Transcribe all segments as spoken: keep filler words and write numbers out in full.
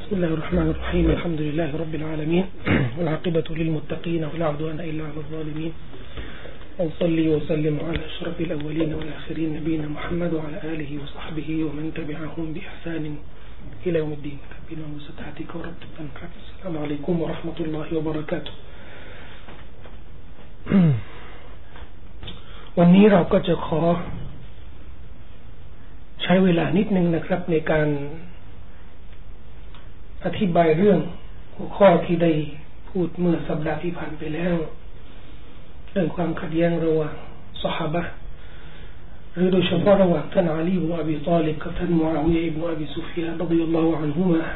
بسم الله الرحمن الرحيم الحمد لله رب العالمين والعاقبة للمتقين ولا عدوان إلا على الظالمين وصلي وسلم على أشرف الأولين والآخرين نبينا محمد وعلى آله وصحبه ومن تبعهم بإحسان إلى يوم الدين بنا وستحتك ورب تنكر السلام عليكم ورحمة الله وبركاته วันนี้เราก็จะขอใช้เวลานิดนึงนะครับในการอธิบายเรื่องหัวข้อที่ได้พูดเมื่อสัปดาห์ที่ผ่านไปแล้วเรื่องความขัดแย้งระหว่างซอฮาบะห์หรือโดยเฉพาะระหว่างท่านอาลีอิบนุอบีฏอลิบกับท่านมุอาวิยะห์อิบนุอบีซุฟยานรอฎิยัลลอฮุอันฮุมะ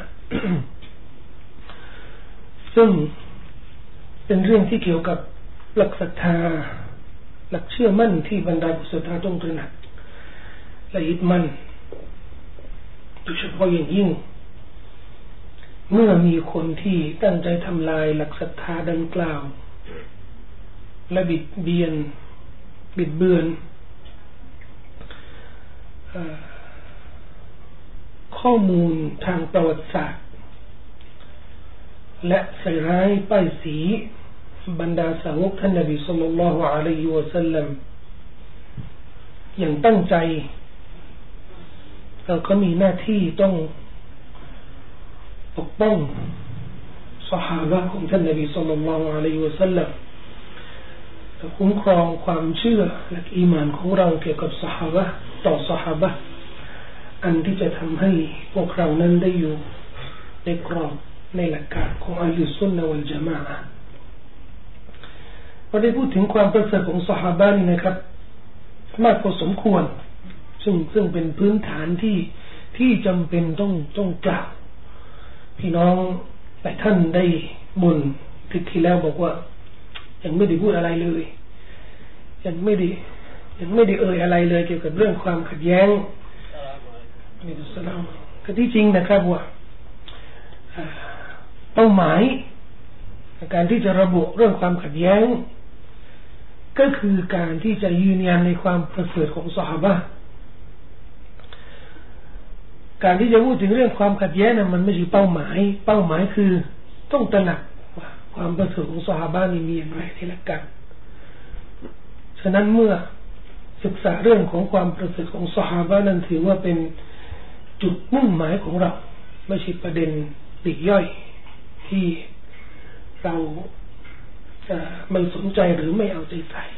ซึ่งเป็นเรื่องที่เกี่ยวกับหลักศรัทธาหลักเชื่อมั่นที่บรรดาผู้ศรัทธาต้องตระหนักและยึดมั่นโดยเฉพาะอย่างยิ่งเมื่อมีคนที่ตั้งใจทำลายหลักศรัทธาดังกล่าวและบิดเบียนบิดเบือนข้อมูลทางประวัติศาสตร์และใส่ร้ายป้ายสีบรรดาสาวกท่านนบีศ็อลลัลลอฮุอะลัยฮิวะซัลลัมอย่างตั้งใจเราก็มีหน้าที่ต้องปกป้องซอฮาบะห์ของท่านนบีศ็อลลัลลอฮุอะลัยฮิวะซัลลัมคุ้มครองความเชื่อและอีหม่านของเราเกี่ยวกับซอฮาบะห์ต่อซอฮาบะห์อันที่จะทำให้พวกเรานั้นได้อยู่ในกรอบในหลักการของอัลลุซุนนะฮ์วัลญะมาอะห์เราได้พูดถึงความประเสริฐของซอฮาบะห์นี่นะครับมากพอสมควรซึ่งซึ่งเป็นพื้นฐานที่ที่จำเป็นต้องต้องกล่าวพี่น้องหลายท่านได้บ่นที่ที่แล้วบอกว่ายังไม่ได้พูดอะไรเลยยังไม่ได้ยังไม่ได้เอ่ยอะไรเลยเกี่ยวกับเรื่องความขัดแย้งมีดุสลามก็ที่จริงนะครับว่าเป้าหมายการที่จะระบุเรื่องความขัดแย้งก็คือการที่จะยืนยันในความประเสริฐของซอฮาบะห์การที่จะพูดถึงเรื่องความขัดแย้งนั้นมันไม่ใช่เป้าหมายเป้าหมายคือต้องตระหนักว่าความประเสริฐของซอฮาบะห์นี่มีอย่างไรในหลักการฉะนั้นเมื่อศึกษาเรื่องของความประเสริฐของซอฮาบะห์นั้นถือว่าเป็นจุดมุ่งหมายของเราไม่ใช่ประเด็นปลีกย่อยที่เราไม่สนใจหรือไม่เอาใจใส่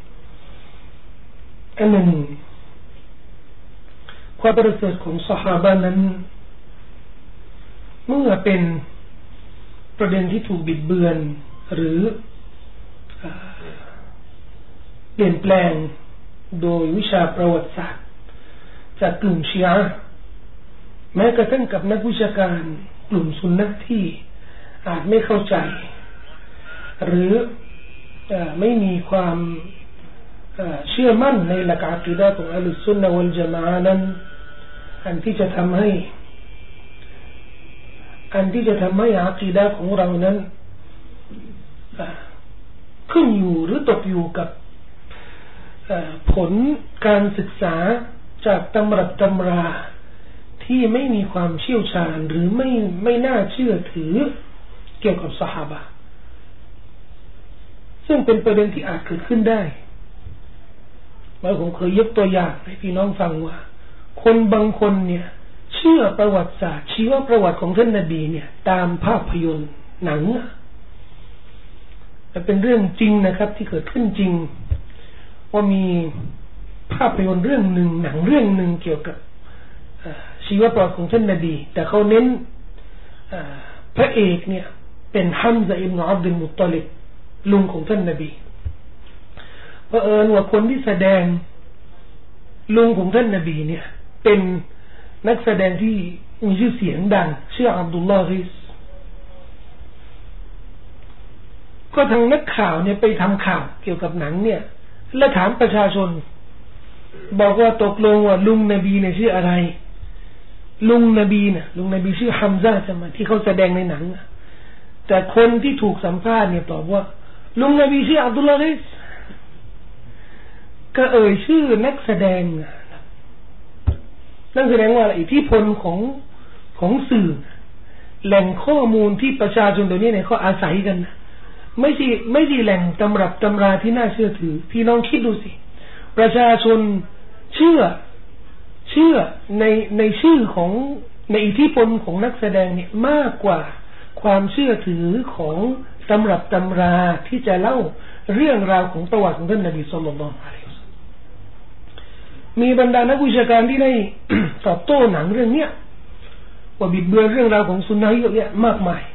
อันหนึ่งความประเสริฐของซอฮาบะห์นั้นเมื่อเป็นประเด็นที่ถูกบิดเบือนหรือเปลี่ยนแปลงโดยวิชาประวัติศาสตร์จากกลุ่มชีอะห์แม้กระทั่งกับนักวิชาการกลุ่มซุนนะห์ที่อาจไม่เข้าใจหรือไม่มีความเชื่อมั่นในหลักอะกีดะห์ของอัลลุซุนนะฮ์วัลญะมาอะห์นั้นอันที่จะทำให้อันที่จะทำให้อะกีดะห์ของเรานั้นขึ้นอยู่หรือตกอยู่กับผลการศึกษาจากตำรับตำราที่ไม่มีความเชี่ยวชาญหรือไม่ไม่น่าเชื่อถือเกี่ยวกับซอฮาบะห์ซึ่งเป็นประเด็นที่อาจเกิดขึ้นได้เมื่อผมเคยยกตัวอย่างให้พี่น้องฟังว่าคนบางคนเนี่ยเชื่อประวัติศาสตร์ชีวประวัติของท่านนบีเนี่ยตามภาพยนตร์หนังแต่เป็นเรื่องจริงนะครับที่เกิดขึ้นจริงว่ามีภาพยนตร์เรื่องหนึ่งหนังเรื่องหนึ่งเกี่ยวกับชีวประวัติของท่านนบีแต่เขาเน้นพระเอกเนี่ยเป็นฮัมซะอิบนุอับดุลมุตตอลิบลุงของท่านนบีเพราะเอิญว่าคนที่แสดงลุงของท่านนบีเนี่ยเป็นนักแสดงที่มีชื่อเสียงดังชื่ออับดุลลอฮ์ริสก็ทางนักข่าวเนี่ยไปทำข่าวเกี่ยวกับหนังเนี่ยแล้วถามประชาชนบอกว่าตกลงว่าลุงนบีเนี่ยชื่ออะไรลุงนบีเนี่ยลุงนบีชื่อฮัมซะใช่ไหมที่เขาแสดงในหนังแต่คนที่ถูกสัมภาษณ์เนี่ยตอบว่าลุงนบีชื่ออับดุลลอฮ์ริสก็เอ่ยชื่อนักแสดงนั่นแสดงว่าอิทธิพลของของสื่อแหล่งข้อมูลที่ประชาชนตัวนี้เนี่ยเขาอาศัยกันนะไม่ใช่ไม่ใช่แหล่งตำรับตำราที่น่าเชื่อถือพี่น้องคิดดูสิประชาชนเชื่อเชื่อในในชื่อของในอิทธิพลของนักแสดงเนี่ยมากกว่าความเชื่อถือของตำรับตำราที่จะเล่าเรื่องราวของประวัติของท่านนบีศ็อลลัลลอฮุอะลัยฮิวะซัลลัมมีบรรดานักวิชาการที่ได้ ตอบโต้หนังเรื่องเนี้ยว่าบิดเบือนเรื่องราวของสุนนะเยอะแยะมากมาย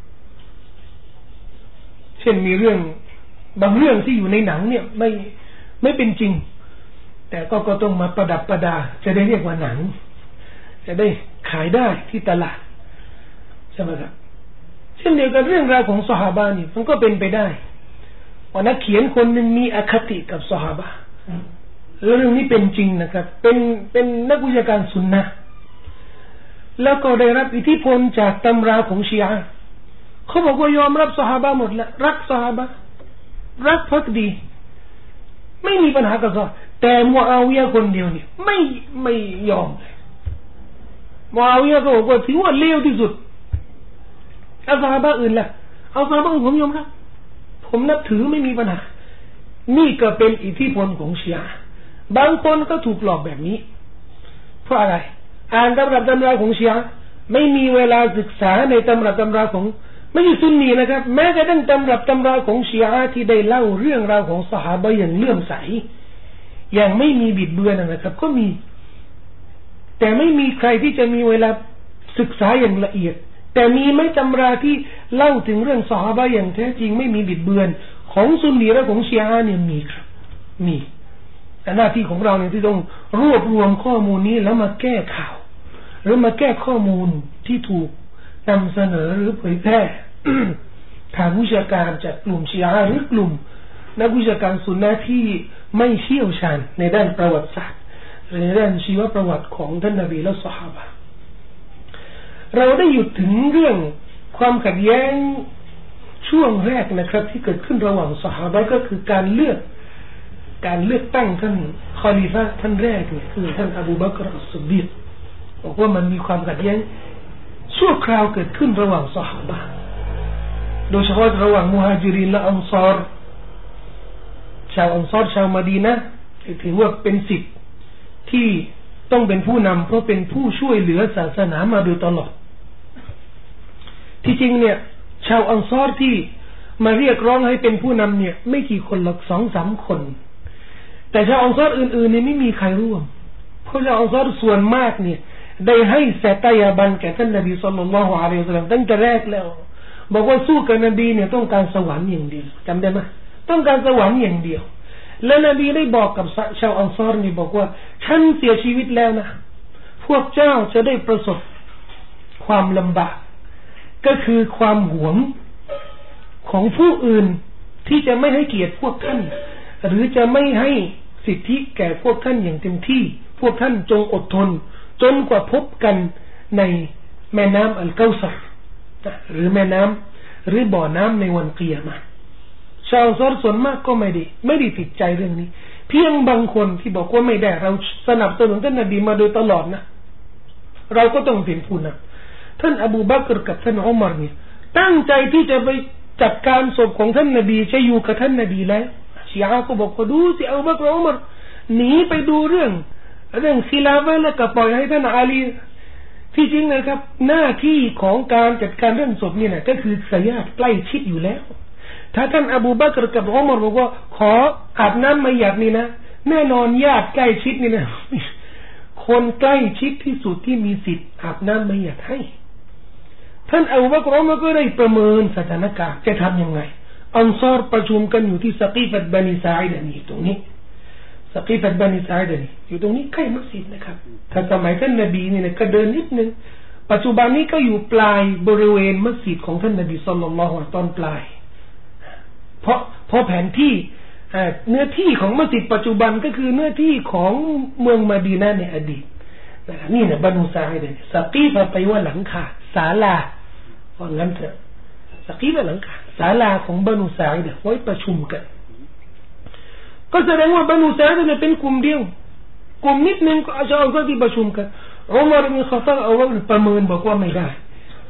เช่นมีเรื่องบางเรื่องที่อยู่ในหนังเนี่ยไม่ไม่เป็นจริงแต่ก็ก็ต้องมาประดับประดาจะได้เรียกว่าหนังจะได้ขายได้ที่ตลาดใช่ไหมครับเช่นเดียวกันเรื่องราวของซอฮาบะห์นี่มันก็เป็นไปได้ว่านักเขียนคนหนึ่งมีอคติกับซอฮาบะห์เรื่องนี้เป็นจริงนะครับเป็นเป็นนักวิชาการสุนนะแล้วก็ได้รับอิทธิพลจากตำราของชีอะห์เขาบอกว่ายอมรับซอฮาบะห์หมดละรักซอฮาบะห์รักภักดีไม่มีปัญหากับซอฮาบะห์แต่มุอาวิยะห์คนเดียวนี่ไม่ไม่ยอมเลยมุอาวิยะห์ก็บอกว่าถือว่าเลวที่สุดเอาซอฮาบะห์อื่นล่ะเอาซอฮาบะห์ผมยอมรับผมนับถือไม่มีปัญหานี่ก็เป็นอิทธิพลของชีอะห์บางคนก็ถูกหลอกแบบนี้เพราะอะไรอ่านตำรับตำราของชีอะห์ไม่มีเวลาศึกษาในตำรับตำราของไม่ใช่ซุนนีนะครับแม้กระทั่งตำรับตำราของชีอะห์ที่ได้เล่าเรื่องราวของซอฮาบะห์อย่างเลื่อมใสอย่างไม่มีบิดเบือนนะครับก็มีแต่ไม่มีใครที่จะมีเวลาศึกษาอย่างละเอียดแต่มีไหมตำราที่เล่าถึงเรื่องซอฮาบะห์อย่างแท้จริงไม่มีบิดเบือนของซุนนีและของชีอะห์เนี่ยมีครับมีแต่หน้าที่ของเราเนี่ยที่ต้องรวบรวมข้อมูลนี้แล้วมาแก้ข่าวหรือมาแก้ข้อมูลที่ถูกนำเสนอหรือเผยแพร่ ทางวิชาการจากกลุ่มชีอะห์หรือกลุ่มนักวิชาการสุนนะที่ไม่เชี่ยวชาญในด้านประวัติศาสตร์หรือในด้านชีวประวัติของท่านนบีและซอฮาบะห์เราได้หยุดถึงเรื่องความขัดแย้งช่วงแรกนะครับที่เกิดขึ้นระหว่างซอฮาบะห์ก็คือการเลือกการเลือกตั้งท่านคอลิฟะห์ท่านแรกเนี่ยคือท่านอบูบักรอัสซิดดีกบอกว่ามันมีความขัดแย้งชั่วคราวเกิดขึ้นระหว่างซอฮาบะห์โดยเฉพาะระหว่างมุฮาญิรินและอันซอรชาวอันซอรชาวมะดีนะห์ถือว่าเป็นสิทธิ์ที่ต้องเป็นผู้นำเพราะเป็นผู้ช่วยเหลือศาสนามาโดยตลอดที่จริงเนี่ยชาวอันซอรที่มาเรียกร้องให้เป็นผู้นำเนี่ยไม่กี่คนหรอก สองสาม คนแต่ชาวอันซอรอื่นๆเนี่ยไม่มีใครร่วมเพราะชาวอันซอรส่วนมากเนี่ยได้ให้สัตยาบันแก่ท่านนบีศ็อลลัลลอฮุอะลัยฮิวะซัลลัมตั้งแต่แรกแล้วบอกว่าสู้กับนบีเนี่ยต้องการสวรรค์อย่างเดียวจำได้ไหมต้องการสวรรค์อย่างเดียวและนบีได้บอกกับชาวอันซอรนี่บอกว่าฉันเสียชีวิตแล้วนะพวกเจ้าจะได้ประสบความลำบากก็คือความหวงของผู้อื่นที่จะไม่ให้เกียรติพวกท่านหรือจะไม่ให้สิทธิแก่พวกท่านอย่างเต็มที่พวกท่านจงอดทนจนกว่าพบกันในแม่น้ำอัลกาวซัรหรือแม่น้ำหรือบ่อน้ำในวันกิยามะห์ชาวอันซอรส่วนมากก็ไม่ได้ไม่ได้ติดใจเรื่องนี้เพียงบางคนที่บอกว่าไม่ได้เราสนับสนุนท่านนบีมาโดยตลอดนะเราก็ต้องเป็นผู้นำท่านอบูบักรกับท่านอุมัรเนี่ยตั้งใจที่จะไปจัดการศพของท่านนบีจะอยู่กับท่านนบีแล้วชีอะห์ก็บอกว่าดูสิอบูบักรอุมัรหนีไปดูเรื่องเรื่องkhiลาฟะห์แล้วก็ปล่อยให้ท่านอาลีที่จริงนะครับหน้าที่ของการจัดการเรื่องศพนี่นะก็คือญาติใกล้ชิดอยู่แล้วถ้าท่านอบูบักรกับอุมัรบอกว่าขออาบน้ำมัยยัตนี่นะแน่นอนญาติใกล้ชิดนี่นะคนใกล้ชิดที่สุดที่มีสิทธิ์อาบน้ำมัยยัตให้ท่านอบูบักรอุมัรก็ได้ประเมินสถานการณ์จะทำยังไงอันซอรประชุมกันอยู่ที่ซะกีฟะห์บันิซาอิดะนี่ตรงนี้ซะกีฟะห์บันิซาอิดะนี่อยู่ตรงนี้ใกล้มัสยิดนะครับถ้าสมัยท่านนบีนี่นะก็เดินนิดนึงปัจจุบันนี้ก็อยู่ปลายบริเวณมัสยิดของท่านนบีศ็อลลัลลอฮุอะลัยฮิวะซัลลัมตอนปลายเพราะเพราะแผนที่เนื้อที่ของมัสยิดปัจจุบันก็คือเนื้อที่ของเมืองมะดีนะห์ในอดีตนี่นะบานูซาอิดะห์ซะกีฟะห์ไปว่าหลังคาศาลาว่างั้นเถอะซะกีฟะห์หลังคาศาลาของบานูซาอิดะห์ไว้ประชุมกันก็แสดงว่าบานูซาอิดะห์เนี่ยเป็นกลุ่มเดียวกลุ่มนิดนึงก็ชาวอันซอรที่ประชุมกันอุมัรอิบนุค็อฏฏอบเอาว่าประเมินบอกว่าไม่ได้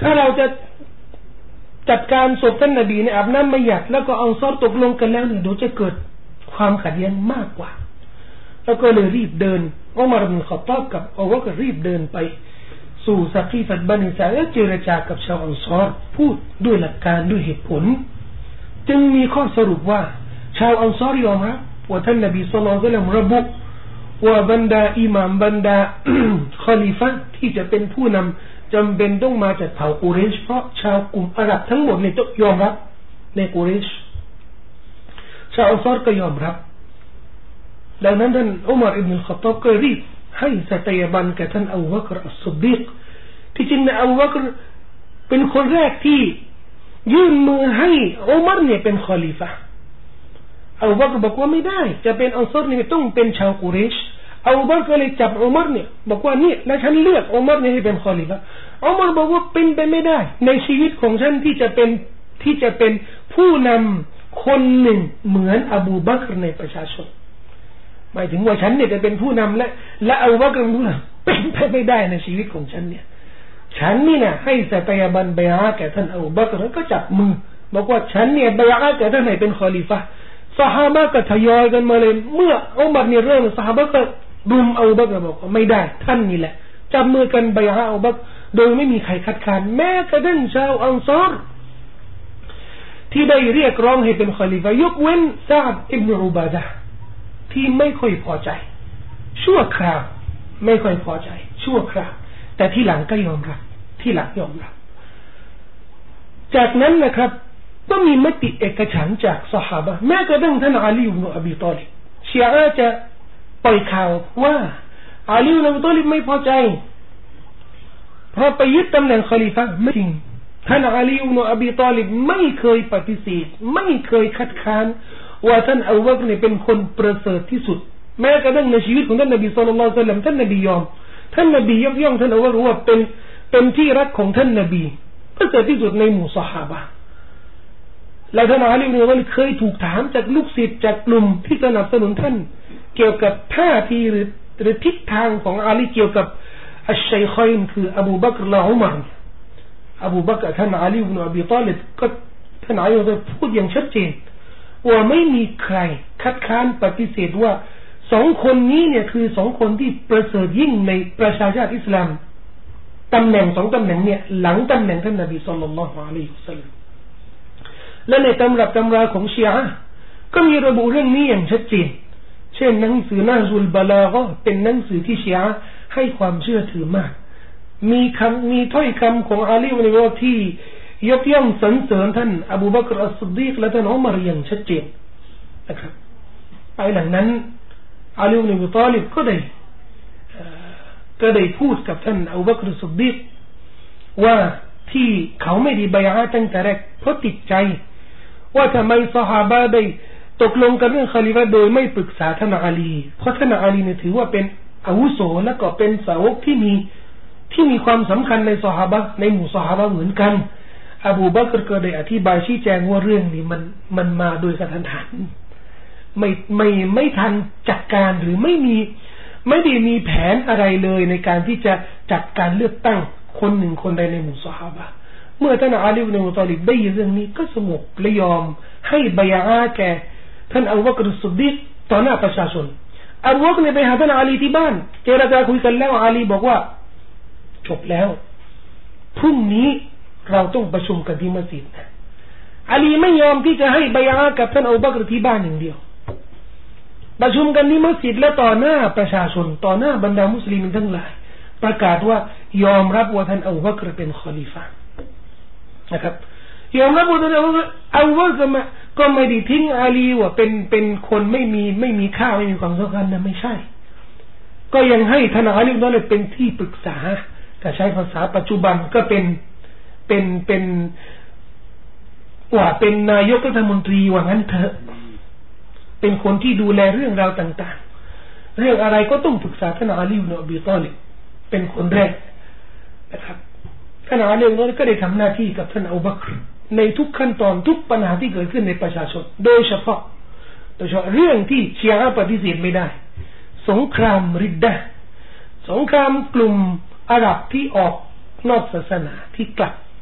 ถ้าเราจะจัดการศพท่านนบีในอาบน้ำไม่หยัดแล้วก็อันซอรตกลงกันแล้วเนี่ยเดี๋ยวจะเกิดความขัดแย้งมากกว่าแล้วก็เลยรีบเดินอุมัร บิน ค็อฏฏอบกับอบูบักรรีบเดินไปสู่ซะกีฟะห์บันิซาและเจรจากับชาวอันซอรพูดด้วยหลักการด้วยเหตุผลจึงมีข้อสรุปว่าชาวอันซอรยอมรับว่าท่านนบีศ็อลลัลลอฮุอะลัยฮิวะซัลลัมระบุว่าบรรดาอิหม่ามบรรดา คอลิฟะห์ที่จะเป็นผู้นำจำเป็นต้องมาจากเผ่ากุเรชเพราะชาวกลุ่มอาหรับทั้งหมดเนี่ยต้องยอมรับในกุเรชชาวอันซอรก็ยอมรับดังนั้นท่านอุมัร อิบนุล ค็อฏฏอบก็รีบให้สัตยาบันกับท่านอบูบักร อัสซิดดีกที่จริงนะอบูบักรเป็นคนแรกที่ยื่นมือให้อุมัรเนี่ยเป็นคอลิฟะห์อบูบักรบอกว่าไม่ได้จะเป็นอันซอรเนี่ยต้องเป็นชาวกุเรชอบูบักรก็เลยจับอุมัรเนี่ยบอกว่านี่แล้วฉันเลือกอุมัรเนี่ยให้เป็นคอลิฟะห์อุมัรบอกว่าเป็นไปไม่ได้ในชีวิตของฉันที่จะเป็นที่จะเป็นผู้นำคนหนึ่งเหมือนอบูบักรในประชาชนหมายถึงว่าฉันเนี่ยจะเป็นผู้นำและและอบูบักรเป็นไปไม่ได้ในชีวิตของฉันเนี่ยฉันนี่นะให้สัตยาบันบัยอะห์แก่ท่านอบูบักรแล้วก็จับมือบอกว่าฉันเนี่ยบัยอะห์แก่ท่านให้เป็นคอลิฟะห์ซอฮาบะห์ก็ทยอยกันมาเลยเมื่ออุมัรเนี่ยเริ่มซอฮาบะห์ก็รุมอบูบักรบอกว่าไม่ได้ท่านนี่แหละจับมือกันบัยอะห์อบูบักรโดยไม่มีใครคัดค้านแม้กระทั่งชาวอันซอรที่ได้เรียกร้องให้เป็นคอลิฟะห์ยกเว้นซะอ์ด อิบนุ อุบาดะห์ที่ไม่ค่อยพอใจชั่วคราวไม่ค่อยพอใจชั่วคราวแต่ที่หลังก็ยอมรับที่หลังยอมรับจากนั้นนะครับก็มีมติเอกฉันท์จากซอฮาบะห์แม้กระทั่งท่านอาลี อิบนุ อบีฏอลิบชีอะห์จะปล่อยข่าวว่าอาลี อิบนุ อบีฏอลิบไม่พอใจเพราะไปยึดตำแหน่งคอลิฟะห์ไม่จริงท่านอาลี อิบนุ อบีฏอลิบไม่เคยปฏิเสธไม่เคยคัดค้านว่าท่านอบูบักรเนี่ยเป็นคนประเสริฐที่สุดแม้กระทั่งในชีวิตของท่านนบีศ็อลลัลลอฮุอะลัยฮิวะซัลลัมท่านนบียอมท่านนบียกย่องท่านอบูบักรว่าเป็นเป็นที่รักของท่านนบีประเสริฐที่สุดในหมู่ซอฮาบะห์และท่านอาลี อิบนุ อบีฏอลิบเคยถูกถามจากลูกศิษย์จากกลุ่มที่สนับสนุนท่านเกี่ยวกับท่าทีหรือหรือทิศทางของอาลีเกี่ยวกับอัชชัยค็อยน์คืออบูบักรและอุมัรอบูบักรท่านอาลี อิบนุ อบีฏอลิบก็ท่านอาลีพูดอย่างชัดเจนว่าไม่มีใครคัดค้านปฏิเสธว่าสองคนนี้เนี่ยคือสองคนที่ประเสริฐยิ่งในประชาชาติอิสลามตำแหน่งสองตำแหน่งเนี่ยหลังตำแหน่งท่านนบีศ็อลลัลลอฮุอะลัยฮิวะซัลลัมและในตำรับตำราของชีอะห์ก็มีระบุเรื่องนี้อย่างชัดเจนเช่นหนังสือนาซุลบะลาฆะห์เป็นหนังสือที่ชีอะห์ให้ความเชื่อถือมากมีคำมีถ้อยคำของอาลี อิบนุ อบีฏอลิบที่ยกย่องสรรเสริญท่านอบูบักร อัสซิดดีกและท่านอุมัรอย่างชัดเจนนะครับภายหลังนั้นอาลี อิบนุ อบีฏอลิบก็ได้ก็ได้พูดกับท่านอบูบักร อัสซิดดีกว่าที่เขาไม่ได้บัยอะห์ตั้งแต่แรกเพราะติดใจว่าทำไมซอฮาบะห์ได้ตกลงกันเรื่องคอลิฟะห์โดยไม่ปรึกษาท่านอาลีเพราะท่านอาลีเนี่ยถือว่าเป็นอาวุโสและก็เป็นสาวกที่มีที่มีความสำคัญในซอฮาบะห์ในหมู่ซอฮาบะห์เหมือนกันอบูบักรก็ได้อธิบายชี้แจงว่าเรื่องนี้มันมันมาโดยกระทันหันไม่ไม่ไม่ทันจัดการหรือไม่มีไม่ได้มีแผนอะไรเลยในการที่จะจัดการเลือกตั้งคนหนึ่งคนใดในหมู่ซอฮาบะห์เมื่อท่านอาลี อิบนุ อบีฏอลิบได้ยินเรื่องนี้ก็สงบและยอมให้บัยอะห์แก่ท่านอบูบักร อัสซิดดีกต่อหน้าประชาชนอบูบักรไปหาท่านอาลีที่บ้านเจรจาคุยกันแล้วอาลีบอกว่าจบแล้วพรุ่งนี้เราต้องประชุมกันที่มัสยิดนะอาลีไม่ยอมที่จะให้บัยอะห์กับท่านอบูบักรที่บ้านอย่างเดียวประชุมกันที่มัสยิดและต่อหน้าประชาชนต่อหน้าบรรดามุสลิมทั้งหลายประกาศว่ายอมรับว่าท่านอบูบักรเป็นคอลิฟะห์นะครับยอมรับว่าท่านอบูบักรอบูบักรก็ไม่ได้ทิ้งอาลีว่าเป็นเป็นคนไม่มีไม่มีค่าไม่มีความสำคัญนะไม่ใช่ก็ยังให้ท่านอาลีนั่นเป็นที่ปรึกษาแต่ใช้ภาษาปัจจุบันก็เป็นเป็นเป็นว่าเป็นนายกรัฐมนตรีว่างั้นเถอะเป็นคนที่ดูแลเรื่องราวต่างๆเรื่องอะไรก็ต้องปรึกษาท่านอาลี อิบนุ อบีฏอลิบเป็นคนแรกนะครับท่านอาลีนั้นก็ได้ทำหน้าที่กับท่านอบูบักรในทุกขั้นตอนทุกปัญหาที่เกิดขึ้นในประชาชนโดยเฉพาะโดยเฉพาะเรื่องที่ชีอะห์ปฏิเสธไม่ได้สงครามริดดะห์สงครามกลุ่มอาหรับที่ออกนอกศาสนาที่กลับ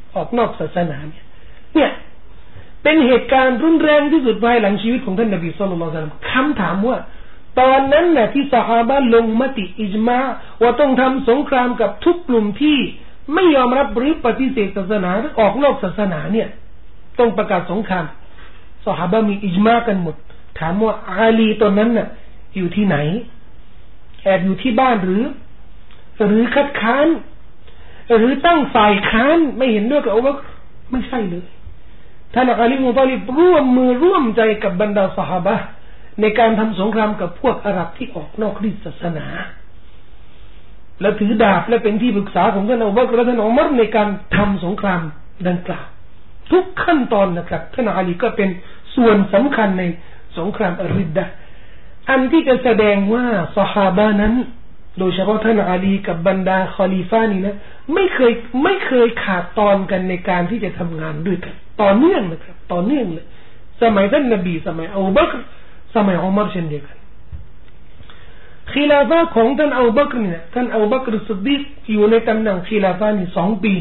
ออกนอกศาสนาเนี่ยเนี่ยเป็นเหตุการณ์รุนแรงที่สุดภายหลังชีวิตของท่านนบีศ็อลลัลลอฮุอะลัยฮิวะซัลลัมคำถามว่าตอนนั้นน่ะที่ซอฮาบะห์ลงมติอิญมาว่าต้องทำสงครามกับทุกกลุ่มที่ไม่ยอมรับหรือปฏิเสธศาสนาหรือออกนอกศาสนาเนี่ยต้องประกาศสงครามซอฮาบะห์มีอิญมากันหมดถามว่าอาลีตอนนั้นน่ะอยู่ที่ไหนแอบอยู่ที่บ้านหรือหรือคัดค้านหรือตั้งฝ่ายค้านไม่เห็นด้วยกับอับูบักรไม่ใช่เลยท่านอาลีมุตอลิบร่วมมือร่วมใจกับบรรดาซอฮาบะห์ในการทำสงครามกับพวกอาหรับที่ออกนอกรีดศาสนาและถือดาบและเป็นที่ปรึกษาของท่านอบูบักรและท่านอุมัรในการทำสงครามดังกล่าวทุกขั้นตอนนะครับท่านอาลีก็เป็นส่วนสำคัญในสงครามอัรริดดะห์อันที่จะแสดงว่าซอฮาบะห์นั้นโดยเฉพาะท่านอาลีกับบรรดาคอลีฟานี่นะไม่เคยไม่เคยขาดตอนกันในการที่จะทำงานด้วยกันต่อเนื่องนะครับต่อเนื่องเลยสมัยท่านนบีสมัยอบูบักรสมัยอุมัรเช่นเดียวกันkhiลาฟะของท่านอบูบักรเนี่ยท่านอบูบักรซิดดีกอยู่ในตำแหน่งkhiลาฟะนี่สองปี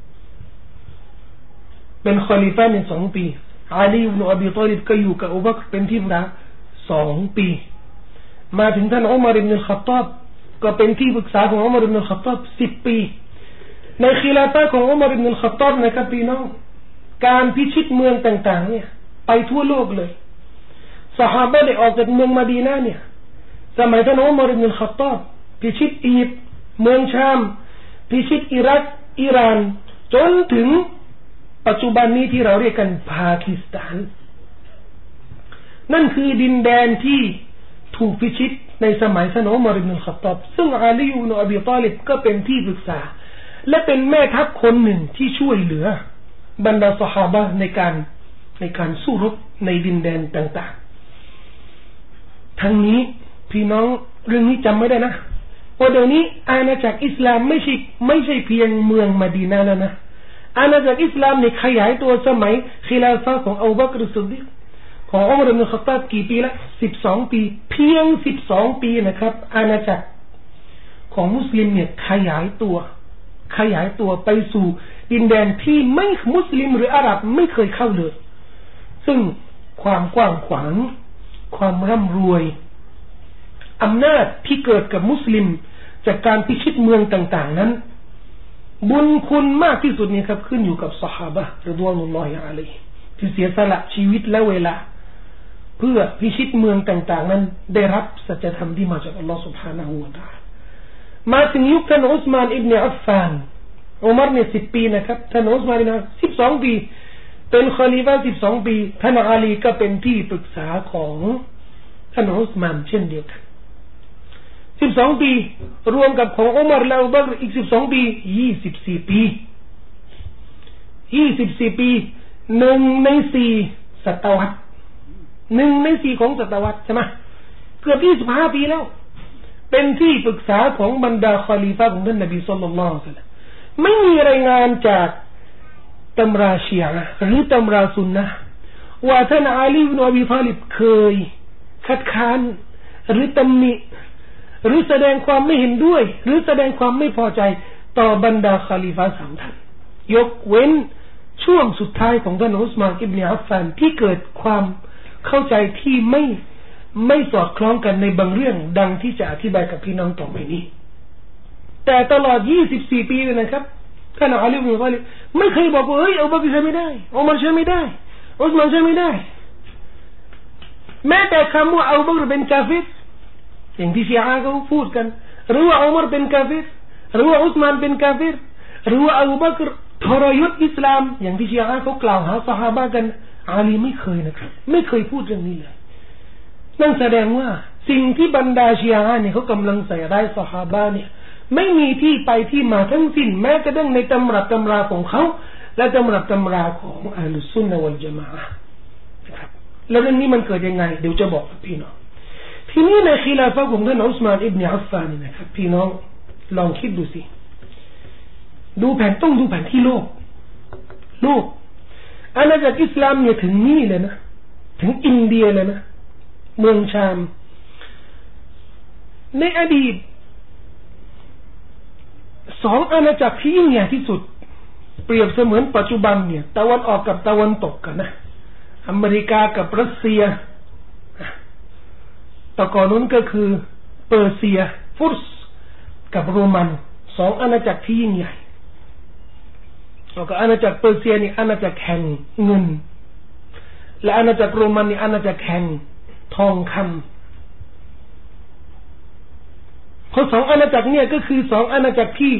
เป็นคอลีฟะนี่สองปีอาลีอิบนุอบีฏอลิบก็อยู่กับอบูบักรเป็นที่ปรึกษาสองปีมาถึงท่านอุมัรอิบนุลค็อฏฏอบก็เป็นที่ปรึกษาของอุมัรอิบนุลค็อฏฏอบสิบปีในkhiลาฟะของอุมัรอิบนุลค็อฏฏอบนะครับพี่น้องการพิชิตเมืองต่างๆเนี่ยไปทั่วโลกเลยซอฮาบะห์ได้ออกจากเมืองมะดีนะห์เนี่ยสมัยท่านอุมัรอิบนุลค็อฏฏอบพิชิตอียิปต์เมืองชามพิชิตอิรักอิหร่านจนถึงปัจจุบันนี้ที่เราเรียกกันปากีสถานนั่นคือดินแดนที่ถูกพิชิตในสมัยท่านอุมัรอิบนุลค็อฏฏอบซึ่งอาลีอิบนุอบีฏอลิบก็เป็นที่ปรึกษาและเป็นแม่ทัพคนหนึ่งที่ช่วยเหลือบรรดาซอฮาบะห์ในการในการสู้รบในดินแดนต่างๆทั้งนี้พี่น้องเรื่องนี้จำไม่ได้นะเพราะเดี๋ยวนี้อาณาจักรอิสลามไม่ใช่ไม่ใช่เพียงเมืองมะดีนะห์แล้วนะอาณาจักรอิสลามนี่ขยายตัวสมัยkhiลาฟะห์ของอบูบักรซิดดีกของอุมัรอิบนุลค็อฏฏอบกี่ปีละสิบสองปีเพียงสิบสองปีนะครับอาณาจักรของมุสลิมเนี่ยขยายตัวขยายตัวไปสู่ดินแดนที่ไม่มุสลิมหรืออาหรับไม่เคยเข้าเลยซึ่งความกว้างขวางความร่ำรวยอำนาจที่เกิดกับมุสลิมจากการพิชิตเมืองต่างๆนั้นบุญคุณมากที่สุดนี่ครับขึ้นอยู่กับซอฮาบะห์รฎิยัลลอฮุอะลัยฮิที่เสียสละชีวิตและเวลาเพื่อพิชิตเมืองต่างๆนั้นได้รับสัจธรรมที่มาจากอัลลอฮฺ سبحانه และ تعالى มาถึงยุคท่านอุสมานอิบนุอัฟฟานอุมัรเนี่ยสิบปีนะครับท่านอุสมานเนี่ยสิบสองปีเป็นคอลีฟะห์สิบสองปีท่านอาลีก็เป็นที่ปรึกษาของท่านอุสมานเช่นเดียวกันสิบสองปีรวมกับของอุมัรและอบูบักรอีกสิบสองปียี่สิบสี่ปียี่สิบสี่ปีหนึ่งในสี่ศตวรรษหนึ่งในสี่ของศตวรรษใช่ไหมเกือบยี่สิบห้าปีแล้วเป็นที่ปรึกษาของบรรดาคอลีฟะห์ของท่านนบีศ็อลลัลลอฮุอะลัยฮิวะซัลลัมไม่มีรายงานจากตำราชีอะห์หรือตำราซุนนะห์ว่าท่านอาลีอิบนุอบีฏอลิบเคยคัดค้านหรือตำหนิหรือแสดงความไม่เห็นด้วยหรือแสดงความไม่พอใจต่อบรรดาคอลีฟะห์สามท่านยกเว้นช่วงสุดท้ายของท่านอุสมานอิบนุอัฟฟานที่เกิดความเข้าใจที่ไม่ไม่สอดคล้องกันในบางเรื่องดังที่จะอธิบายกับพี่น้องต่อไปนี้แต่ตลอดยี่สิบสี่ปีเลยนะครับท่านอาลีอิบนุอับบักรไม่เคยบอกว่าเฮ้ยอบูบักรใช้ไม่ได้อุมัรใช้ไม่ได้อุสมานใช้ไม่ได้แม้แต่คำว่าอบูบักรเป็นกาฟิรอย่างที่ชีอะห์เขาพูดกันหรือว่าอุมัรเป็นกาฟิรหรือว่าอุสมานเป็นกาฟิรหรือว่าอบูบักรทรยศอิสลามอย่างที่ชีอะห์เขากล่าวหาซอฮาบะห์กันอาลีไม่เคยนะครับไม่เคยพูดเรื่องนี้เลยนั่นแสดงว่าสิ่งที่บรรดาชีอะห์เนี่ยเขากำลังใส่ร้ายซอฮาบะห์เนี่ยไม่มีที่ไปที่มาทั้งสิ้นแม้กระทั่งในตำรับตำราของเขาและตำรับตำราของอะห์ลุสซุนนะฮ์วัลญะมาอะห์นะครับแล้วเรื่องนี้มันเกิดยังไงเดี๋ยวจะบอกกับพี่น้องทีนี้ในkhiลาฟะห์ของท่านอุสมานอิบนุอัฟฟานนี่นะครับพี่น้องลองคิดดูสิดูแผนต้องดูแผนที่โลกโลกอาณาจักรอิสลามเนี่ยถึงนี่เลยนะถึงอินเดียเลยนะเมืองชามในอดีตสองอาณาจักรที่ยิ่งใหญ่ที่สุดเปรียบเสมือนปัจจุบันเนี่ยตะวันออกกับตะวันตกกันนะอเมริกากับรัสเซียแต่ก่อนนู้นก็คือเปอร์เซียฟุรสกับโรมันสองอาณาจักรที่ยิ่งใหญ่แล้วก็อาณาจักรเปอร์เซียนี่อาณาจักรแห่งเงินและอาณาจักรโรมันนี่อาณาจักรแห่งทองคำเพราะสองอาณาจักรเนี่ยก็คือสองอาณาจักรที่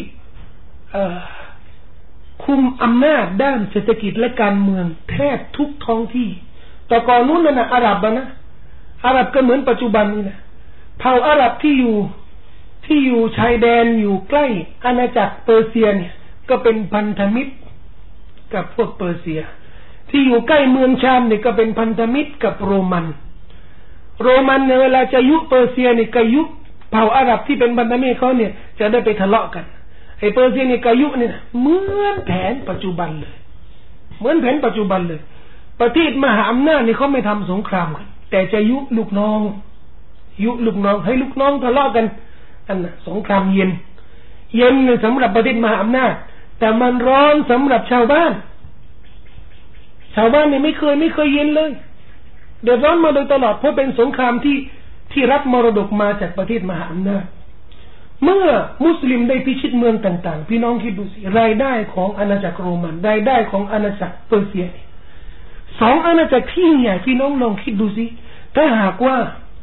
คุมอำนาจด้านเศรษฐกิจและการเมืองแทบทุกท้องที่แต่ก่อนนู้นน่ะนะอาหรับนะอาหรับก็เหมือนปัจจุบันนี่นะเผ่าอาหรับที่อยู่ที่อยู่ชายแดนอยู่ใกล้อาณาจักรเปอร์เซียเนี่ยก็เป็นพันธมิตรกับพวกเปอร์เซียที่อยู่ใกล้เมืองชามเนี่ยก็เป็นพันธมิตรกับโรมันโรมันในเวลาจะยุเปอร์เซียเนี่ยก็ยุเผ่าอาหรับที่เป็นพันธมิตรเขาเนี่ยจะได้ไปทะเลาะกันไอ้เปอร์เซียนี่ก็ยุเนี่ยเหมือนแผนปัจจุบันเลยเหมือนแผนปัจจุบันเลยประเทศมหาอำนาจนี่เขาไม่ทำสงครามกันแต่จะยุลูกน้องยุลูกน้องให้ลูกน้องทะเลาะกันอันน่ะสงครามเย็นเย็นเนี่ยสำหรับประเทศมหาอำนาจแต่มันร้อนสำหรับชาวบ้านชาวบ้านเนี่ยไม่เคยไม่เคยเย็นเลยเดือดร้อนมาโดยตลอดเพราะเป็นสงครามที่ที่รับมรดกมาจากประเทศมหาอำนาจเมื่อมุสลิมได้พิชิตเมืองต่างๆพี่น้องคิดดูสิรายได้ของอาณาจักรโรมันรายได้ของอาณาจักรเปอร์เซียสองอาณาจักรที่ใหญ่พี่น้องลองคิดดูสิถ้าหากว่า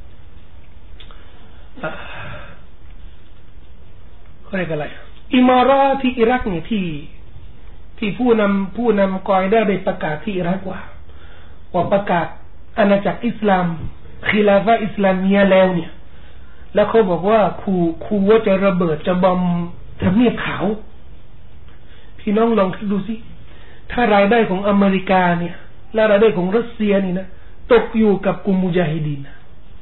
เขาเรียกอะไรอิมาราที่อิรักเนี่ยที่ที่ผู้นำผู้นำกอยได้ได้ประกาศที่อิรักว่าว่าประกาศอาณาจักรอิสลามคิลาฟะอิสลามียะแล้วเนี่ยแล้วเขาบอกว่าขู่ขู่ว่าจะระเบิดจะบอมทำเนียบขาวพี่น้องลองคิดดูสิถ้ารายได้ของอเมริกาเนี่ยและรายได้ของรัสเซียนี่นะตกอยู่กับกลุ่มมุญาฮิดีน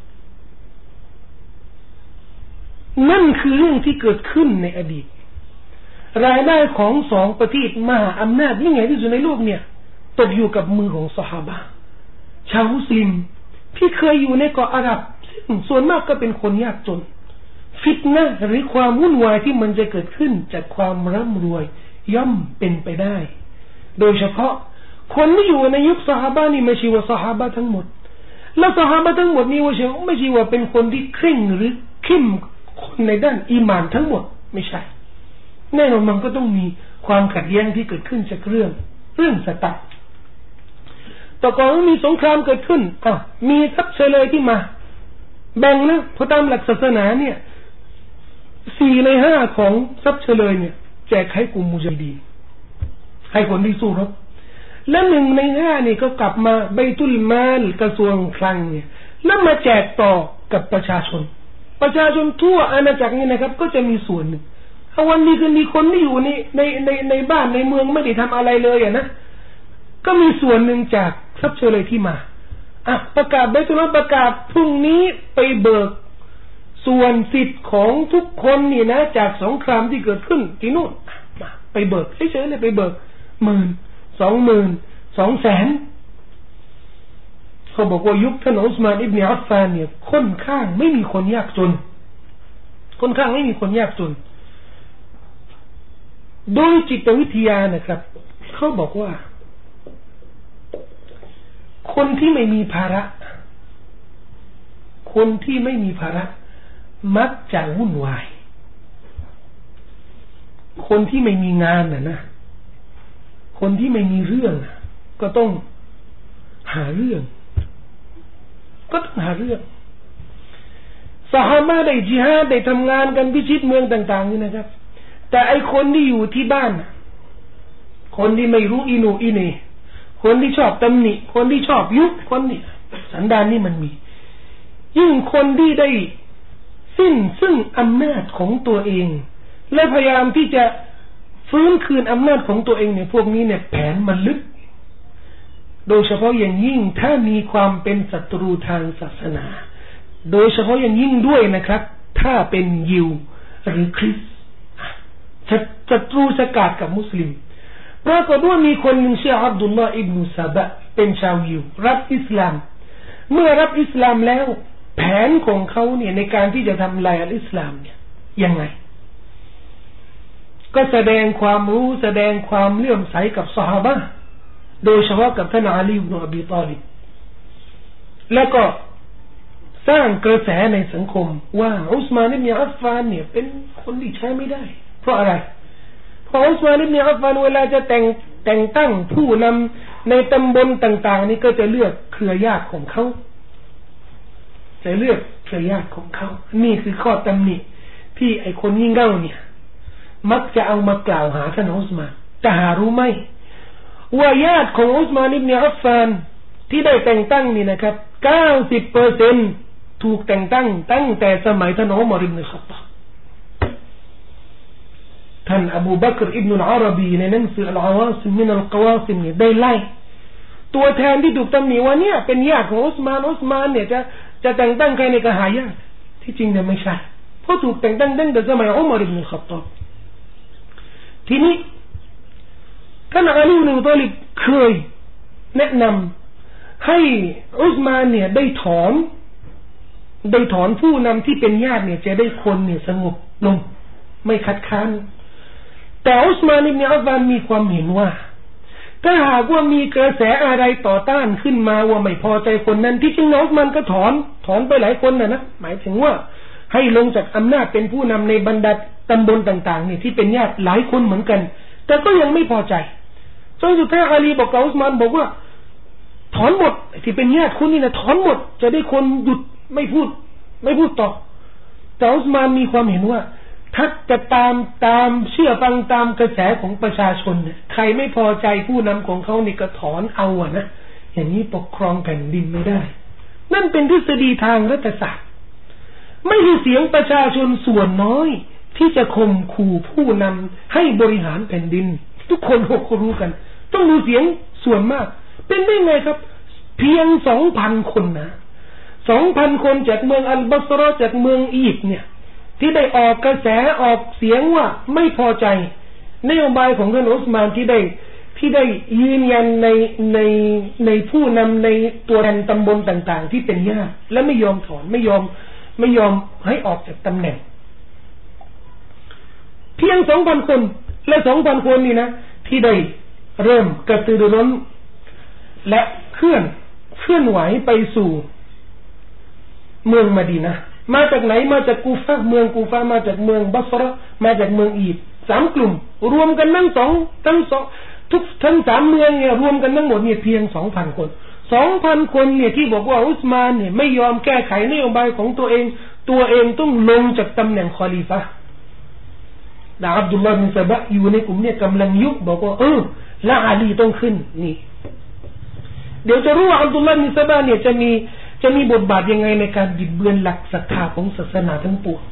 นั่นคือเรื่องที่เกิดขึ้นในอดีตรายได้ของสองประเทศมหาอำนาจยิ่งใหญ่ที่สุดในโลกเนี่ยตกอยู่กับมือของซอฮาบะห์ชาวมุสลิมที่เคยอยู่ในเกาะอาหรับซึ่งส่วนมากก็เป็นคนยากจนฟิตนะห์หรือความวุ่นวายที่มันจะเกิดขึ้นจากความร่ำรวยย่อมเป็นไปได้โดยเฉพาะคนที่อยู่ในยุคซอฮาบะห์นี่ไม่ใช่ว่าซอฮาบะห์ทั้งหมดและซอฮาบะห์ทั้งหมดนี่ว่าไม่ใช่ว่าเป็นคนที่เคร่งหรือเข้มคนในด้านอีหม่านทั้งหมดไม่ใช่แน่นอนมันก็ต้องมีความขัดแย้งที่เกิดขึ้นจากเรื่องเรื่องสตั๊กแต่ก่อนมีสงครามเกิดขึ้นอ้าวมีทัพเฉลยที่มาแบ่งนะเพราะตามหลักศาสนาเนี่ยสี่ในห้าของทรัพย์เฉลยเนี่ยแจกให้กลุ่มมุญาฮิดีนให้คนที่สู้รบและหนึ่งในห้านี่ก็กลับมาไบตุลมาลกระทรวงคลังเนี่ยแล้วมาแจกต่อกับประชาชนประชาชนทั่วอาณาจักรนี่นะครับก็จะมีส่วนหนึ่งถ้าวันนี้คือมีคนที่อยู่ในในในในบ้านในเมืองไม่ได้ทำอะไรเลยอ่ะนะก็มีส่วนหนึ่งจากทรัพย์เฉลยที่มาอ่ะประกาศไบตุลมาลประกาศพรุ่งนี้ไปเบิกส่วนสิทธิ์ของทุกคนนี่นะจากสงครามที่เกิดขึ้นที่นู่นมาไปเบิกเฉยๆเลยไปเบิกหมื่นสองหมื่นสองแสนเขาบอกว่ายุคท่านอุสมานอิบนุอัฟฟานเนี่ยค่อนข้างไม่มีคนยากจนค่อนข้างไม่มีคนยากจนโดยจิตวิทยานะครับเขาบอกว่าคนที่ไม่มีภาระคนที่ไม่มีภาระมักจะวุ่นวายคนที่ไม่มีงานน่ะนะคนที่ไม่มีเรื่องก็ต้องหาเรื่องก็ต้องหาเรื่องซอฮาบะห์ได้ญิฮาดได้ทำงานกันพิชิตเมืองต่างๆนี่นะครับแต่ไอคนที่อยู่ที่บ้านคนที่ไม่รู้อิโนอิเนคนที่ชอบตำหนิคนที่ชอบยุคนนี้สันดานนี่มันมียิ่งคนที่ได้สิ้นซึ่งอำนาจของตัวเองและพยายามที่จะฟื้นคืนอำนาจของตัวเองเนี่ยพวกนี้เนี่ยแผนมันลึกโดยเฉพาะอย่างยิ่งถ้ามีความเป็นศัตรูทางศาสนาโดยเฉพาะอย่างยิ่งด้วยนะครับถ้าเป็นยิวหรือคริสต์ศัตรูสกัดกับมุสลิมปรากฏว่ามีคนหนึ่งชื่ออับดุลลอฮ์อิบนุซาบะเป็นชาวยิวรับอิสลามเมื่อรับอิสลามแล้วแผนของเขาเนี่ยในการที่จะทำลายอัลอิสลามเนี่ยยังไงก็แสดงความรู้แสดงความเลื่อมใสกับซอฮาบะห์โดยเฉพาะกับท่านอาลีอิบนุอบีฏอลิบแล้วก็สร้างกระแสในสังคมว่าอุสมานอิบนุอัฟฟานเนี่ยเป็นคนที่ใช้ไม่ได้เพราะอะไรเพราะอุสมานอิบนุอัฟฟานเวลาจะแต่งแต่งตั้งผู้นำในตำบลต่างๆนี่ก็จะเลือกเครือญาติของเขาจะเลือกเครือญาติของเขานี่คือข้อตำหนิที่ไอ้คนยิ่งเง่าเนี่ยมักจะเอามากล่าวหาท่านอุสมานแต่หารู้ไหมว่าญาติของอุสมานอิบนุอัฟฟานที่ได้แต่งตั้งนี่นะครับ เก้าสิบเปอร์เซ็นต์ ถูกแต่งตั้งตั้งแต่สมัยท่านอุมัรอิบนุค็อฏฏอบท่านอบูบักรอิบนุอัลอารบีในหนังสืออัลอาวาซิมมินัลกวาซิมเนี่ยได้ไล่ตัวแทนที่ถูกตำหนิว่าเนี่ยเป็นญาติของอุสมานอุสมานเนี่ยจะจะแต่งตั้งใครในกหายาติที่จริงเนี่ยไม่ใช่เพราะถูกแต่งตั้งตั้งแต่สมัยอุมัรอิบนุค็อฏฏอบทีนี้ท่านอาลีอิบนุอับดุลตอลิบเคยแนะนำให้อุสมานเนี่ยได้ถอนได้ถอนผู้นำที่เป็นญาติเนี่ยจะได้คนเนี่ยสงบลงไม่คัดค้านแต่อุสมานอิบนุอัฟฟานมีความเห็นว่าถ้าหากว่ามีกระแสอะไรต่อต้านขึ้นมาว่าไม่พอใจคนนั้นที่จริงอุสมานก็ถอนถอนไปหลายคนนะนะหมายถึงว่าให้ลงจากอำนาจเป็นผู้นำในบรรดาตำบลต่างๆเนี่ยที่เป็นญาติหลายคนเหมือนกันแต่ก็ยังไม่พอใจจนสุดท้ายอาลีบอกกับอุสมานบอกว่าถอนหมดที่เป็นญาติคุณนี่นะถอนหมดจะได้คนหยุดไม่พูดไม่พูดต่อแต่อุสมานมีความเห็นว่าถ้าจะตามตามเชื่อฟังตามกระแสของประชาชนเนี่ยใครไม่พอใจผู้นำของเขานี่ก็ถอนเอาอะนะอย่างนี้ปกครองแผ่นดินไม่ได้นั่นเป็นทฤษฎีทางรัฐศาสตร์ไม่ใช่เสียงประชาชนส่วนน้อยที่จะข่มขู่ผู้นำให้บริหารแผ่นดินทุกคนก็รู้กันต้องดูเสียงส่วนมากเป็นได้ไงครับเพียง สองพัน คนนะ สองพัน คนจากเมืองอัลบัสรอจากเมืองอียิปต์เนี่ยที่ได้ออกกระแสออกเสียงว่าไม่พอใจนโยบายของท่านอุสมานที่ได้ที่ได้ยืนยันในในในผู้นำในตัวแทนตำบลต่างๆที่เป็นญาติและไม่ยอมถอนไม่ยอมไม่ยอมให้ออกจากตำแหน่งเพียง สองพัน คนและ สองพัน คนนี่นะที่ได้เริ่มกระตือรือร้นและเคลื่อนเคลื่อนไหวไปสู่เมืองมะดีนะห์มาจากไหนมาจากกูฟะห์เมืองกูฟะห์มาจากเมืองบัสเราะห์มาจากเมืองอียิปต์สามกลุ่มรวมกันทั้งสองทั้งสองทุกทั้งสามเมืองเนี่ยรวมกันทั้งหมดเนี่ยเพียง สองพัน คน สองพัน คนเนี่ยที่บอกว่าอุสมานเนี่ยไม่ยอมแก้ไขนโยบายของตัวเองตัวเองต้องลงจากตำแหน่งคอลิฟะห์ดาอับดุลลอฮ์บินซะบะอยู่ในกลุ่มเนี่ยกำลังยุบบอกว่าเออละอาลีต้องขึ้นนี่เดี๋ยวจะรู้ว่าอับดุลลอฮ์บินซะบะเนี่ยจะมีจะมีบทบาทยังไงในการบิดเบือนหลักศรัทธาของศาสนาทั้งปวง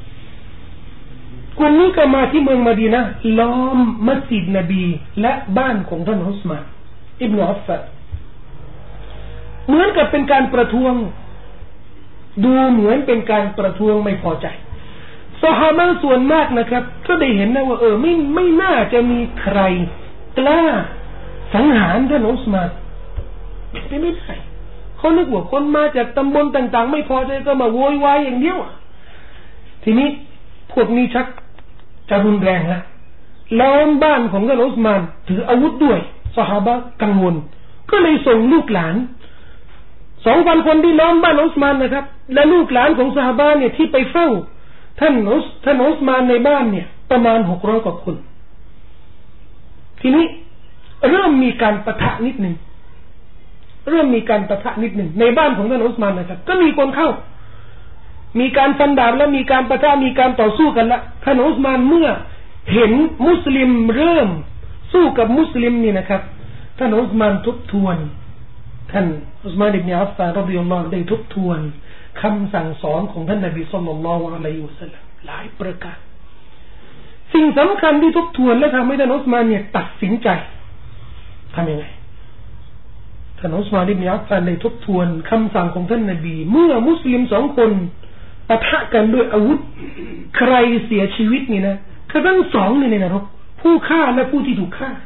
กลุ่มนี้ก็มาที่เมืองมะดีนะห์ล้อมมัสยิดนบีและบ้านของท่านอุสมานอิบนุอัฟฟานเหมือนกับเป็นการประท้วงดูเหมือนเป็นการประท้วงไม่พอใจซอฮาบะห์ส่วนมากนะครับก็ได้เห็นนะว่าเออไม่ไม่น่าจะมีใครกล้าสังหารท่านอุสมานไม่ไม่ได้เขานึกว่าคนมาจากตำบลต่างๆไม่พอใจก็มาโวยวายอย่างเดียวทีนี้พวกนี้ชักจะรุนแรงนะล้อมบ้านของท่านอุสมานถืออาวุธด้วยซอฮาบะห์กังวลก็เลยส่งลูกหลาน สองพัน คนที่ล้อมบ้านอุสมานนะครับและลูกหลานของซอฮาบะห์เนี่ยที่ไปเฝ้าท่านอุสท่านอุสมานในบ้านเนี่ยประมาณหกร้อยกว่าคนทีนี้เริ่มมีการปะทะนิดนึงเริ่มมีการปะทะนิดนึงในบ้านของท่านอุสมานนะครับก็มีคนเข้ามีการฟันดาบและมีการปะทะมีการต่อสู้กันละท่านอุสมานเมื่อเห็นมุสลิมเริ่มสู้กับมุสลิมนี่นะครับท่านอุสมานทบทวนท่านอุสมานอิบนุอัฟฟานรอฎิยัลลอฮุได้ทบทวนคำสั่งสอนของท่านนบีศ็อลลัลลอฮุอะลัยฮิวะซัลลัมหลายประการสิ่งสำคัญที่ทบทวนและทำให้ท่านอุสมานเนี่ยตัดสินใจทำยังไงท่านอุสมานอิบนุอัฟฟานได้ทบทวนคำสั่งของท่านนบีเมื่อมุสลิมสองคนปะทะกันด้วยอาวุธใครเสียชีวิตนี่นะทั้งสองนี่ในนรกผู้ฆ่าและผู้ที่ถูกฆ่า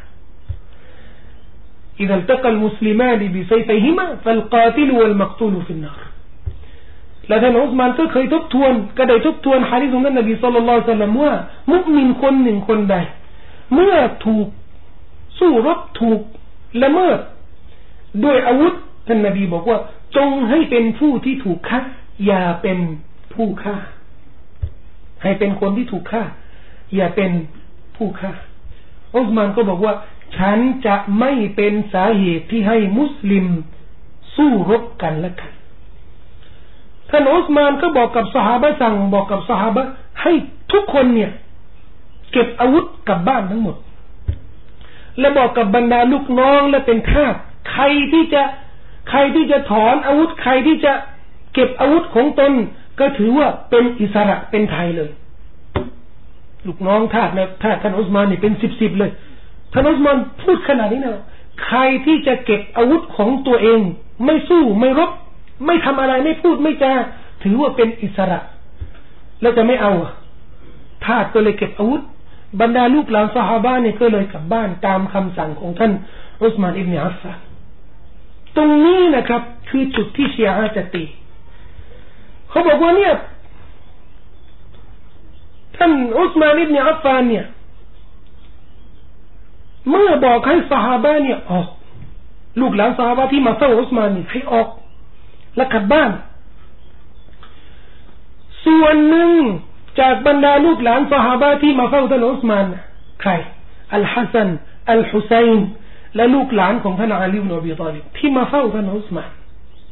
إذا التقى المسلمان بسيفيهما فالقاتل والمقتول في النار และท่านอุสมานก็เคยทบทวนก็ได้ทบทวนหะดีษของท่านนบีศ็อลลัลลอฮุอะลัยฮิวะซัลลัมว่ามุมินคนหนึ่งคนใดเมื่อถูกสู้รบถูกละเมิดด้วยอาวุธท่านนบีบอกว่าจงให้เป็นผู้ที่ถูกฆ่าอย่าเป็นผู้ฆ่าให้เป็นคนที่ถูกฆ่าอย่าเป็นผู้ฆ่าอุสมานก็บอกว่าฉันจะไม่เป็นสาเหตุที่ให้มุสลิมสู้รบกันและกันท่านอุสมานก็บอกกับซอฮาบะห์สั่งบอกกับซอฮาบะห์ให้ทุกคนเนี่ยเก็บอาวุธกลับบ้านทั้งหมดและบอกกับบรรดาลูกน้องและเป็นทาสใครที่จะใครที่จะถอนอาวุธใครที่จะเก็บอาวุธของตนก็ถือว่าเป็นอิสระเป็นไทยเลยลูกน้องทาสนะทาสท่านอุสมานนี่เป็นสิบๆเลยท่านอุสมานพูดขนาดนี้นะใครที่จะเก็บอาวุธของตัวเองไม่สู้ไม่รบไม่ทำอะไรไม่พูดไม่จาถือว่าเป็นอิสระแล้วจะไม่เอาทาสก็เลยเก็บอาวุธบรรดาลูกหลานซอฮาบะห์เนี่ยก็เลยกลับบ้านตามคำสั่งของท่านอุสมานอิบนุอัฟฟานตรงนี้นะครับคือจุดที่ชีอะห์จะตีเขาบอกว่าเนี่ยท่านอุสมานอิบนุอัฟฟานเนี่ยเมื่อบอกให้ซอฮาบะห์เนี่ยออกลูกหลานซอฮาบะห์ที่มาเฝ้าอุสมานนี่ให้ออกและกลับบ้านส่วนหนึ่งจากบรรดาลูกหลานซอฮาบะห์ที่มาเฝ้าท่านอุสมานใครอัลฮัสซันอัลฮุซัยน์และลูกหลานของท่านอาลีอิบนุอบีฏอลิบที่มาเฝ้าท่านอุสมาน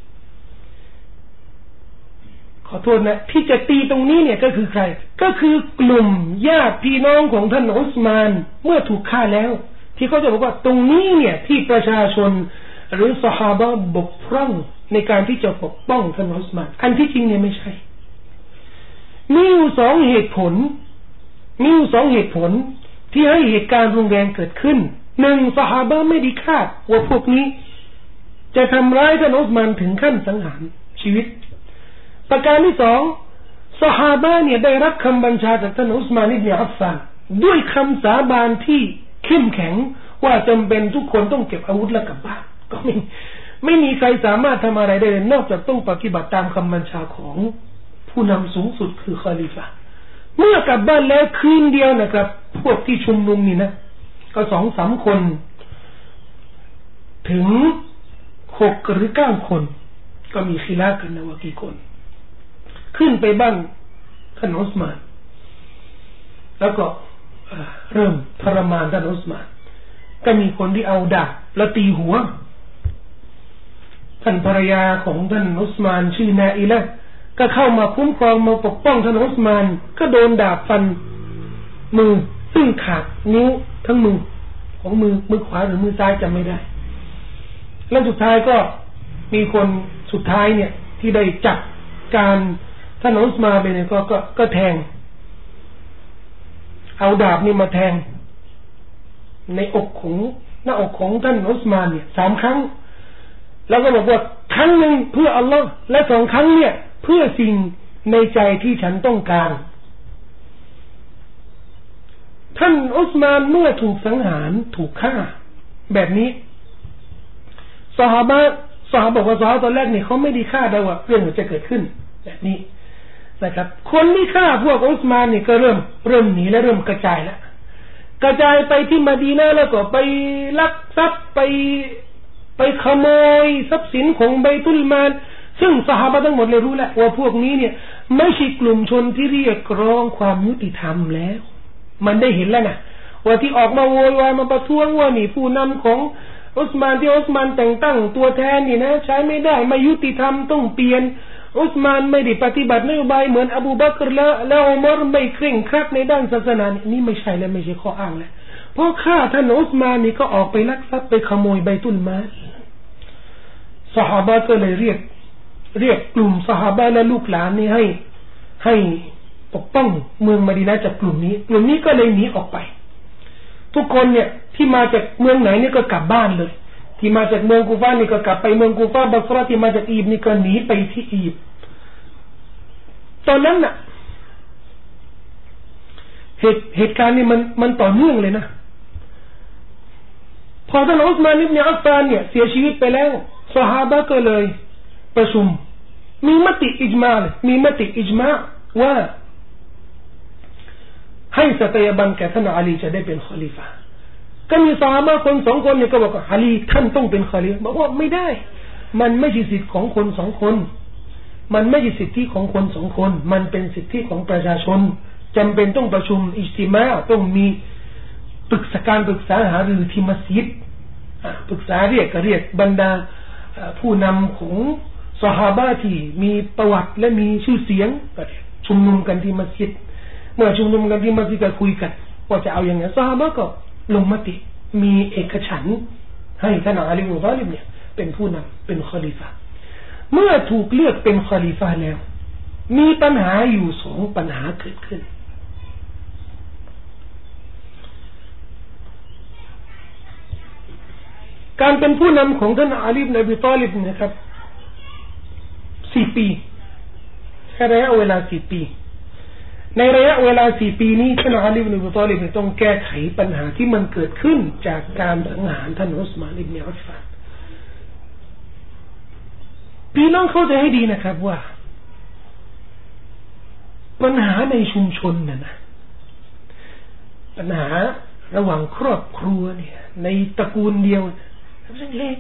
ขอโทษนะที่จะตีตรงนี้เนี่ยก็คือใครก็คือกลุ่มญาติพี่น้องของท่านอุสมานเมื่อถูกฆ่าแล้วที่เขาจะบอกว่าตรงนี้เนี่ยที่ประชาชนหรือซอฮาบะห์บกพร่องในการที่จะปกป้องท่านอุสมานอันที่จริงเนี่ยไม่ใช่มีอยู่สองเหตุผลมีอยู่สองเหตุผลที่ให้เหตุการณ์รุนแรงเกิดขึ้นหนึ่งซอฮาบะห์ไม่ได้คาดว่าพวกนี้จะทำร้ายท่านอุสมานถึงขั้นสังหารชีวิตประการที่สองซอฮาบะห์เนี่ยได้รับคำบัญชาจากท่านอุสมานอิบนุอัฟฟานด้วยคำสาบานที่เข้มแข็งว่าจำเป็นทุกคนต้องเก็บอาวุธและกลับบ้านก็ไม่ไม่มีใครสามารถทำอะไรได้นอกจากต้องปฏิบัติตามคำบัญชาของผู้นำสูงสุดคือคอลิฟะห์เมื่อกลับบ้านแล้วคืนเดียวนะครับพวกที่ชุมนุมนี่นะก็สองสามคนถึงหกหรือเก้าคนก็มีkhiลาฟกันนะว่ากี่คนขึ้นไปบ้านท่านอุสมานแล้วก็เริ่มทรมานท่านอุสมานก็มีคนที่เอาดาบแล้วตีหัวท่านภรรยาของท่านอุสมานชื่อนาอิละก็เข้ามาคุ้มครองมาปกป้องท่านอุสมานก็โดนดาบฟันมือซึ่งขาดนิ้วทั้งมือของมือมือขวาหรือมือซ้ายจำไม่ได้แล้วสุดท้ายก็มีคนสุดท้ายเนี่ยที่ได้จับการท่านอุสมานไปเนี่ยก็ก็ก็แทงเอาดาบนี่มาแทงในอกของหน้าอกของท่านอุสมานเนี่ยสามครั้งแล้วก็บอกว่าครั้งหนึ่งเพื่ออัลลอฮ์และสองครั้งเนี่ยเพื่อสิ่งในใจที่ฉันต้องการท่านอุสมานเมื่อถูกสังหารถูกฆ่าแบบนี้ซอฮาบะห์ซอฮาบะห์บอกว่าซอฮาบะห์ตอนแรกเนี่ยเขาไม่ได้คาดว่าเรื่องจะเกิดขึ้นแบบนี้นะครับคนที่ฆ่าพวกอุสมานเนี่ยก็เริ่มเริ่มหนีและเริ่มกระจายแล้วกระจายไปที่มะดีนะห์แล้วก็ไปลักทรัพย์ไปไปขโมยทรัพย์สินของบัยตุลมานซึ่งซอฮาบะห์ทั้งหมดเลยรู้แล้วว่าพวกนี้เนี่ยไม่ใช่กลุ่มชนที่เรียกร้องความยุติธรรมแล้วมันได้เห็นแล้วนะว่าที่ออกมาโวยวายมาประท้วงว่านี่ผู้นำของอุสมานที่อุสมานแต่งตั้งตัวแทนนี่นะใช้ไม่ได้ไม่ยุติธรรมต้องเปลี่ยนอุสมานไม่ได้ปฏิบัตินโยบายเหมือนอบูบักรและและอุมัรไม่เคร่งครัดในด้านศาสนานี่ไม่ใช่และไม่ใช่ข้ออ้างแล้วเพราะข้าท่านอุสมานนี่ก็ออกไปลักทรัพย์ไปขโมยบัยตุลมาลซอฮาบะห์ก็เลยเรียกเรียกกลุ่มซอฮาบะห์และลูกหลานนี่ให้ให้ปกป้องเมืองมะดีนะห์จากกลุ่มนี้กลุ่มนี้ก็เลยหนีออกไปทุกคนเนี่ยที่มาจากเมืองไหนนี่ก็กลับบ้านเลยที่มาจากเมืองกูฟานี่ก็กลับไปเมืองกูฟาบัสเราะห์ที่มาจากอียิปต์นี่ก็หนีไปที่อียิปต์ตอนนั้นน่ะเหตุเหตุการณ์นี้มันมันต่อเนื่องเลยนะพอท่านอุสมานอิบนุอัฟฟานเนี่ยเสียชีวิตไปแล้วซอฮาบะห์ก็เลยประชุมมีมติอิจมาเลยมีมติอิจมาว่าให้สถาบันแก่ท่านอาลีจะได้เป็นคอลิฟะห์ก็มีซอฮาบะห์คนสองคนเนี่ยก็บอกว่าอาลีท่านต้องเป็นคอลิฟะห์บอกว่าไม่ได้มันไม่ใช่สิทธิ์ของคนสองคนมันไม่ใช่สิทธิของคนสองคนมันเป็นสิทธิของประชาชนจำเป็นต้องประชุมอิจติมาต้องมีปรึกษาการปรึกษาหารือที่มัสยิดปรึกษาเรียกก็เรียกบรรดาผู้นำของซอฮาบะห์ที่มีประวัติและมีชื่อเสียงก็ชุมนุมกันที่มัสยิดเมื่อชุมนุมกันที่มัสยิดก็คุยกันว่าจะเอาอย่างไงซอฮาบะห์ก็ลงมติมีเอกฉันท์ให้ท่านอาลีอิบนุอับบิฏอลิบเนี่ยเป็นผู้นำเป็นคอลิฟะห์เมื่อถูกเลือกเป็นคอลิฟะห์แล้วมีปัญหาอยู่สองปัญหาเกิดขึ้นการเป็นผู้นำของท่านอาลีอิบนุอับบิฏอลิบนะครับสี่ปีแค่ระยะเวลาสี่ปีในระยะเวลาสี่ปีนี้ท่านอาลีอิบนุอับบิฏอลิบต้องแก้ไขปัญหาที่มันเกิดขึ้นจากการสังหารท่านอุสมานอิบนุอัฟฟานพี่น้องเข้าใจให้ดีนะครับว่าปัญหาในชุมชนน่ะนะปัญหาระหว่างครอบครัวเนี่ยในตระกูลเดียวเรื่องเล็ก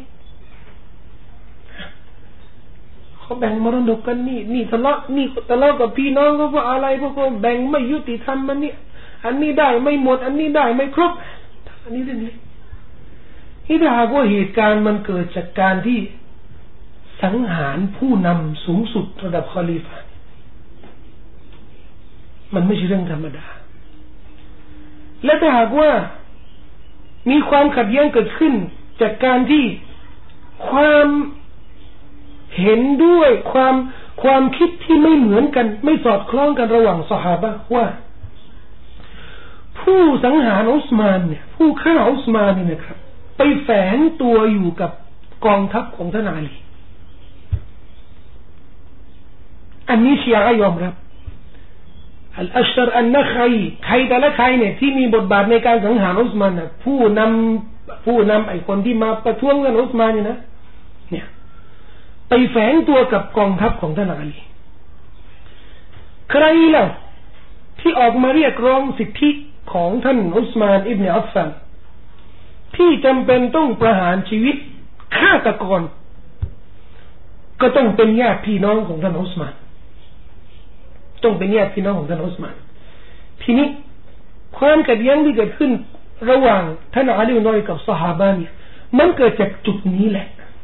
เขาแบ่งมรดกกันนี่นี่ทะเลาะนี่ทะเลาะกับพี่น้องก็เพราะอะไรเพราะเขาแบ่งไม่ยุติธรรมมันเนี่ยอันนี้ได้ไม่หมดอันนี้ได้ไม่ครบอันนี้เรื่องเล็กที่ถ้าหากว่าเหตุการณ์มันเกิดจากการที่สังหารผู้นำสูงสุดระดับคอลิฟะห์มันไม่ใช่เรื่องธรรมดาและถ้าหากว่ามีความขัดแย้งเกิดขึ้นจากการที่ความเห็นด้วยความความคิดที่ไม่เหมือนกันไม่สอดคล้องกันระหว่างซอฮาบะห์ว่าผู้สังหารอุสมานเนี่ยผู้ฆ่าอุสมานเนี่ยนะครับไปแฝงตัวอยู่กับกองทัพของท่านอาลีอันนี้ชีอะห์ยอมรับอัลอัชรอันนะคัยใครแต่ละใครเนี่ยที่มีบทบาทในการสังหารอุสมานน่ะผู้นำผู้นำไอ้คนที่มาประท้วงกันอุสมานเนี่ยนะเนี่ยไปแฝงตัวกับกองทัพของท่านอาลีใครเล่าที่ออกมาเรียกร้องสิทธิของท่านอุสมานอิบนุอัฟฟานที่จำเป็นต้องประหารชีวิตฆาตกรก็ต้องเป็นญาติพี่น้องของท่านอุสมานต้องเป็นญาติพี่น้องของท่านอุสมานทีนี้ความขัดแย้งที่เกิดขึ้นระหว่างท่านอาลีอิบนุอับบิฏอลิบกับซอฮาบะห์เนี่ยมันเกิดจากจุดนี้แหละ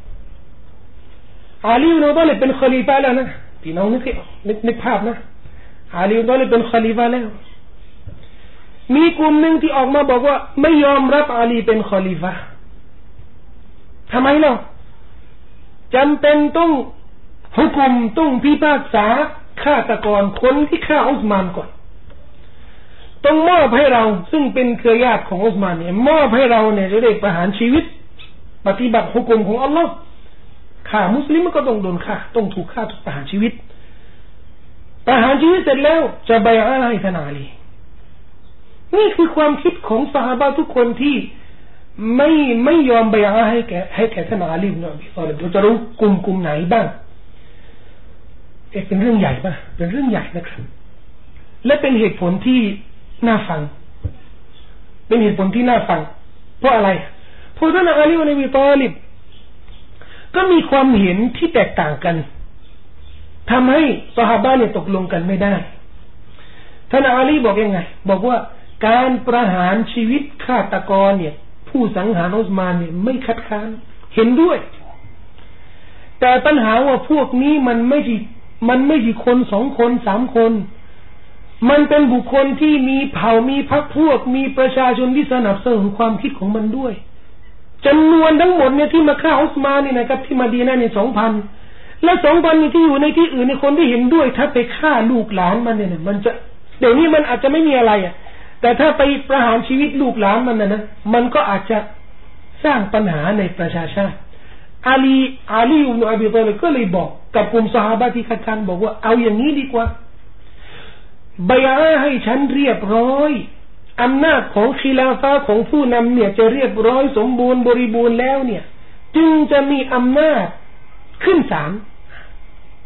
อาลีอิบนุอับบิฏอลิบเป็นคอลิฟะห์แล้วนะพี่น้องนึกนึกนึกภาพนะอาลีอิบนุอับบิฏอลิบเป็นคอลิฟะห์แล้วมีกลุ่มหนึ่งที่ออกมาบอกว่าไม่ยอมรับอาลีเป็นคอลิฟะห์ทำไมล่ะจำเป็นต้องฮุกุมต้องพิพากษาฆาตกรคนที่ฆ่าอุสมานก่อนต้องมอบให้เราซึ่งเป็นเครือญาติของอุสมานเนี่ยมอบให้เราเนี่ยจะได้ประหารชีวิตปฏิบัติฮุกุมของอัลลอฮ์ฆ่ามุสลิมก็ต้องโดนฆ่าต้องถูกฆ่าถูกประหารชีวิตประหารชีวิตเสร็จแล้วจะบัยอะห์ให้ท่านอาลีนี่คือความคิดของซอฮาบะห์ทุกคนที่ไม่ไม่ยอมบัยอะห์ให้แก่ให้แก่ท่านอาลีอิบนุอับบิฏอลิบเราจะรู้กลุ่มกลุ่มไหนบ้างเป็นเรื่องใหญ่ป่ะเป็นเรื่องใหญ่นะครับและเป็นเหตุผลที่น่าฟังเป็นเหตุผลที่น่าฟังเพราะอะไรเพราะท่านอาลีอิบนุอับบิฏอลิบก็มีความเห็นที่แตกต่างกันทำให้ซอฮาบะห์เนี่ยตกลงกันไม่ได้ท่านอาลีบอกยังไงบอกว่าการประหารชีวิตฆาตกรเนี่ยผู้สังหารอุสมานเนี่ยไม่คัดค้านเห็นด้วยแต่ปัญหาว่าพวกนี้มันไม่ใช่มันไม่ใช่คนสองคนสามคนมันเป็นบุคคลที่มีเผ่ามีพรรคพวกมีประชาชนที่สนับสนุนความคิดของมันด้วยจำนวนทั้งหมดเนี่ยที่มาฆ่าอุสมานนี่นะครับที่มาดีนะเนี่ยสองพันและสองพันนี่ที่อยู่ในที่อื่นในคนที่เห็นด้วยถ้าไปฆ่าลูกหลานมันเนี่ยมันจะเดี๋ยวนี้มันอาจจะไม่มีอะไรอ่ะแต่ถ้าไปประหารชีวิตลูกหลานมันนะนะมันก็อาจจะสร้างปัญหาในประชาชาติอาลีอาลีอิบนุอับบิฏอลิบก็เลยบอกกับกลุ่มซอฮาบะห์ที่คัดค้านบอกว่าเอาอย่างนี้ดีกว่าบัยอะห์ให้ฉันเรียบร้อยอำนาจของคิลาฟะห์ของผู้นำเนี่ยจะเรียบร้อยสมบูรณ์บริบูรณ์แล้วเนี่ยจึงจะมีอำนาจขึ้นศาล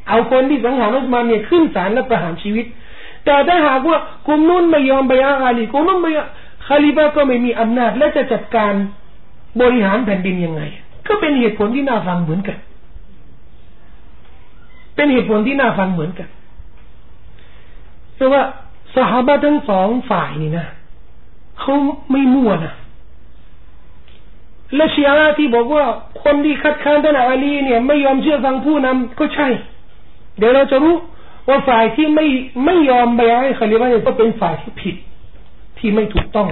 เอาคนที่สังหารอุสมานเนี่ยขึ้นศาลและประหารชีวิตแต่ถ้าหากว่ากลุ่มนู้นไม่ยอมไปอาอาลีกลุ่มนู้นไม่คาลิฟะห์ก็ไม่มีอำนาจและจะจัดการบริหารแผ่นดินยังไงก็เป็นเหตุผลที่น่าฟังเหมือนกันเป็นเหตุผลที่น่าฟังเหมือนกันเพราะว่าซอฮาบะห์ทั้งสองฝ่ายนี่นะเขาไม่มั่วนะและชีอะห์ที่บอกว่าคนที่คัดค้านท่านอาลีเนี่ยไม่ยอมเชื่อฟังผู้นำก็ใช่เดี๋ยวเราจะรู้ว่าฝ่ายที่ไม่ไม่ยอมไปให้คาลิฟะห์เนี่ยก็เป็นฝ่ายที่ผิดที่ไม่ถูกต้อง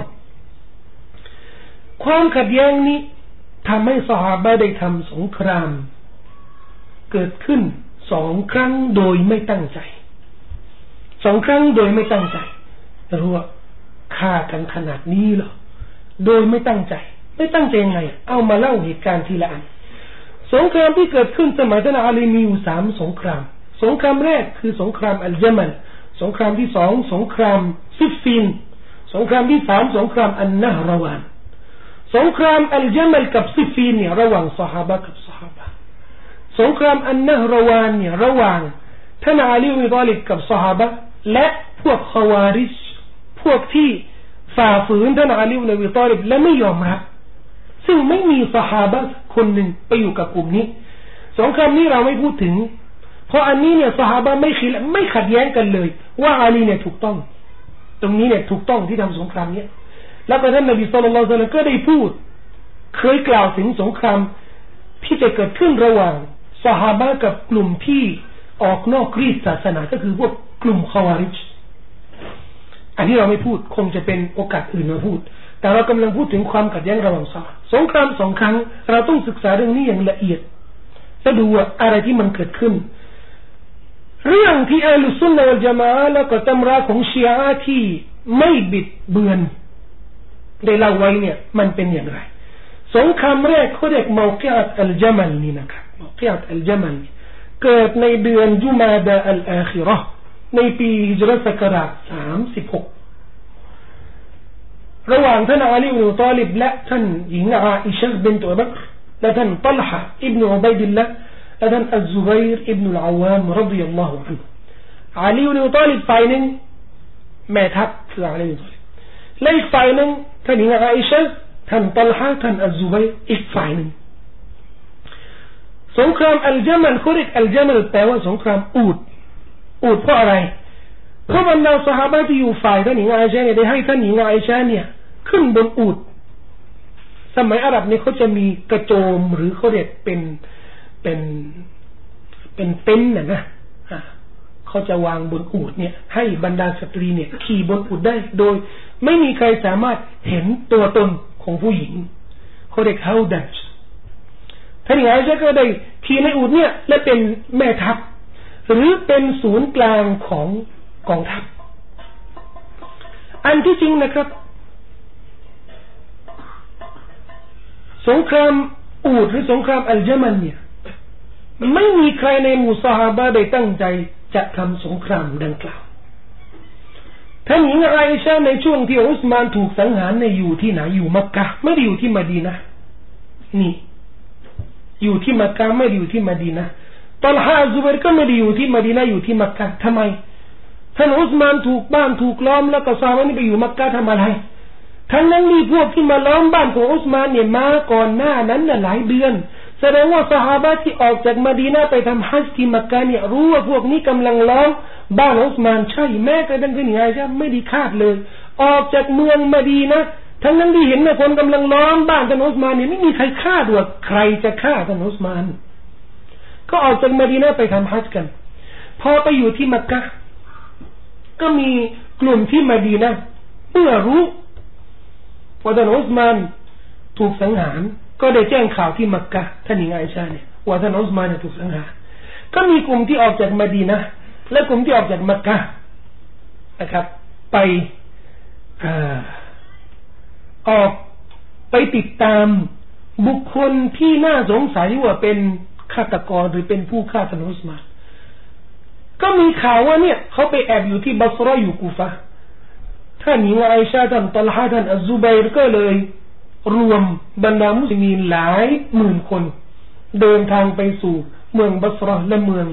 ความขัดแย้งนี้ทำให้ซอฮาบะห์ได้ทำสงครามเกิดขึ้นสองครั้งโดยไม่ตั้งใจสองครั้งโดยไม่ตั้งใจรู้ว่าฆ่ากันขนาดนี้เหรอโดยไม่ตั้งใจไม่ตั้งใจยังไงเอามาเล่าเหตุการณ์ทีละอันสงครามที่เกิดขึ้นสมัยท่านอาลีมีอยู่สามสงครามสงครามแรกคือสงครามอัลญะมัลสงครามที่สองสงครามซิฟฟีนสงครามที่สามสงครามอันนะฮรวานสงครามอัลญะมัลกับซิฟฟีนเนี่ยระหว่างซอฮาบะห์กับซอฮาบะห์สงครามอันนะฮรวานเนี่ยระหว่างท่านอาลีบินตอลิบกับซอฮาบะห์และพวกคอวาริชพวกที่ฝ่าฝืนท่านอาลีบินตอลิบและไม่ยอมรับซึ่งไม่มีซอฮาบะห์คนหนึ่งไปอยู่กับกลุ่มนี้สงครามนี้เราไม่พูดถึงเพราะอันนี้เนี่ยซอฮาบะห์ไม่คิดไม่ขัดแย้งกันเลยว่าอาลีเนี่ยถูกต้องตรงนี้เนี่ยถูกต้องที่ทำสงครามเนี้ยแล้วก็ท่านนบีศ็อลลัลลอฮุอะลัยฮิวะซัลลัมก็ได้พูดเคยกล่าวถึงสงครามที่จะเกิดขึ้นระหว่างซอฮาบะห์กับกลุ่มที่ออกนอกรีดศาสนาก็คือพวกกลุ่มคอวาริชอันนี้เราไม่พูดคงจะเป็นโอกาสอื่นมาพูดแต่เรากำลังพูดถึงความขัดแย้งระหว่างซอฮาบะห์สงครามสองครั้งเราต้องศึกษาเรื่องนี้อย่างละเอียดและดูว่าอะไรที่มันเกิดขึ้นเรื่องที่อัลลุซุนนะวัลญะมาอะห์แล้วก็ตำราของชีอะห์ที่ไม่บิดเบือนได้เล่าไว้เนี่ยมันเป็นอย่างไรสงครามแรกเขาเรียกมาวกิอะตอัลญะมัลนี่นะครับมาวกิอะตอัลญะมัลเกิดในเดือนจุมาดะอัลอาคิเราะห์ในปีฮิจเราะห์ศักราชสามสิบหกระหว่างท่านอาลีอิบนุตอลิบและท่านหญิงอาอิชะห์บินตุอับบักรและท่านตัลฮะอิบนุอุบัยดิลละห์และท่านอัซซุบัยรอิบนุอัลอาวามรฎิยัลลอฮุอันฮุอาลีอิบนุตอลิบฝ่ายหนึ่งแม่ทัพคืออาลีอิบนุตอลิบและอีกฝ่ายหนึ่งท่านหญิงอาอิชะห์ท่านตัลฮะท่านอัซซุบัยรอีกฝ่ายหนึ่งสงครามอัลญะมัลเขาเรียกอัลญะมัลแปลว่าสงครามอูฐอูฐเพราะอะไรเพราะบรรดาซอฮาบะห์ที่อยู่ฝ่ายท่านหญิงอาอิชะห์เนี่ยได้ให้ท่านหญิงอาอิชะห์เนี่ยขึ้นบนอูฐสมัยอาหรับเนี่ยเขาจะมีกระโจมหรือเขาเรียกเป็นเป็นเป็นเต็นท์น่ะนะเขาจะวางบนอูฐเนี่ยให้บรรดาสตรีเนี่ยขี่บนอูฐได้โดยไม่มีใครสามารถเห็นตัวตนของผู้หญิงเขาเรียกเฮาดัชท่านหญิงอาอิชะห์ก็ได้ขี่ในอูฐเนี่ยและเป็นแม่ทัพหรือเป็นศูนย์กลางของกองทัพอันที่จริงนะครับสงครามอูฐหรือสงครามอัลญะมัลเนี่ยไม่มีใครในหมู่ซอฮาบะห์ได้ตั้งใจจะทำสงครามดังกล่าวท่านหญิงอาอิชะห์ในช่วงที่อุสมานถูกสังหารในอยู่ที่ไหนอยู่มักกะฮ์ไม่ได้อยู่ที่มะดีนะห์นี่อยู่ที่มักกะฮ์ไม่ได้อยู่ที่มะดีนะห์ตัลฮะอัซซุบัยรก็ไม่ได้อยู่ที่มะดีนะห์อยู่ที่มักกะฮ์ทำไมท่านอุสมานถูกบ้านถูกล้อมแล้วก็ซอฮาบะห์นี่ไปอยู่มักกะฮ์ทำอะไรทั้งนั้นมีพวกที่มาล้อมบ้านของอุสมานเนี่ยมาก่อนหน้านั้นน่ะหลายเดือนแสดงว่าซอฮาบะห์ที่ออกจากมะดีนะห์ไปทำฮัจญ์ที่มักกะฮ์เนี่ยรู้ว่าพวกนี้กำลังล้อมบ้านอุสมานใช่แม้กระทั่งท่านหญิงอาอิชะห์ไม่ได้คาดเลยออกจากเมืองมะดีนะห์ทั้งนั้นที่เห็นว่าคนกำลังล้อมบ้านท่านอุสมานเนี่ยไม่มีใครคาดว่าใครจะฆ่าท่านอุสมานก็ออกจากมะดีนะห์ไปทำฮัจญ์กันพอไปอยู่ที่มักกะฮ์ก็มีกลุ่มที่มะดีนะห์เมื่อรู้ว่าท่านอุสมานถูกสังหารก็ได้แจ้งข่าวที่มักกะฮ์ท่านหญิงอาอิชะห์เนี่ยว่าท่านอุสมานเนี่ยถูกสังหารก็มีกลุ่มที่ออกจากมะดีนะห์และกลุ่มที่ออกจากมักกะฮ์นะครับไปเอ่อออกไปติดตามบุคคลที่น่าสงสัยว่าเป็นฆาตกรหรือเป็นผู้ฆ่าท่านอุสมานก็มีข่าวว่าเนี่ยเขาไปแอบอยู่ที่บัศเราะห์อยู่กูฟะห์ท่านหญิงอาอิชะห์ท่านตัลฮะท่านอัซซุบัยรก็เลยรวมบรรดามุสลิมีนหลายหมื่นคนเดินทางไปสู่เมืองบัศเราะห์และเมือง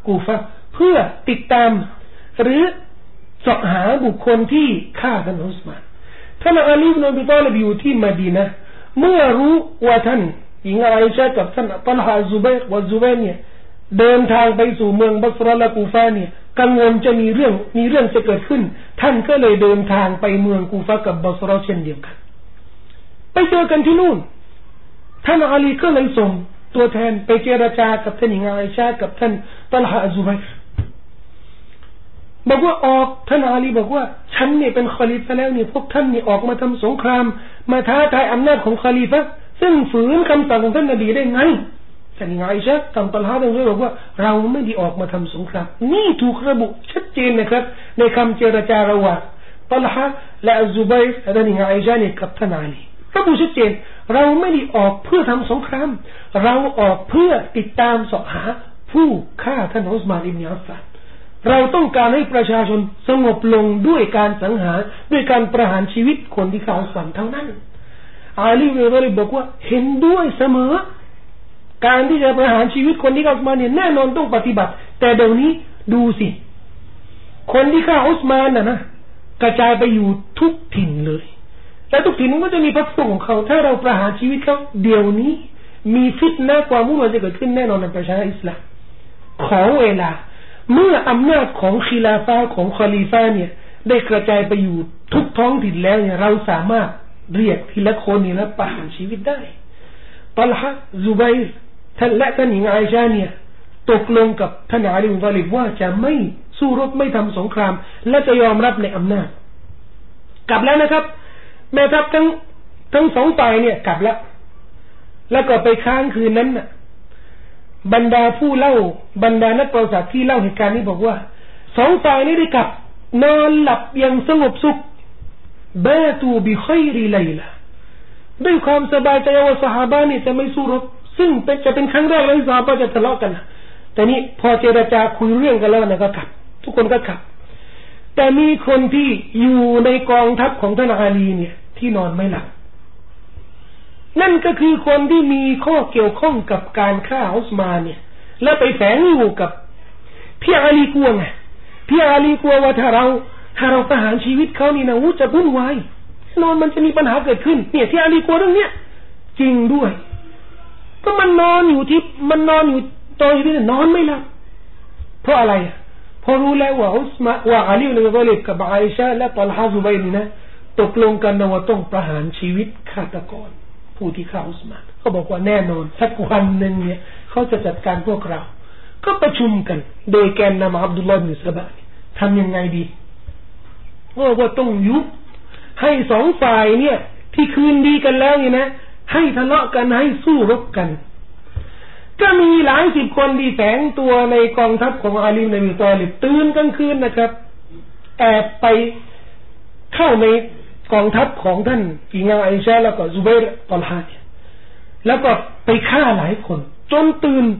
กูฟะเพื่อติดตามหรือเสาะหาบุคคลที่ฆ่าท่านอุสมานท่านอาลีบินอบีฏอลิบอยู่ที่มะดีนะห์เมื่อรู้ว่าท่านหญิงอาอิชะห์กับท่านตัลฮะซุบัยร์วะซุบัยร์เนี่ยเดินทางไปสู่เมืองบัศรและกูฟะเนี่ยกังวลจะมีเรื่องมีเรื่องจะเกิดขึ้นท่านก็เลยเดินทางไปเมืองกูฟะกับบัศรเช่นเดียวกันไปเจอกันที่นู่นท่านอาลีก็เลยส่งตัวแทนไปเจรจากับท่านหญิงอาอิชะห์กับท่านตัลฮะซุบัยร์บอกว่าออกท่านอาลีบอกว่าฉันเนี่ยเป็นคอลิฟะห์แล้วเนี่ยพวกท่านนี่ออกมาทำสงครามมาท้าทายอำนาจของคอลิฟะห์ซึ่งฝืนคำสั่งของท่านนบีได้ไงท่านหญิงอาอิชะห์ท่านตัลฮะได้บอกว่าเราไม่ได้ออกมาทำสงครามนี่ถูกระบุชัดเจนนะครับในคำเจรจาระหว่างตัลฮะและอัซุบัยร์และท่านหญิงอาอิชะห์เนี่ยกับท่านอาลีระบุชัดเจนเราไม่ได้ออกเพื่อทำสงครามเราออกเพื่อติดตามเสาะหาผู้ฆ่าท่านอุสมานอิบนุอัฟฟานเราต้องการให้ประชาชนสงบลงด้วยการสังหารด้วยการประหารชีวิตคนที่ฆ่าอุสมานเท่านั้นอาลีบินอับดุลบอกว่าเห็นด้วยเสมอการที่จะประหารชีวิตคนที่ฆ่าอุสมานเนี่ยแน่นอนต้องปฏิบัติแต่เดี๋ยวนี้ดูสิคนที่ฆ่าอุสมานน่ะนะกระจายไปอยู่ทุกถิ่นเลยและทุกถิ่นก็จะมีพรรคพวกของเขาถ้าเราประหารชีวิตเขาเดี๋ยวนี้มีฟิตนะห์ความวุ่นวายจะเกิดขึ้นแน่นอนในประชาชนอิสลามขอเวลาเมื่ออำนาจของคิลาฟะห์ของคอลิฟะห์เนี่ยได้กระจายไปอยู่ทุกท้องถิ่นแล้วเนี่ยเราสามารถเรียกทีละคนนี่แล้วประหารชีวิตได้ตัลฮะซุบัยร์ท่านและท่านหญิงอาอิชะห์เนี่ยตกลงกับท่านอาลีบินตอลิบว่าจะไม่สู้รบไม่ทำสงครามและจะยอมรับในอำนาจกลับแล้วนะครับแม่ทัพทั้งทั้งสองฝ่ายเนี่ยกลับแล้วแล้วก็ไปค้างคืนนั้นน่ะบรรดาผู้เล่าบรรดานักประวัติศาสตร์ที่เล่าเหตุการณ์นี้บอกว่าสองฝ่ายนี้ได้กลับนอนหลับอย่างสงบสุขบาตูบิค็อยริไลลาด้วยความสบายใจว่าซอฮาบะห์นี่จะไม่สู้รบซึ่งเป็นจะเป็นครั้งแรกเลยที่ซอฮาบะห์จะทะเลาะกันแต่นี่พอเจรจาคุยเรื่องกันแล้วนะก็กลับทุกคนก็กลับแต่มีคนที่อยู่ในกองทัพของท่านอาลีเนี่ยที่นอนไม่หลับนั่นก็คือคนที่มีข้อเกี่ยวข้องกับการฆ่าอุสมานเนี่ยและไปแฝงอยู่กับพี่อาลีกลัวไงพี่อาลีกลัวว่าถ้าเราถ้าเราประหารชีวิตเขานี่นะวุจะวุ่นวายนอนมันจะมีปัญหาเกิดขึ้นเนี่ยที่อาลีกลัวเรื่องเนี้ยจริงด้วยก็มันนอนอยู่ที่มันนอนอยู่ตอนที่นอนไม่หลับเพราะอะไรพอรู้แล้วว่าอุสมานว่าอาลีบินอับดุลลิบกับอาอิชะห์และตัลฮะซุบัยร์นะตกลงกันว่าต้องประหารชีวิตฆาตกรผู้ที่ฆ่าอุสมานเขาบอกว่าแน่นอนสักวันหนึ่งเนี่ยเขาจะจัดการพวกเราก็ประชุมกันโดยแกนนำอับดุลลอฮ์บินซะบะห์ทำยังไงดีว่าว่าต้องยุบให้สองฝ่ายเนี่ยที่คืนดีกันแล้วนี่นะให้ทะเลาะกันให้สู้รบกันก็มีหลายสิบคนที่แฝงตัวในกองทัพของอาลีบินอับดุลตอลิบตื่นกลางคืนนะครับแอบไปเข้าในกองทัพของท่านหญิงอาอิชะห์แล้วก็ซุบัยร์ตัลฮะห์แล้วก็ไปฆ่าหลายคนจนตื่น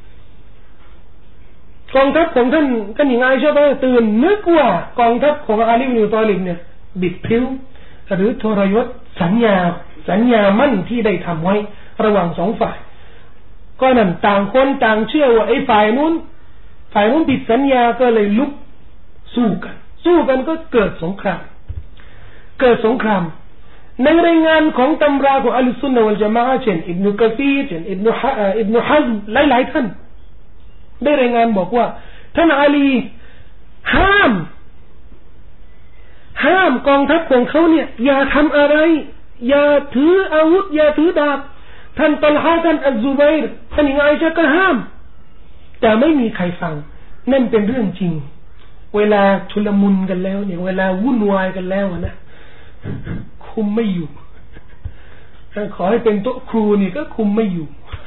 กองทัพของท่านท่านหญิงอาอิชะห์ก็ตื่นนึกว่ากองทัพของอาลีบินอับดุลตอลิบเนี่ยบิดพลิ้วหรือทรยศสัญญาสัญญามั่นที่ได้ทำไว้ระหว่างสองฝ่ายก็นั่นต่างคนต่างเชื่อว่าไอ้ฝ่ายนู้นฝ่ายนู้นผิดสัญญาก็เลยลุกสู้กันสู้กันก็เกิดสงครามเกิดสงครามในรายงานของตำราของอัลซุนนะฮ์วัลญะมาอะห์เช่นอิบนุกะซีรเช่นอิบนุฮะอิบนุฮัซมหลายๆท่านได้รายงานบอกว่าท่านอาลีห้ามห้ามกองทัพของเขาเนี่ยอย่าทำอะไรอย่าถืออาวุธอย่าถือดาบท่านตัลฮะท่านอัซซุบัยร์ท่านหญิงอาอิชะห์ก็ห้ามแต่ไม่มีใครฟังนั่นเป็นเรื่องจริงเวลาชุลมุนกันแล้วเนี่ยเวลาวุ่นวายกันแล้วนะคุมไม่อยู่ขอให้เป็นโต๊ะครูนี่ก็คุมไม่อยู่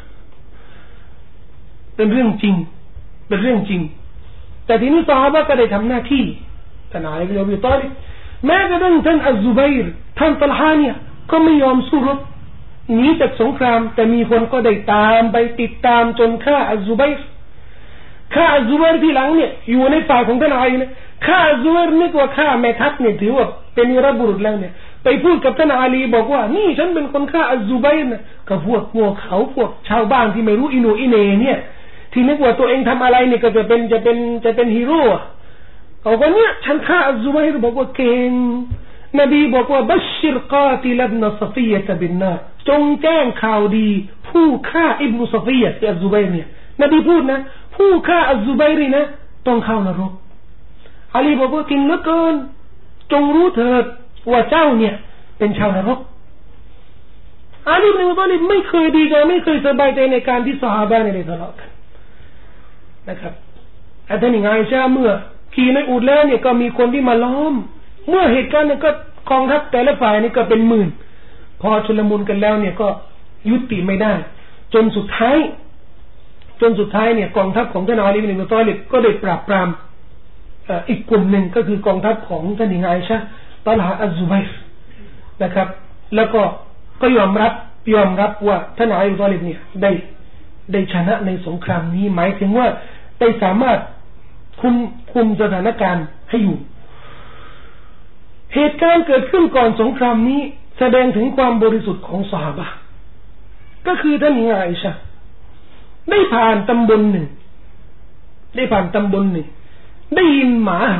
เป็นเรื่องจริงเป็นเรื่องจริงแต่ทีนี้ซอฮาบะห์ก็ได้ทำหน้าที่ท่านอาลีบินอับดุลตอลิบแม้กระทั่งท่านอัซซุบัยร์ท่านตัลฮะเนี่ยก็ไม่ยอมสู้รบหนีจากสงครามแต่มีคนก็ได้ตามไปติดตามจนฆ่าอัซซุบัยร์ฆ่าอัซซุบัยร์ที่หลังเนี่ยอยู่ในฝ่ายของท่านอาลีนะฆ่าอัซซุบัยร์นึกว่าฆ่าแม่ทัพเนี่ยถือว่าเป็นวีรบุรุษแล้วเนี่ยไปพูดกับท่านอาลีบอกว่านี่ฉันเป็นคนฆ่าอัซซุบัยร์นะกับพวกพวกเขาพวกชาวบ้านที่ไม่รู้อิโนอิเนเนี่ยทที่นึกว่าตัวเองทำอะไรเนี่ยก็จะเป็นจะเป็นจะเป็นฮีโร่เอาคนเนี้ยฉันฆ่าอัซซุบัยร์บอกว่าเก่งนบีบอกว่าบัชชิรกาติลอิบนุซอฟียะบินนาร์จงแจ้งข่าวดีผู้ฆ่าอิบนุซอฟียะอัซซุบัยร์เนี่ยนบีพูดนะผู้ฆ่าอัซซุบัยร์นะต้องเข้านรกอาลีบอกว่าจริงเหลือเกินจงรู้เถิดว่าเจ้าเนี่ยเป็นชาวนรกอาลีอิบนุอับดุลไม่เคยดีใจไม่เคยสบายใจในการที่ซอฮาบะห์เนี่ยได้ทะเลาะกันนะครับอาจารย์อิชาเมื่อขี่ในอูฐแล้วเนี่ยก็มีคนที่มาล้อมเมื่อเหตุการณ์เนี่ยก็กองทัพแต่ละฝ่ายนี่ก็เป็นหมื่นพอชุลมุนกันแล้วเนี่ยก็ยุติไม่ได้จนสุดท้ายจนสุดท้ายเนี่ยกองทัพของท่านอาลีบินอับดุลตอลิบก็ได้ปราบปรามอีกกลุ่มหนึ่งก็คือกองทัพของท่านอิงไอชะตอลฮะอัซซุบัยร์นะครับแล้วก็ก็ยอมรับยอมรับว่าท่านอาลีบินอับดุลตอลิบเนี่ยได้ได้ชนะในสงครามนี้หมายถึงว่าได้สามารถคุมคุมสถานการณ์ให้อยู่เหตุการณ์เกิดขึ้นก่อนสงครามนี้แสดงถึงความบริสุทธิ์ของซอฮาบะห์ก็คือท่านอิงไอชะได้ผ่านตำบลหนึ่งได้ผ่านตำบลหนึ่งได้ยินหมาเห่า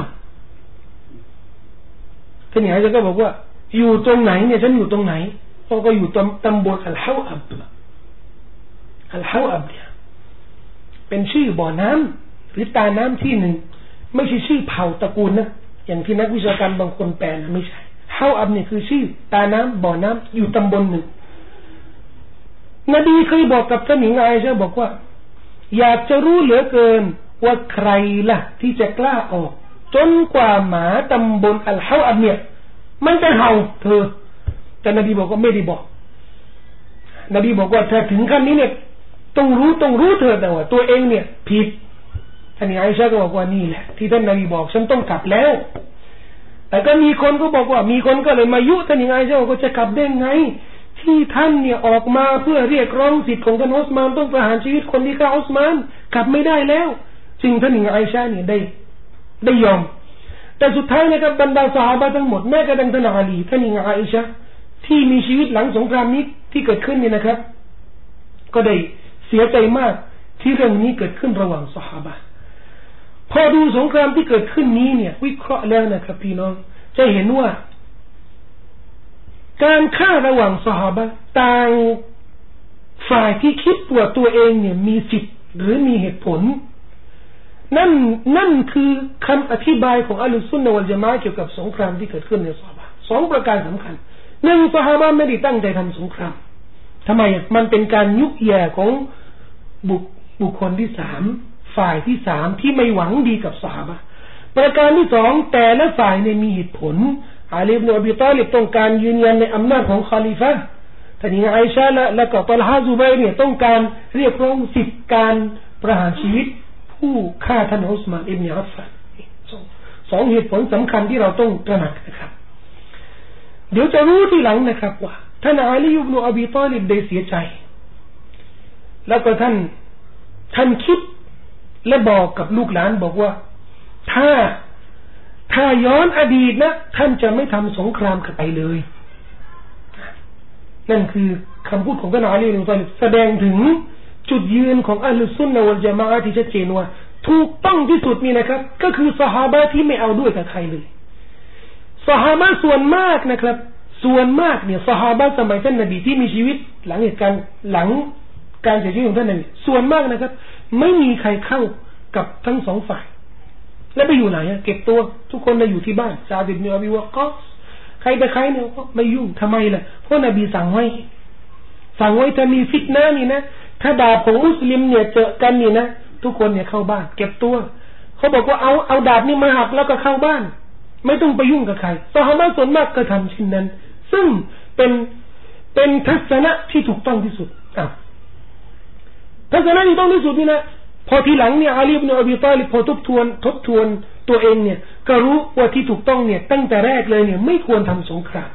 ท่านอิงไอชะก็บอกว่าอยู่ตรงไหนเนี่ยฉันอยู่ตรงไหนเขาก็อยู่ตำตำบลอัลฮาวอับอัลฮาวอับเนี่ยเป็นชื่อบ่อน้ำหรือตาน้ำที่หนึ่งไม่ใช่ชื่อเผ่าตระกูลนะอย่างที่นักวิชาการบางคนแปลนะไม่ใช่ฮาวอับเนี่ยคือชื่อตาน้ำบ่อน้ำอยู่ตำบลหนึ่งนบีเคยบอกกับท่านหญิงไอชะบอกว่าอยากจะรู้เหลือเกินว่าใครล่ะที่จะกล้าออกจนกว่าหมาตำบลอัลฮาวอับเนี่ยมันจะเห่าเธอแต่นบีบอกว่าไม่ได้บอกนบีบอกว่าถ้าถึงขั้นนี้เนี่ยต้องรู้ต้องรู้เธอแต่ว่าตัวเองเนี่ยผิดท่านไอชะก็บอกว่านี่แหละที่ท่านนบีบอกฉันต้องกลับแล้วแต่ก็มีคนก็บอกว่ามีคนก็เลยมายุท่านไอชะบอกว่าจะกลับได้ไงที่ท่านเนี่ยออกมาเพื่อเรียกร้องสิทธิ์ของท่านอุสมานต้องประหารชีวิตคนที่ฆ่าอุสมานกลับไม่ได้แล้วจึงท่านไอชะเนี่ยได้ได้ยอมแต่สุดท้ายนะครับบรรดาซอฮาบะห์ทั้งหมดแม้กระทั่งท่านอาลีท่านไอชะที่มีชีวิตหลังสงครามนี้ที่เกิดขึ้นเนี่ยนะครับก็ได้เสียใจมากที่เรื่องนี้เกิดขึ้นระหว่างซอฮาบะห์พอดูสงครามที่เกิดขึ้นนี้เนี่ยวิเคราะห์แล้วนะครับพี่น้องจะเห็นว่าการฆ่าระหว่างซอฮาบะห์ต่างฝ่ายที่คิดว่าตัวเองเนี่ยมีสิทธิ์หรือมีเหตุผลนั่นนั่นคือคำอธิบายของอัลลุซุนนะวัลญะมาอะห์เกี่ยวกับสงครามที่เกิดขึ้นในซอฮาบะห์สองประการสำคัญหนึ่งซอฮาบะห์ไม่ได้ตั้งใจทำสงครามทำไมมันเป็นการยุแย่ของบุคบุคคลที่สามฝ่ายที่สามที่ไม่หวังดีกับซอฮาบะห์ประการที่สองแต่ละฝ่ายเนี่ยมีเหตุผลอาลีอิบนุอบีฏอลิบต้องการยืนยันในอำนาจของคอลิฟะห์ท่านหญิงไอชะและและก็ตอลฮะซุบัยร์เนี่ยต้องการเรียกร้องสิทธิการประหารชีวิตผู้ฆ่าท่านอุสมานอิบนุอัฟฟานสองเหตุผลสำคัญที่เราต้องตระหนักนะครับเดี๋ยวจะรู้ทีหลังนะครับว่าท่านอาลีอิบนุอบีฏอลิบได้เสียใจแล้วก็ท่านท่านคิดและบอกกับลูกหลานบอกว่าถ้าถ้าย้อนอดีตนะท่านจะไม่ทำสงครามกับใครเลยนั่นคือคำพูดของท่านอาลีอิบนุอบีฏอลิบแสดงถึงจุดยืนของอัลลุซุนนะวัลญะมาอะห์ที่ชัดเจนว่าถูกต้องที่สุดนี่นะครับก็คือซอฮาบะห์ที่ไม่เอาด้วยกับใครเลยซอฮาบะห์ส่วนมากนะครับส่วนมากเนี่ยซอฮาบะห์สมัยท่านนบีที่มีชีวิตหลังเหตุการณ์หลังการเสียชีวิตของท่านนบีส่วนมากนะครับไม่มีใครเข้ากับทั้งสองฝ่ายแล้วไปอยู่ไหนเก็บตัวทุกคนมาอยู่ที่บ้านซาบิบนุอบีวะกอสใครแต่ใครเนี่ยก็ไม่ยุ่งทำไมล่ะเพราะนบีสั่งไว้สั่งไว้ถ้ามีฟิตนะห์นี่นะถ้าดาบของมุสลิมเนี่ยเจอกันนี่นะทุกคนเนี่ยเข้าบ้านเก็บตัวเขาบอกว่าเอาเอาดาบนี่มาหักแล้วก็เข้าบ้านไม่ต้องไปยุ่งกับใครซอฮาบะห์ส่วนมากก็ทำเช่นนั้นซึ่งเป็นเป็นทัศนะที่ถูกต้องที่สุดอ่ะทัศนะที่ถูกต้องที่สุดนี่นะพอทีหลังเนี่ยอาลีอิบนุอบีฏอลิบพอทบทวนทบทวนตัวเองเนี่ยก็รู้ว่าที่ถูกต้องเนี่ยตั้งแต่แรกเลยเนี่ยไม่ควรทำสงคราม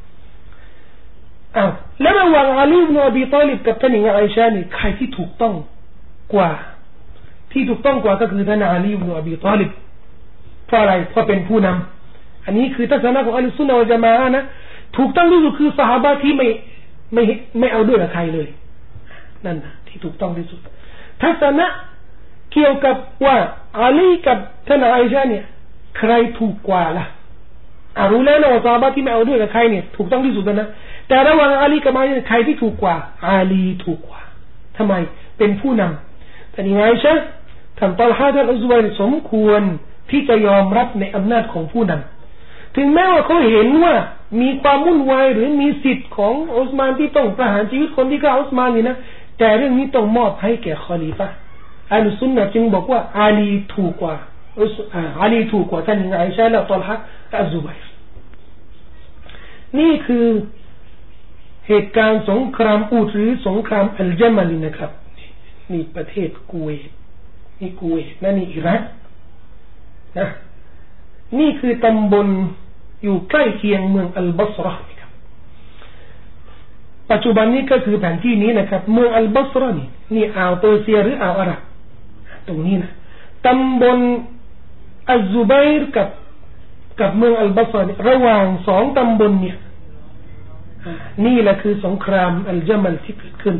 อ้าวแล้วระหว่างอาลีอิบนุอบีฏอลิบกับท่านหญิงไอชะนี่ใครที่ถูกต้องกว่าที่ถูกต้องกว่าก็คือท่านอาลีอิบนุอบีฏอลิบเพราะอะไรเพราะเป็นผู้นำอันนี้คือทัศนะของอัลลุซุนนะวัลญะมาอะห์นะถูกต้องที่สุดคือซอฮาบะห์ที่ไม่ไม่ไม่เอาด้วยกับใครเลยนั่นนะที่ถูกต้องที่สุดทัศนะเกี่ยวกับว่าอาลีกับท่านอาอิชะห์เนี่ยใครถูกกว่าล่ะอ่ะรู้แล้วนะว่าซอฮาบะห์ที่ไม่เอาด้วยกับใครเนี่ยถูกต้องที่สุดนะแต่ระหว่างอาลีกับอาอิชะห์ใครที่ถูกกว่าอาลีถูกกว่าทำไมเป็นผู้นำแต่นี่อาอิชะห์ท่านตอลฮะท่านอุซบัยสมควรที่จะยอมรับในอำนาจของผู้นำถึงแม้ว่าเขาเห็นว่ามีความวุ่นวายหรือมีสิทธิ์ของอุสมานที่ต้องประหารชีวิตคนที่ฆ่าอุสมานนี่นะแต่เรื่องนี้ต้องมอบให้แก่คอลีฟะห์อัลซุนนะห์จึงบอกว่าอาลีถูกกว่าอาลีถูกกว่าท่านอาอิชะห์และตอลฮะและอัซซุบัยรนี่คือเหตุการณ์สงครามอูฐหรือสงครามอัลญะมัลนะครับนี่ประเทศกุเวตนี่กุเวตนั่นนี่อิรักนะนี่คือตำบลอยู่ใกล้เคียงเมืองอัลบัศรห์นะครับปัจจุบันนี้ก็คือแผนที่นี้นะครับเมืองอัลบัศรห์นี่นี่อ่าวเปอร์เซียหรืออ่าวอาหรับตรงนี้นะตำบลอัซซุบัยรกับกับเมืองอัลบัศรห์ระหว่างสองตำบลเนี่ยนี่แหละคือสงครามอัลญะมัลที่เกิดขึ้น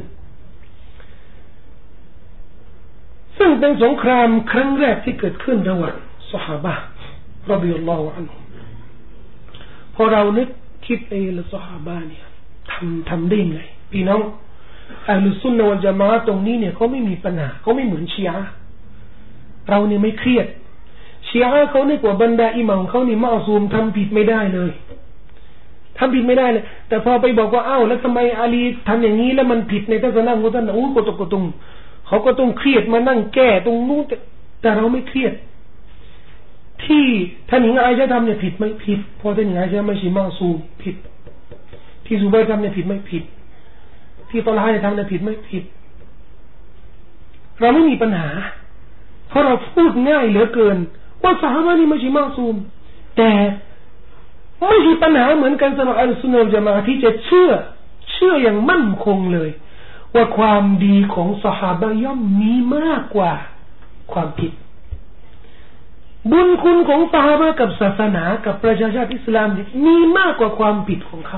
ซึ่งเป็นสงครามครั้งแรกที่เกิดขึ้นระหว่างซอฮาบะห์รอฎิยัลลอฮุอันฮุมพอเรานึกคิดเองละซอฮาบะห์เนี่ยทำทำได้ไงพี่น้องอัลลุซุนนะวัลญะมาอะห์ตรงนี้เนี่ยเขาไม่มีปัญหาเขาไม่เหมือนชีอะห์เราเนี่ยไม่เครียดชีอะห์เขาเนี่ยกว่าบรรดาอิหม่ามเขานี่มะอซูมทำผิดไม่ได้เลยทำผิดไม่ได้เลยแต่พอไปบอกว่าอ้าวแล้วทำไมอาลีทำอย่างนี้แล้วมันผิดในทัศนะของท่านอู้กตกตุงเขาก็ต้องเครียดมานั่งแก้ตรงนู้นแต่เราไม่เครียดที่ท่านหญิงอาอิชะห์ทำเนี่ยผิดไม่ผิดเพราะท่านหญิงอาอิชะห์ไม่ใช่มะซูมผิดที่ซุบัยรทำเนี่ยผิดไม่ผิดที่ตอลฮะทำเนี่ยผิดไม่ผิดเราไม่มีปัญหาเพราะเราพูดง่ายเหลือเกินว่าซอฮาบะห์นี่ไม่ใช่มะซูมแต่ไม่ใช่ปัญหาเหมือนกันสำหรับอัลซุนนะวัลญะมาอะห์ที่จะเชื่อเชื่ออย่างมั่นคงเลยว่าความดีของซอฮาบะห์ย่อมมีมากกว่าความผิดบุญคุณของซอฮาบะห์กับศาสนากับประชาชาติอิสลามมีมากกว่าความผิดของเขา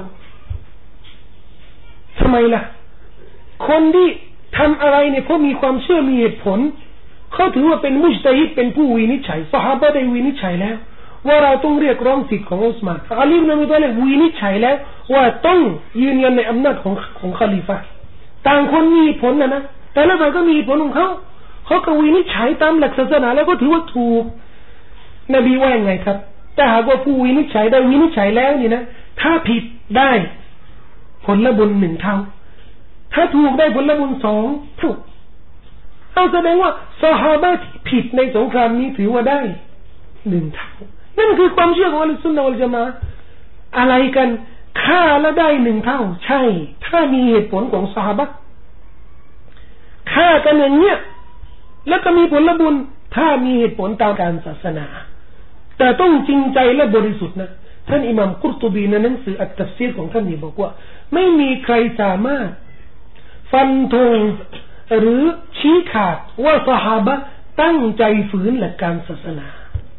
ทำไมล่ะคนที่ทำอะไรเนี่ยเขามีความเชื่อมีเหตุผลเขาถือว่าเป็นมุจตะฮิดเป็นผู้วินิจฉัยซอฮาบะห์ได้วินิจฉัยแล้วว่าเราต้องเรียกร้องสิทธิ์ของอุสมานอาลีอิบนุอับีฏอลิบวินิจฉัยแล้วว่าต้องยืนยันในอำนาจของของคอลิฟะห์ต่างคนมีผลนะนะแต่ละฝ่ายก็มีผลของเขาเขาก็วินิจฉัยตามหลักศาสนาแล้วก็ถือว่าถูกนบีว่าไงครับแต่หากว่าผู้วินิจฉัยได้วินิจฉัยแล้วนี่นะถ้าผิดได้ผลละบุญหนึ่งเท่าถ้าถูกได้ผลละบุญสองเท่าเอาแสดงว่าซอฮาบะห์ที่ผิดในสงครามนี้ถือว่าได้หนึ่งเท่านั่นคือความเชื่อของอัลซุนนะวัลญะมาอะห์อะไรกันฆ่าแล้วได้หนึ่งเท่าใช่ถ้ามีเหตุผลของซอฮาบะห์ฆ่ากันอย่างเนี้ยแล้วก็มีผลบุญถ้ามีเหตุผลตามการศาสนาแต่ต้องจริงใจและบริสุทธิ์นะท่านอิหม่ามกุรตุบีในหนังสืออัตตัฟซีรของท่านนี่บอกว่าไม่มีใครสามารถฟันธงหรือชี้ขาดว่าซอฮาบะห์ตั้งใจฝืนหลักการศาสนา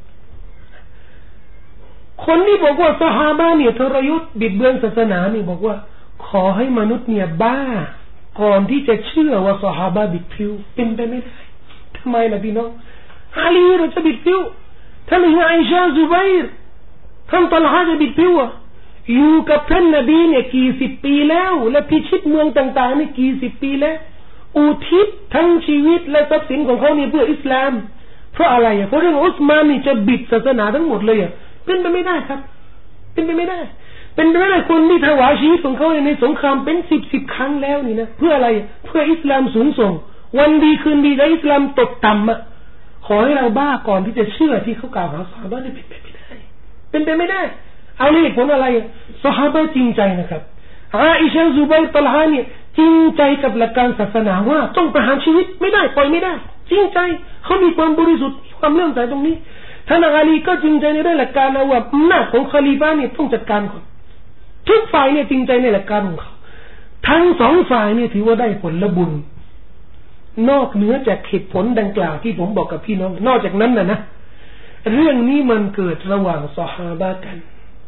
คนที่บอกว่าซอฮาบะห์เนี่ยทรยศบิดเบือนศาสนานี่บอกว่าขอให้มนุษย์เนี่ยบ้าก่อนที่จะเชื่อว่าซอฮาบะห์บิดพลิ้วเป็นไปไม่ได้ทำไมล่ะพี่น้องอาลีเราจะบิดพลิ้วท่านอาอิชะห์ซุบัยรท่านตอลฮะจะบิดพลิ้วอยู่กับท่านนบีเนี่ยกี่สิบปีแล้วและพิชิตเมืองต่างๆนี่กี่สิบปีแล้วอุทิศทั้งชีวิตและทรัพย์สินของเขาเนี่ยเพื่ออิสลามเพราะอะไรอ่ะเพราะเรื่องอุสมานนี่จะบิดศาสนาทั้งหมดเลยอ่ะเป็นไปไม่ได้ครับเป็นไปไม่ได้เป็นไปไม่ได้คนที่ถวายชีวิตของเขาในสงครามเป็นสิบสิบครั้งแล้วนี่นะเพื่ออะไรเพื่ออิสลามสูงส่งวันดีคืนดีแล้วอิสลามตกต่ำอ่ะขอให้เราบ้าก่อนที่จะเชื่อที่เขากล่าวหาซอฮาบะห์นี่เป็นไปไม่ได้เป็นไปไม่ได้เอาเหตุผลอะไรซอฮาบะห์จริงใจนะครับอาอิชะห์ซุบัยรตอลฮะเนี่ยจริงใจกับหลักการศาสนาว่าต้องประหารชีวิตไม่ได้ปล่อยไม่ได้จริงใจเขามีความบริสุทธิ์ความเลื่อมใสตรงนี้ท่านอาลีก็จริงใจในเรื่องหลักการนะว่าอำนาจของคอลิฟะห์เนี่ยต้องจัดการก่อนทุกฝ่ายเนี่ยจริงใจในหลักการของเขาทั้งสองฝ่ายเนี่ยถือว่าได้ผลบุญนอกเหนือจากเหตุผลดังกล่าวที่ผมบอกกับพี่น้องนอกจากนั้นนะนะเรื่องนี้มันเกิดระหว่างซอฮาบะห์กัน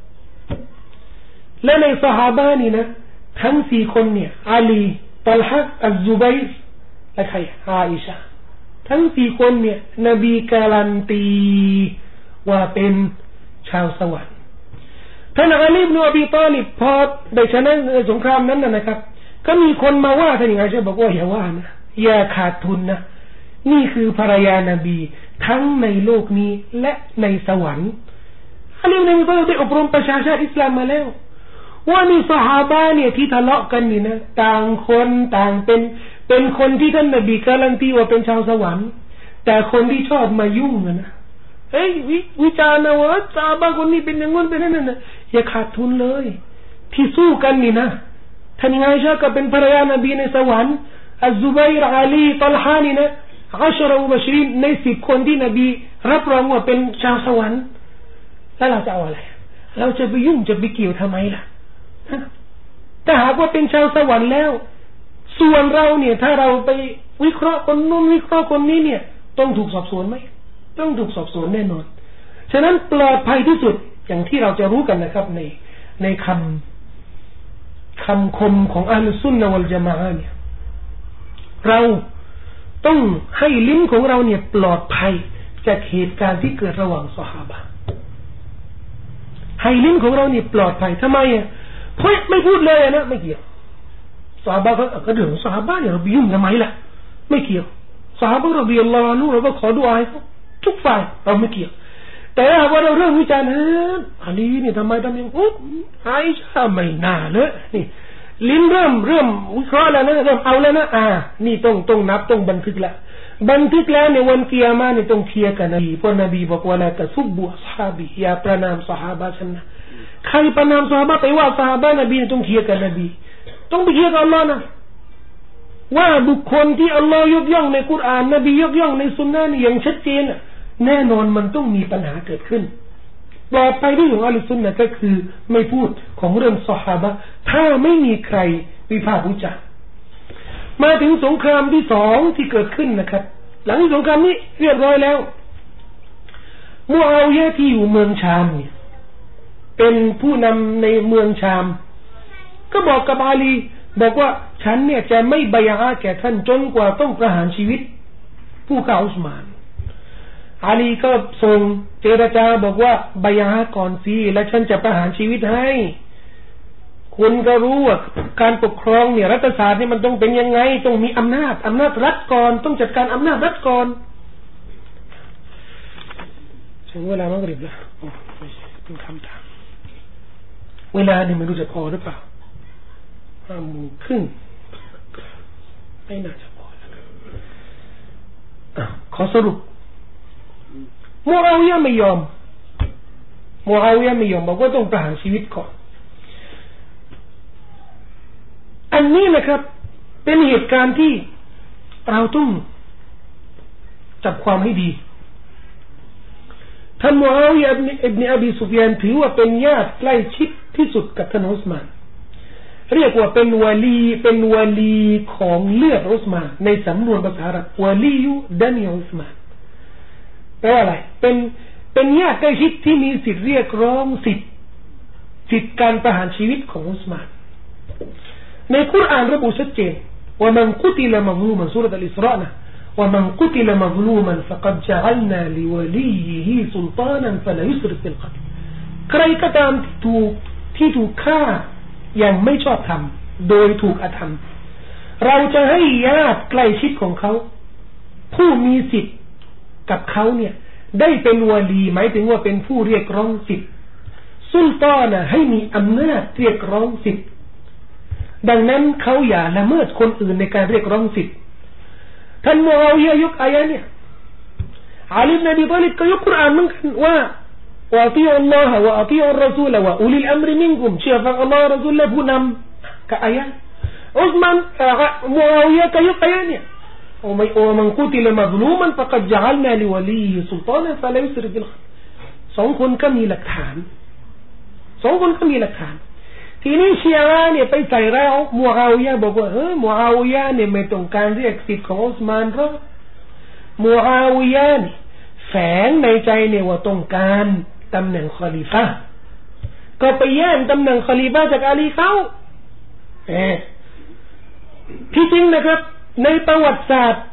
และในซอฮาบะห์นี่นะทั้งสี่คนเนี่ยอาลีตัลฮะอัซซุบัยรและใครอาอิชะห์ทั้งสี่คนเนี่ยนบีการันตีว่าเป็นชาวสวรรค์ท่านอาลีอิบนุอบีฏอลิบพอได้ชนะสงครามนั้นนะครับก็มีคนมาว่าท่านอย่างไรจะบอกว่าอย่าว่านะอย่าขาดทุนนะนี่คือภรรยานบีทั้งในโลกนี้และในสวรรค์อาลีอิบนุอบีฏอลิบได้อบรมประชาชาติอิสลามมาแล้วว่ามีซอฮาบะห์เนี่ยที่ทะเลาะกันนี่นะต่างคนต่างเป็นเป็นคนที่ท่านนบีการันตีว่าเป็นชาวสวรรค์แต่คนที่ชอบมายุ่งนะเฮ้ยวิจารณ์นะว่าซอฮาบะห์คนนี้เป็นอย่างงั้นเป็นนั่นน่ะอย่าขาดทุนเลยที่สู้กันนี่นะท่านอาอิชะห์ก็เป็นภรรยานบีในสวรรค์อัซซุบัยรอาลีตัลฮานี่นะอัชรอมุบชรินในสิบคนที่นบีรับรองว่าเป็นชาวสวรรค์แล้วเราจะเอาอะไรเราจะไปยุ่งจะไปเกี่ยวทำไมล่ะถ้าหากว่าเป็นชาวสวรรค์แล้วส่วนเราเนี่ยถ้าเราไปวิเคราะห์คนนู้นวิเคราะห์คนนี้เนี่ยต้องถูกสอบสวนไหมต้องถูกสอบสวนแน่นอนฉะนั้นปลอดภัยที่สุดอย่างที่เราจะรู้กันนะครับในในคำคำคมของอัลลอฮฺซุนนะวัลญะมาอะห์เนี่ยเราต้องให้ลิ้นของเราเนี่ยปลอดภัยจากเหตุการณ์ที่เกิดระหว่างซอฮาบะห์ให้ลิ้นของเราเนี่ยปลอดภัยทำไมอ่ะเพราะไม่พูดเลยนะไม่เกี่ยวซอฮาบะห์ก็เรื่องซอฮาบะห์เนี่ยเราไปยุ่งทำไมล่ะไม่เกี่ยวซอฮาบะห์รอฎิยัลลอฮุอันฮุเราก็ขอดุอาให้เขาทุกฝ่ายเราไม่เกี่ยวแต่ถ้าว่าเราเรื่องวิจารณ์เฮ้ยอาลีนี่ทำไมทำอย่างอุ๊บอาอิชะห์ไม่น่าเลยนี่ลิ้นเริ่มเริ่มวิเคราะห์แล้วนะเริ่มเอาแล้วนะอ่านี่ต้องต้องนับต้องบันทึกละบันทึกแล้วในวันกิยามะห์นี่ต้องเคลียร์กันนบีเพราะนบีบอกว่าละตะซุบบุอัศฮาบีอย่าประนามซอฮาบะห์ฉันนะใครประนามซอฮาบะห์ไปว่าซอฮาบะห์นบีต้องเคลียร์กันนบีต้องไปเคลียร์กับอัลเลาะห์นะว่าบุคคลที่อัลเลาะห์ยกย่องในกุรอานนบียกย่องในสุนนะห์นี่อย่างชัดเจนแน่นอนมันต้องมีปัญหาเกิดขึ้นปลอดภัยที่ของอัลลอฮฺซุนนะก็คือไม่พูดของเรื่องซอฮาบะห์ถ้าไม่มีใครวิพากษ์วิจารณ์มาถึงสงครามที่สองที่เกิดขึ้นนะครับหลังสงครามนี้เรียบร้อยแล้วมูอาวิยะห์ที่อยู่เมืองชามเนี่ยเป็นผู้นำในเมืองชามก็บอกกับอาลีบอกว่าฉันเนี่ยจะไม่บัยอะห์แก่ท่านจนกว่าต้องประหารชีวิตผู้ฆ่าอุสมานอาลีก็ส่งเจรจาบอกว่าบัยอะห์ก่อนสิแล้วฉันจะประหารชีวิตให้คุณก็รู้ว่าการปกครองเนี่ยรัฐศาสตร์นี่มันต้องเป็นยังไงต้องมีอำนาจอำนาจรัฐก่อนต้องจัดการอำนาจรัฐก่อนถึงเวลามักริบแล้วโอ้ไม่ใช่เป็นคำถามเวลานี่ไม่รู้จะพอหรือเปล่าห้าโมงครึ่งไม่น่าจะพอแล้วอ่ะขอสรุปมูอาวิยะห์ไม่ยอมมูอาวิยะห์ไม่ยอมบอกว่าต้องประหารชีวิตก่อนอันนี้นะครับเป็นเหตุการณ์ที่เราต้องจับความให้ดีท่านมูอาวิยะห์อิบนุอบีซุฟยานถือว่าเป็นญาติใกล้ชิดที่สุดกับท่านอุสมานเรียกว่าเป็นวาลีเป็นวาลีของเลือดอุสมานในสำนวนภาษาอาหรับวาลียุดามีอุสมานแปลว่าอะไรเป็นเป็นญาติใกล้ชิดที่มีสิทธิ์เรียกร้องสิทธิ์สิทธิ์การประหารชีวิตของอุสมานในคุรอานระบุชัดเจนว่ามันกุติลมัซลูมันซูเราะห์อัลอิสรานะว่ามันกุติลมัซลูมันฟะกัดญะอัลนาลิวะลีฮิซุลตานันฟะลายุสริฟฟิลกัตลใครก็ตามที่ถูกที่ถูกฆ่าอย่างไม่ชอบธรรมโดยถูกอธรรมเราจะให้ญาติใกล้ชิดของเขาผู้มีสิทธิ์กับเขาเนี่ยได้เป็นวาลีหมายถึงว่าเป็นผู้เรียกร้องสิทธิ์ซุลตานะให้มีอำนาจเรียกร้องสิทธิ์ดังนั้นเขาอย่าละเมิดคนอื่นในการเรียกร้องสิทธิ์ท่านมูอาวิยะห์ยกอายะห์เนี่ยอาลีอิบนุอบีฏอลิบก็ยกกุรอานเหมือนกันว่าว่าอัฏีอุลลอฮะวะอัฏีอุรรอซูลวะอุลิลอัมริมินกุมเชื่อฟังอัลลอฮ์รอซูลและผู้นำกับอายะห์อุสมานมูอาวิยะห์ก็ยกอายะห์เนี่ยومن قتل مظلوما فقد جعلنا لوليه سلطانا فلا يسرف في القتل สองคนก็มีหลักฐานสองคนก็มีหลักฐานทีนี้ชีอะห์เนี่ยไปใส่ร้ายมูอาวิยะห์บอกว่าเฮ้ยมูอาวิยะห์เนี่ยไม่ต้องการเรียกสิทธิ์ของอุสมานหรอกมูอาวิยะห์แฝงในใจเนี่ยว่าต้องการตำแหน่งคอลิฟะห์ก็ไปแย่งตำแหน่งคอลิฟะห์จากอาลีเขาเออที่จริงนะครับในประวัติศาสตร์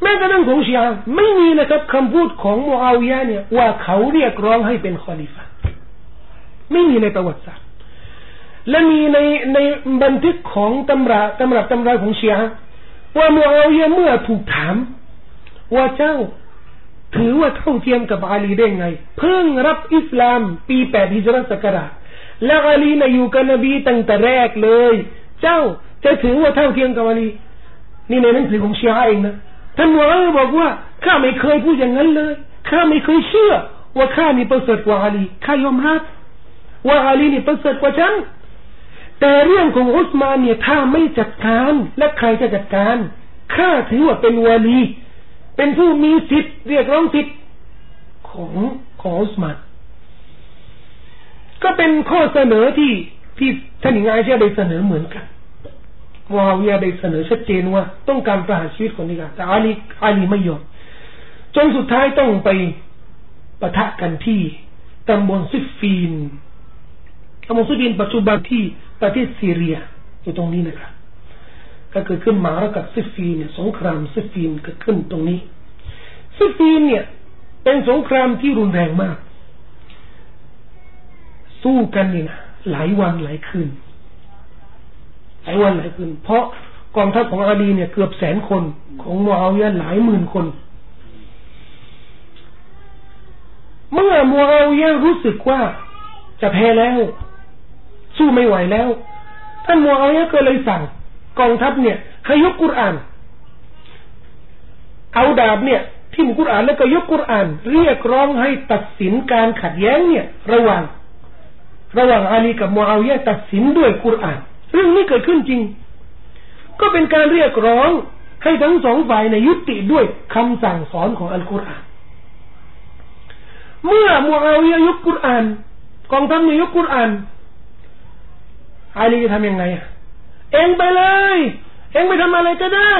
แม้กระทั่งของชีอะห์ไม่มีนะครับคำพูดของมูอาวิยะห์เนี่ยว่าเขาเรียกร้องให้เป็นคอลิฟะห์ไม่มีในประวัติศาสตร์และมีในในบันทึกของตำราตำรับตำราของชีอะห์ว่ามูอาวิยะห์เมื่อถูกถามว่าเจ้าถือว่าเท่าเทียมกับอาลีได้ไงเพิ่งรับอิสลามปีแปดฮิจเราะห์ศักราชและอาลีน่ะอยู่กับนบีตั้งแต่แรกเลยเจ้าจะถือว่าเท่าเทียมกับอาลีนี่ในหนังสือของชีอะห์เองนะท่านมูอาวิยะห์บอกว่าข้าไม่เคยพูดอย่างนั้นเลยข้าไม่เคยเชื่อว่าข้านี่ประเสริฐกว่าอาลีข้ายอมรับว่าอาลีนี่ประเสริฐกว่าฉันแต่เรื่องของอุสมานเนี่ยถ้าไม่จัดการและใครจะจัดการข้าถือว่าเป็นวาลีเป็นผู้มีสิทธิ์เรียกร้องสิทธิ์ของของอุสมานก็เป็นข้อเสนอที่ที่ท่านหญิงอาอิชะห์ได้เสนอเหมือนกันมูอาวิยะห์ได้เสนอชัดเจนว่าต้องการประหารชีวิตคนนี้กันแต่อาลีอาลีไม่ยอมจนสุดท้ายต้องไปปะทะกันที่ตำบลซิฟฟีนตำบลซิฟฟีนปัจจุบันที่ประเทศซีเรียอยู่ตรงนี้นะครับก็เกิดขึ้นมาแล้วกับซิฟฟีนเนี่ยสงครามซิฟฟีนเกิดขึ้นตรงนี้ซิฟฟีนเนี่ยเป็นสงครามที่รุนแรงมากสู้กันนี่นะหลายวันหลายคืนหลายวันหลายคืนเพราะกองทัพของอาลีเนี่ยเกือบแสนคนของมูอาวิยะห์หลายหมื่นคนเมื่อมูอาวิยะห์รู้สึกว่าจะแพ้แล้วสู้ไม่ไหวแล้วท่านมูอาวิยะห์ก็เลยสั่งกองทัพเนี่ยให้ยกกุรอานเอาดาบเนี่ยทิ่มกุรอานแล้วก็ยกกุรอานเรียกร้องให้ตัดสินการขัดแย้งเนี่ยระหว่างระหว่างอาลีกับมูอาวิยะห์ตัดสินด้วยกุรอานเรื่องนี้เกิดขึ้นจริงก็เป็นการเรียกร้องให้ทั้งสองฝ่ายเนี่ยยุติด้วยคำสั่งสอนของอัลกุรอานเมื่อมูอาวิยะห์ยกกุรอานกองทัพเนี่ยยกกุรอานอาลีจะทำยังไงอ่ะเองไปเลยเองไปทำอะไรก็ได้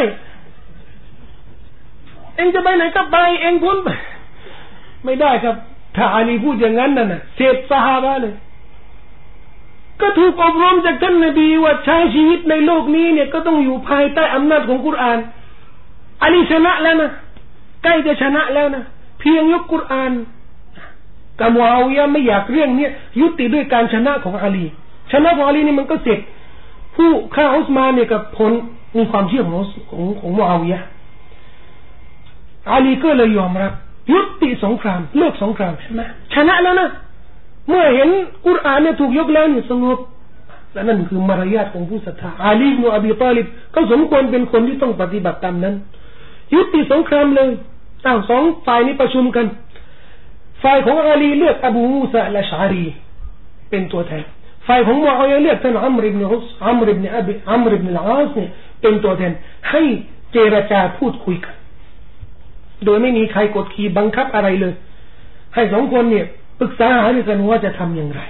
เองจะไปไหนก็ไปเองพ้นไปไม่ได้ครับถ้าอาลีพูดอย่างนั้นน่ะนะเสพซอฮาบะห์เลยก็ถูกอบรมจากท่านนบีว่าใช้ชีวิตในโลกนี้เนี่ยก็ต้องอยู่ภายใต้อำนาจของกุรอานอาลีชนะแล้วนะใกล้จะชนะแล้วนะเพียงยกกุรอานกะมูอาวิยะห์ไม่อยากเรื่องนี้ยุติด้วยการชนะของอาลีชนะของอาลีนี่มันก็เสร็จผู้ฆ่าอุสมานเนี่ยกับผลมีความเชื่อของของของมูอาวิยะห์อาลีก็เลยยอมรับยุติสงครามเลิกสงครามใช่ไหมชนะแล้วนะเมื่อเห็นกุรอานเนี่ยถูกยกแล้วนี่สงบและนั่นคือมารยาทของผู้ศรัทธาอาลีอิบนุอบีฏอลิบก็สมควรเป็นคนที่ต้องปฏิบัติตามนั้นยุติสงครามเลยอ้าวสองฝ่ายนี้ประชุมกันฝ่ายของอาลีเลือกอบูมูซาอัลอัชอารีเป็นตัวแทนฝ่ายของมูอาวิยะห์เลือกท่านอัมรอิบนุอุสอัมรอิบนุอับอัมรอิบนุอัลอาซเนี่ยเป็นตัวแทนให้เจรจาพูดคุยกันโดยไม่มีใครกดขี่บังคับอะไรเลยให้สองคนเนี่ยปรึกษาหารือกันว่าจะทำอย่างไร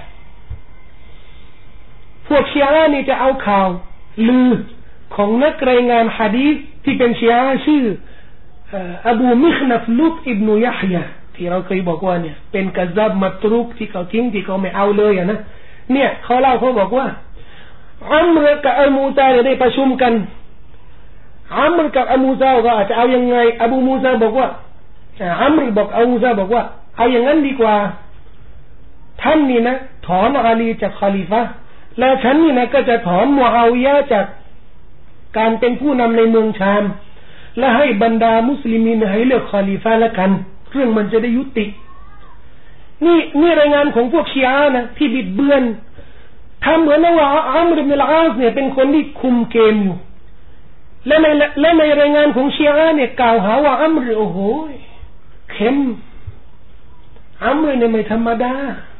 พวกชีอะห์นี่จะเอาข่าวลือของนักรายงานหะดีษที่เป็นชีอะห์ชื่ออบูมิคนัฟลุตอิบนุยะฮยาที่เราเคยบอกว่าเนี่ยเป็นกัซซับมัตรุกที่เขาทิ้งที่เขาไม่เอาเลยอ่ะนะเนี่ยเขาเล่าเขาบอกว่าอัมรกับอบูมูซาได้ประชุมกันอัมรกับอบูมูซาก็อาจจะเอายังไงอบูมูซาบอกว่าอัมรบอกอบูมูซาบอกว่าเอาอย่างนั้นดีกว่าท่านนี่นะถอนอาลีจากคอลิฟะห์และฉันนี่นะก็จะถอนมูอาวิยะห์จากการเป็นผู้นำในเมืองชามและให้บรรดามุสลิมีนให้เลือกคอลิฟะห์ละกันเรื่องมันจะได้ยุตินี่นี่รายงานของพวกชีอะห์นะที่บิดเบือนทำเหมือนว่าอัมรอิบนุอัลอาซเนี่ยเป็นคนที่คุมเกมอยู่และในและในรายงานของชีอะห์เนี่ยกล่าวหาว่าอัมรโอ้โหเข้มอัมรเนี่ยไม่ธรรมดา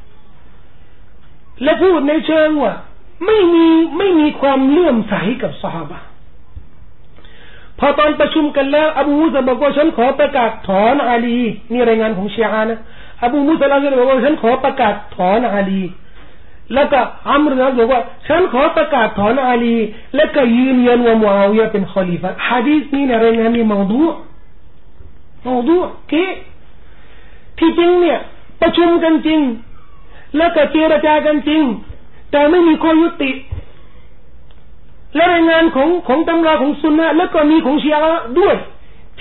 และพูดในเชิงว่าไม่มีไม่มีความเลื่อมใสกับซอฮาบะห์พอตอนประชุมกันแล้วอบูมูซาบอกว่าฉันขอประกาศถอนอาลีนี่รายงานของชีอะห์นะอบูมูซาบอกว่าฉันขอประกาศถอนอาลีแล้วก็อัมรนะบอกว่าฉันขอประกาศถอนอาลีและก็ยืนยันว่ามูอาวิยะห์เป็นคอลิฟะห์หะดีษนี้ในรายงานนี้มอดูมอดูเกที่จริงเนี่ยประชุมกันจริงแล้วก็เจรจากันจริงแต่ไม่มีข้อยุติและรายงานของของตำราของซุนนะห์แล้วก็มีของชีอะห์ด้วยท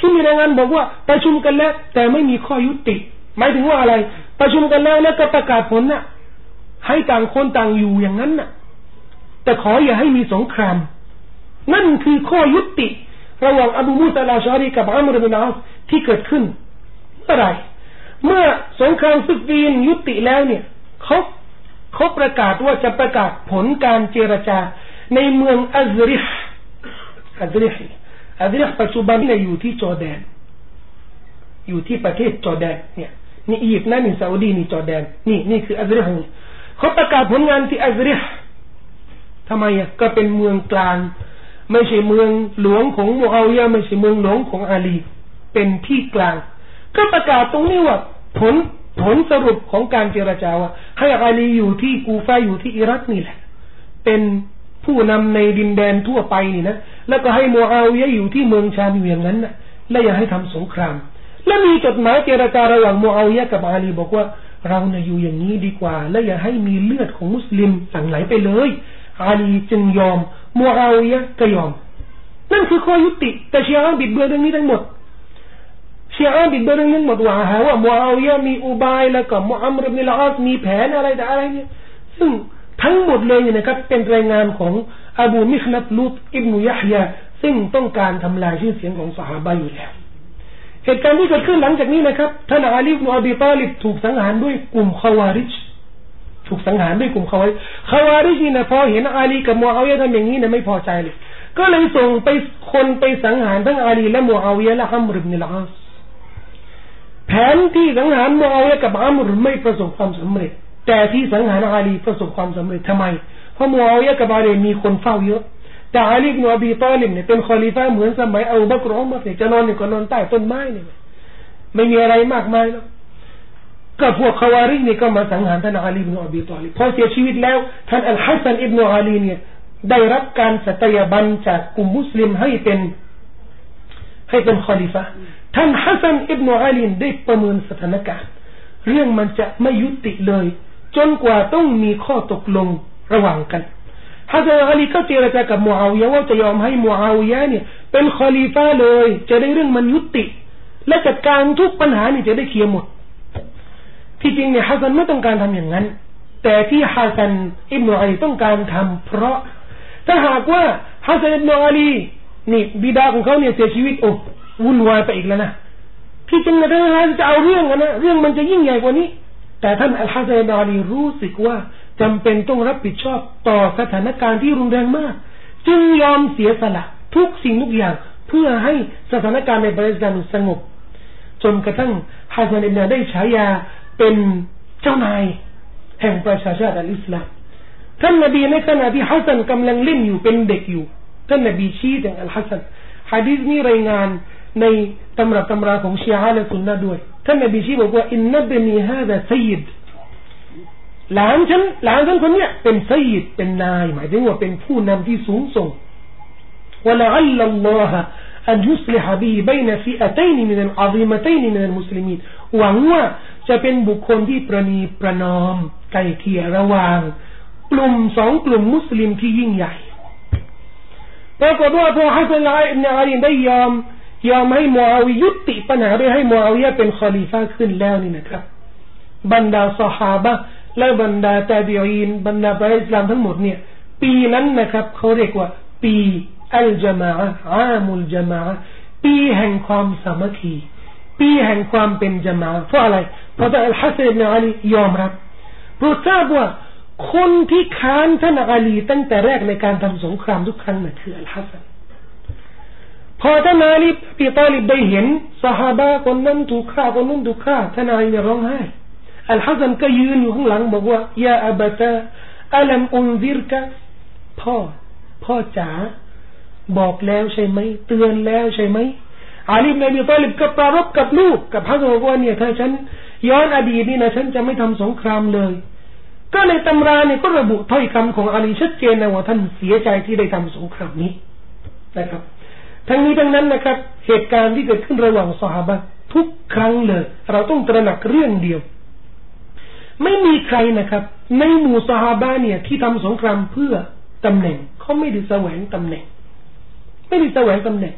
ที่มีรายงานบอกว่าประชุมกันแล้วแต่ไม่มีข้อยุติหมายถึงว่าอะไรประชุมกันแล้วแล้วก็ประกาศผลน่ะให้ต่างคนต่างอยู่อย่างนั้นน่ะแต่ขออย่าให้มีสงครามนั่นคือข้อยุติระหว่างอบูมูซาอัลอาชอะรีกับอัมรบินอัสที่เกิดขึ้นเมื่อไหร่เมื่อสงครามซิฟฟีนยุติแล้วเนี่ยเขาเขาประกาศว่าจะประกาศผลการเจรจาในเมืองอัซริฮอัซริฮอัซริฮปัจจุบันเนี่ยอยู่ที่จอร์แดนอยู่ที่ประเทศจอร์แดนเนี่ยนี่อียิปต์นะนี่ซาอุดีนี่จอร์แดนนี่นี่คืออัซริฮเขาประกาศผลงานที่อัซริฮทำไมอ่ะก็เป็นเมืองกลางไม่ใช่เมืองหลวงของมูอาวิยะห์ไม่ใช่เมืองหลวงของอาลีเป็นที่กลางก็ประกาศตรงนี้ว่าผลผลสรุปของการเจรจาว่าให้อาลีอยู่ที่กูฟาอยู่ที่อิรักนี่แหละเป็นผู้นำในดินแดนทั่วไปนี่นะแล้วก็ให้มูอาวิยะห์อยู่ที่เมืองชามอยู่อย่างนั้นนะและอย่าให้ทำสงครามและมีจดหมายเจรจาระหว่างมูอาวิยะห์กับอาลีบอกว่าเราเนี่ยอยู่อย่างนี้ดีกว่าและอย่าให้มีเลือดของมุสลิมหลั่งไหลไปเลยอาลีจึงยอมมูอาวิยะห์ก็ยอมนั่นคือข้อยุติแต่ชีอะห์บิดเบือนเรื่องนี้ทั้งหมดชีอะห์บิดเบือนเรื่องนี้หมดว่าหาว่ามูอาวิยะห์มีอุบายแล้วก็มุอัมรอิบนุลอาสมีแผนอะไรแต่อะไรเนี่ยซึ่งทั้งหมดเลยเนี่ยนะครับเป็นรายงานของอบูมิคนัตลูตอิบนุยะฮยาซึ่งต้องการทำลายชื่อเสียงของซอฮาบะห์อยู่แล้วเหตุการณ์ที่เกิดขึ้นหลังจากนี้นะครับท่านอาลีอิบนุอบีฏอลิบถูกสังหารด้วยกลุ่มคอวาริจถูกสังหารด้วยกลุ่มคอวาริจคอวาริจนี่นะพอเห็นอาลีกับมูอาวิยะห์ทำอย่างนี้นะไม่พอใจเลยก็เลยส่งไปคนไปสังหารทั้งอาลีและมูอาวิยะห์และอัมรอิบนุลอาสแผนที่สังหารมูอาวิยะห์กับอัมรไม่ประสบความสำเร็จแต่ที่สังหารอาลีประสบความสำเร็จทำไมเพราะมูอาวิยะห์กับอาลีมีคนเฝ้าเยอะแต่อาลีอิบนุอบีฏอลิบเนี่ยเป็นคอลิฟะห์เหมือนสมัยอบูบักรอุมัรเนี่ยจะนอนอยู่ก็นอนใต้ต้นไม้เนี่ยไม่มีอะไรมากมายหรอกก็พวกคอวาริจนี่ก็มาสังหารท่านอาลีอิบนุอบีฏอลิบพอเสียชีวิตแล้วท่านอัลฮัสซันอิบนุอาลีเนี่ยได้รับการสัตยาบันจากกลุ่มมุสลิมให้เป็นให้เป็นคอลิฟะห์ท่านฮัสซันอิบนุอาลีได้ประเมินสถานการณ์เรื่องมันจะไม่ยุติเลยจนกว่าต้องมีข้อตกลงระหว่างกันฮัสซันอาลีก็เจรจากับมูอาวิยะห์ว่าจะยอมให้มูอาวิยะห์เนี่ยเป็นคอลิฟะห์เลยจะได้เรื่องมันยุติและจัดการทุกปัญหานี่จะได้เคลียร์หมดที่จริงเนี่ยฮัสซันไม่ต้องการทำอย่างนั้นแต่ที่ฮัสซันอิบนุอาลีต้องการทำเพราะถ้าหากว่าฮัสซันอิบนุอาลีนี่บิดาของเขาเนี่ยเสียชีวิตโอ้วุ่นวายไปอีกแล้วนะที่จริงนะถ้าจะเอาเรื่องกันนะเรื่องมันจะยิ่งใหญ่กว่านี้แต่ท่านอัลฮัสซันอิบนุอาลีรู้สึกว่าจำเป็นต้องรับผิดชอบต่อสถานการณ์ที่รุนแรงมากจึงยอมเสียสละทุกสิ่งทุกอย่างเพื่อให้สถานการณ์ในประเทศนั้นสงบจนกระทั่งฮัสซันอิบนุอาลีได้ฉายาเป็นเจ้านายแห่งประชาชาติอิสลามท่านนบีในขณะที่ฮัสซันกำลังเล่นอยู่เป็นเด็กอยู่ท่านนบีชี้ถึงอัลฮัสซันหะดีษนี้รายงานในตำรับตำราของชีอะห์และซุนนะห์ด้วยท่านนบีชี้บอกว่าอินนับนีฮาซาซัยยิดหลานฉันหลานฉันคนเนี้ยเป็นซัยยิดเป็นนายหมายถึงว่าเป็นผู้นำที่สูงส่งวะละอัลลัลลอฮะอันยุสลิฮะบีบัยนะฟิอะตัยนมินัลอะซีมะตัยนมินัลมุสลิมีนหวังว่าจะเป็นบุคคลที่ประนีประนอมไกลเกลี่ยระหว่างกลุ่มสองกลุ่มมุสลิมที่ยิ่งใหญ่ปรากฏว่าพอฮัสซันอิบนุอาลีได้ยอมยอมให้มูอาวิยะห์ยุติปัญหาโดยให้มูอาวิยะห์เป็นคอลิฟะห์ขึ้นแล้วนี่นะครับบรรดาซอฮาบะห์และบรรดาตาบิอีนบรรดาประชาชนอิสลามทั้งหมดเนี่ยปีนั้นนะครับเขาเรียกว่าปีอัลญะมาอะห์อามุลญะมาอะห์ปีแห่งความสามัคคีปีแห่งความเป็นญะมาอะห์เพราะอะไรเพราะอัลฮัสซันอิบนุอาลียอมรับเพราะทราบว่าคนที่ค้านท่านอาลีตั้งแต่แรกในการทำสงครามทุกครั้งน่ะคืออัลฮัสซันพอท่านอาลีบิตอลิบได้เห็นซอฮาบะห์คนนั้นถูกฆ่าคนนั้นถูกฆ่าท่านอาลีเนี่ยร้องไห้อัลฮัสซันก็ยืนอยู่ข้างหลังบอกว่ายาอับตาอัลัมอุนซิรกะพ่อพ่อจ๋าบอกแล้วใช่ไหมเตือนแล้วใช่ไหมอาลีบินอบีฏอลิบก็ปรารภกับลูกกับฮัสซันบอกว่าเนี่ยถ้าฉันย้อนอดีตนี่นะฉันจะไม่ทำสงครามเลยก็ในตำราเนี่ยก็ระบุถ้อยคำของอาลีชัดเจนนะว่าท่านเสียใจที่ได้ทำสงครามนี้นะครับทั้งนี้ทั้งนั้นนะครับเหตุการณ์ที่เกิดขึ้นระหว่างซอฮาบะห์ทุกครั้งเลยเราต้องตระหนักเรื่องเดียวไม่มีใครนะครับในหมู่ซอฮาบะห์เนี่ยที่ทำสงครามเพื่อตำแหน่งเขาไม่ได้แสวงตำแหน่งไม่ได้แสวงตำแหน่ง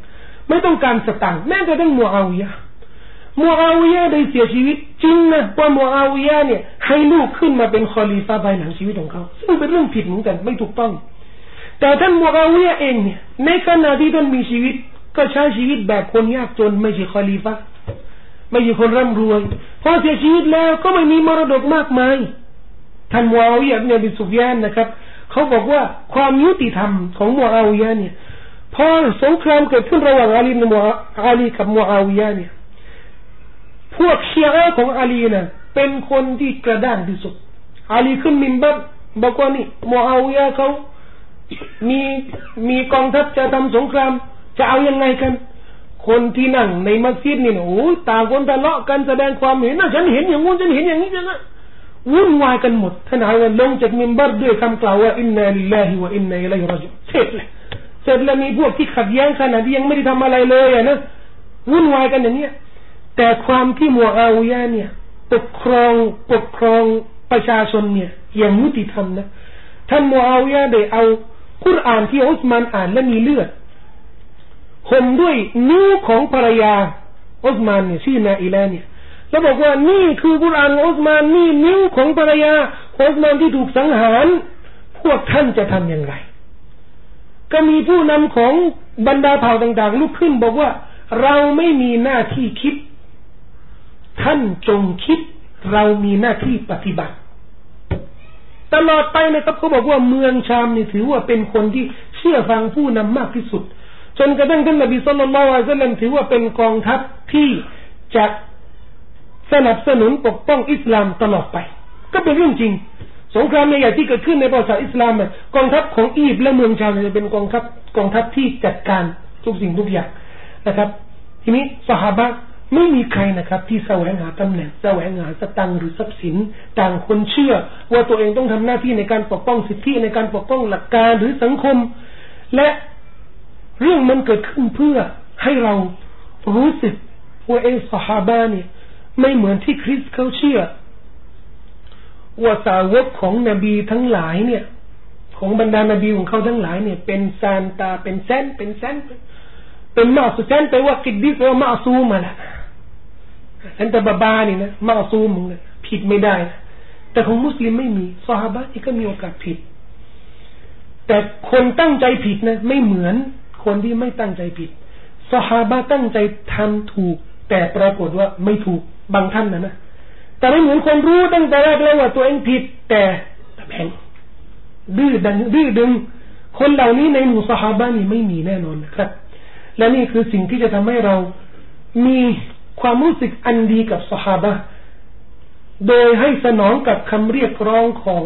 ไม่ต้องการสตังค์แม้กระทั่งมูอาวิยะห์มูอาวิยะห์ได้เสียชีวิตจริงนะว่ามูอาวิยะห์เนี่ยให้ลูกขึ้นมาเป็นคอลีฟะห์ภายหลังชีวิตของเขาซึ่งเป็นเรื่องผิดเหมือนกันไม่ถูกต้องแต่ท่านมูอาวิยะห์เองเนี่ยในขณะที่ท่านมีชีวิตก็ใช้ชีวิตแบบคนยากจนไม่ใช่คอลีฟะห์ไม่ใช่คนร่ำรวยพอเสียชีวิตแล้วก็ไม่มีมรดกมากมายท่านมูอาวิยะห์เนี่ยบิซุฟยานนะครับเขาบอกว่าความยุติธรรมของมูอาวิยะห์เนี่ยพอสงครามเกิดขึ้นระหว่างอาลีกับมูอาลีกับมูอาวิยะห์เนี่ยพวกชีอะห์ของอาลีน่ะเป็นคนที่กระด้างที่สุดอาลีขึ้นมิมบัรบอกว่านี่มูอาวิยะห์เขามีมีกองทัพจะทำสงครามจะเอายังไงกันคนที่นั่งในมัสยิดนี่โอ้ยต่างคนทะเลาะกันแสดงความเห็นนะฉันเห็นอย่างงู้นฉันเห็นอย่างนี้นะวุ่นวายกันหมดท่านอาลีลงจากมิมบัรด้วยคำกล่าวว่าอินนาลิลลาฮิวะอินนาอิลัยฮิรอญิอูนเสร็จแล้วเสร็จแล้วมีพวกที่ขัดแย้งขนาดที่ยังไม่ได้ทำอะไรเลยอ่ะนะวุ่นวายกันอย่างเนี้ยแต่ความที่มูอาวิยะห์เนี่ยปกครองปกครองประชาชนเนี่ยอย่างยุติธรรมนะท่านมูอาวิยะห์ได้เอากุรอานที่อุสมานอ่านและมีเลือดห่มด้วยนิ้วของภรรยาอุสมานเนี่ยชื่อนาอิลาเนี่ยแล้วบอกว่านี่คือกุรอานของอุสมานนี่นิ้วของภรรยาอุสมานที่ถูกสังหารพวกท่านจะทำอย่างไรก็มีผู้นำของบรรดาเผ่าต่างๆลุกขึ้นบอกว่าเราไม่มีหน้าที่คิดท่านจงคิดเรามีหน้าที่ปฏิบัติตลอดไปนะครับเขาบอกว่าเมืองชามนี่ถือว่าเป็นคนที่เชื่อฟังผู้นำมากที่สุดจนกระทั่งท่านนบีศ็อลลัลลอฮุอะลัยฮิวะซัลลัมถือว่าเป็นกองทัพที่จะสนับสนุนปกป้องอิสลามตลอดไปก็เป็นเรื่องจริงสงครามใหญ่ๆที่เกิดขึ้นในประวัติศาสตร์อิสลามเนี่ยกองทัพของอียิปต์และเมืองชามจะเป็นกองทัพกองทัพที่จัดการทุกสิ่งทุกอย่างนะครับทีนี้ซอฮาบะห์ไม่มีใครนะครับที่แสวงหาตำแหน่งแสวงหาสตังค์หรือทรัพย์สินต่างคนเชื่อว่าตัวเองต้องทำหน้าที่ในการปกป้องสิทธิในการปกป้องหลักการหรือสังคมและเรื่องมันเกิดขึ้นเพื่อให้เรารู้สึกว่าเอซอฮาบะห์เนี่ยไม่เหมือนที่คริสต์เขาเชื่อว่าสาวกของนบีทั้งหลายเนี่ยของบรรดานบีของเขาทั้งหลายเนี่ยเป็นซานตาเป็นแซนเป็นแซนเป็นมาสุแซนไปว่ากิดดิสว่ามาซูมาละอันแต่บาบานี่นะมาซูมมึงผิดไม่ได้แต่ของมุสลิมไม่มีซอฮาบะห์นี่ก็มีโอกาสผิดแต่คนตั้งใจผิดนะไม่เหมือนคนที่ไม่ตั้งใจผิดซอฮาบะห์ตั้งใจทำถูกแต่ปรากฏว่าไม่ถูกบางท่านนะนะแต่ไม่เหมือนคนรู้ตั้งแต่แรกแล้วว่าตัวเองผิดแต่แบ่งดื้อดังดื้อดึงคนเหล่านี้ในหมู่ซอฮาบะห์นี่ไม่มีแน่นอนนะครับและนี่คือสิ่งที่จะทำให้เรามีความรู้สึกอันดีกับซอฮาบะห์โดยให้สนองกับคำเรียกร้องของ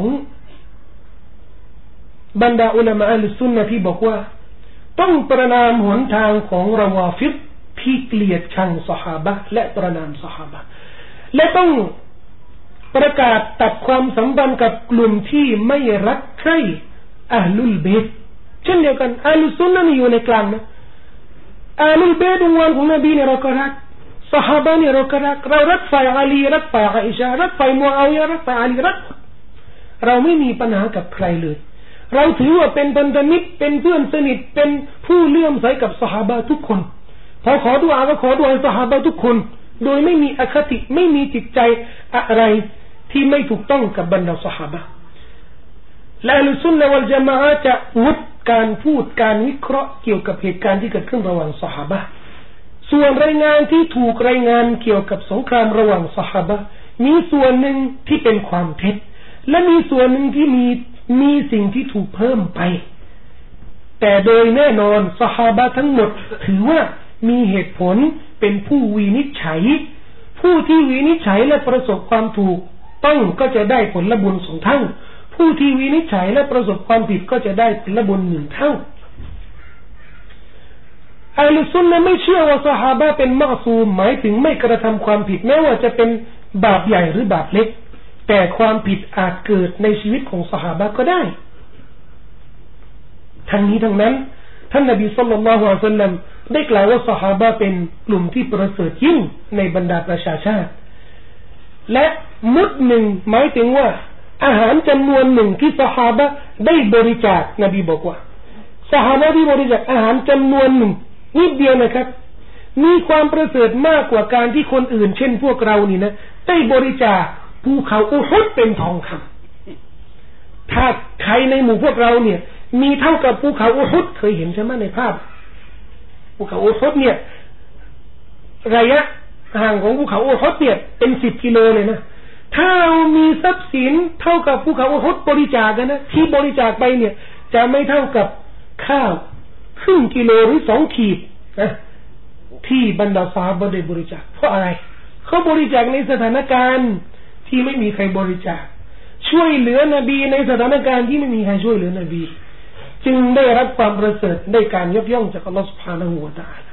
บรรดาอุลามะอัลซุนนะห์ที่บอกว่าต้องประนามหนทางของราวาฟิดที่เกลียดชังซอฮาบะห์และประนามซอฮาบะห์และต้องประกาศตัดความสัมพันธ์กับกลุ่มที่ไม่รักใคร่อะห์ลุลบัยต์เช่นเดียวกันอัลซุนนะห์นี่อยู่ในกลางนะอะห์ลุลบัยต์วันของนบีเนี่ยเราก็รักซอฮาบะห์เนี่ยเราก็รักเรารักฝ่ายอาลีรักฝ่ายอาอิชะห์รักฝ่ายมุอาวิยะห์รักฝ่ายอาลีรักเราไม่มีปัญหากับใครเลยเราถือว่าเป็นพันธมิตรเป็นเพื่อนสนิทเป็นผู้เลื่อมใสกับซอฮาบะห์ทุกคนพอขอดุอาก็ขอดุอาให้ซอฮาบะห์ทุกคนโดยไม่มีอคติไม่มีจิตใจอะไรที่ไม่ถูกต้องกับบรรดาซอฮาบะห์และอัลซุนนะฮ์วัลญะมาอะห์จะงดการพูดการวิเคราะห์เกี่ยวกับเหตุการณ์ที่เกิดขึ้นระหว่างซอฮาบะห์ส่วนรายงานที่ถูกรายงานเกี่ยวกับสงครามระหว่างซอฮาบะห์มีส่วนหนึ่งที่เป็นความเท็จและมีส่วนหนึ่งที่มีมีสิ่งที่ถูกเพิ่มไปแต่โดยแน่นอนซอฮาบะห์ทั้งหมดถือว่ามีเหตุผลเป็นผู้วินิจฉัยผู้ที่วินิจฉัยและประสบความถูกต้องก็จะได้ผลบุญสองเท่าผู้ที่วินิจฉัยและประสบความผิดก็จะได้ผลบุญหนึ่งเท่าอัลซุนนะห์ไม่เชื่อว่าซอฮาบะห์เป็นมะซูมหมายถึงไม่กระทำความผิดแม้ว่าจะเป็นบาปใหญ่หรือบาปเล็กแต่ความผิดอาจเกิดในชีวิตของซอฮาบะห์ก็ได้ทั้งนี้ทั้งนั้นท่านนบีศ็อลลัลลอฮุอะลัยฮิวะซัลลัมได้กล่าวว่าซอฮาบะห์เป็นกลุ่มที่ประเสริฐยิ่งในบรรดาประชาชาติและมุดหนึ่งหมายถึงว่าอาหารจำนวนหนึ่งที่ซอฮาบะห์ได้บริจาคนบีบอกว่าซอฮาบะห์ที่บริจาคอาหารจำนวนหนึ่งนิดเดียวนะครับมีความประเสริฐมากกว่าการที่คนอื่นเช่นพวกเรานี่นะได้บริจาคภูเขาอุฮุดเป็นทองคำถ้าใครในหมู่พวกเราเนี่ยมีเท่ากับภูเขาอุฮุดเคยเห็นใช่ไหมในภาพภูเขาอุฮุดเนี่ยระยะห่างของภูเขาอุฮุดเนี่ยเป็นสิบกิโลเลยนะถ้าเรามีทรัพย์สินเท่ากับภูเขาอุฮุดบริจาคกันนะที่บริจาคไปเนี่ยจะไม่เท่ากับข้าวครึ่งกิโลหรือสองขีดนะที่บรรดาซอฮาบะห์ได้บริจาคเพราะอะไรเขาบริจาคในสถานการณ์ที่ไม่มีใครบริจาคช่วยเหลือนบีในสถานการณ์ที่ไม่มีใครช่วยเหลือนบีจึงได้รับความประเสริฐได้การยกย่องจากอัลลอฮฺ سبحانه และ تعالى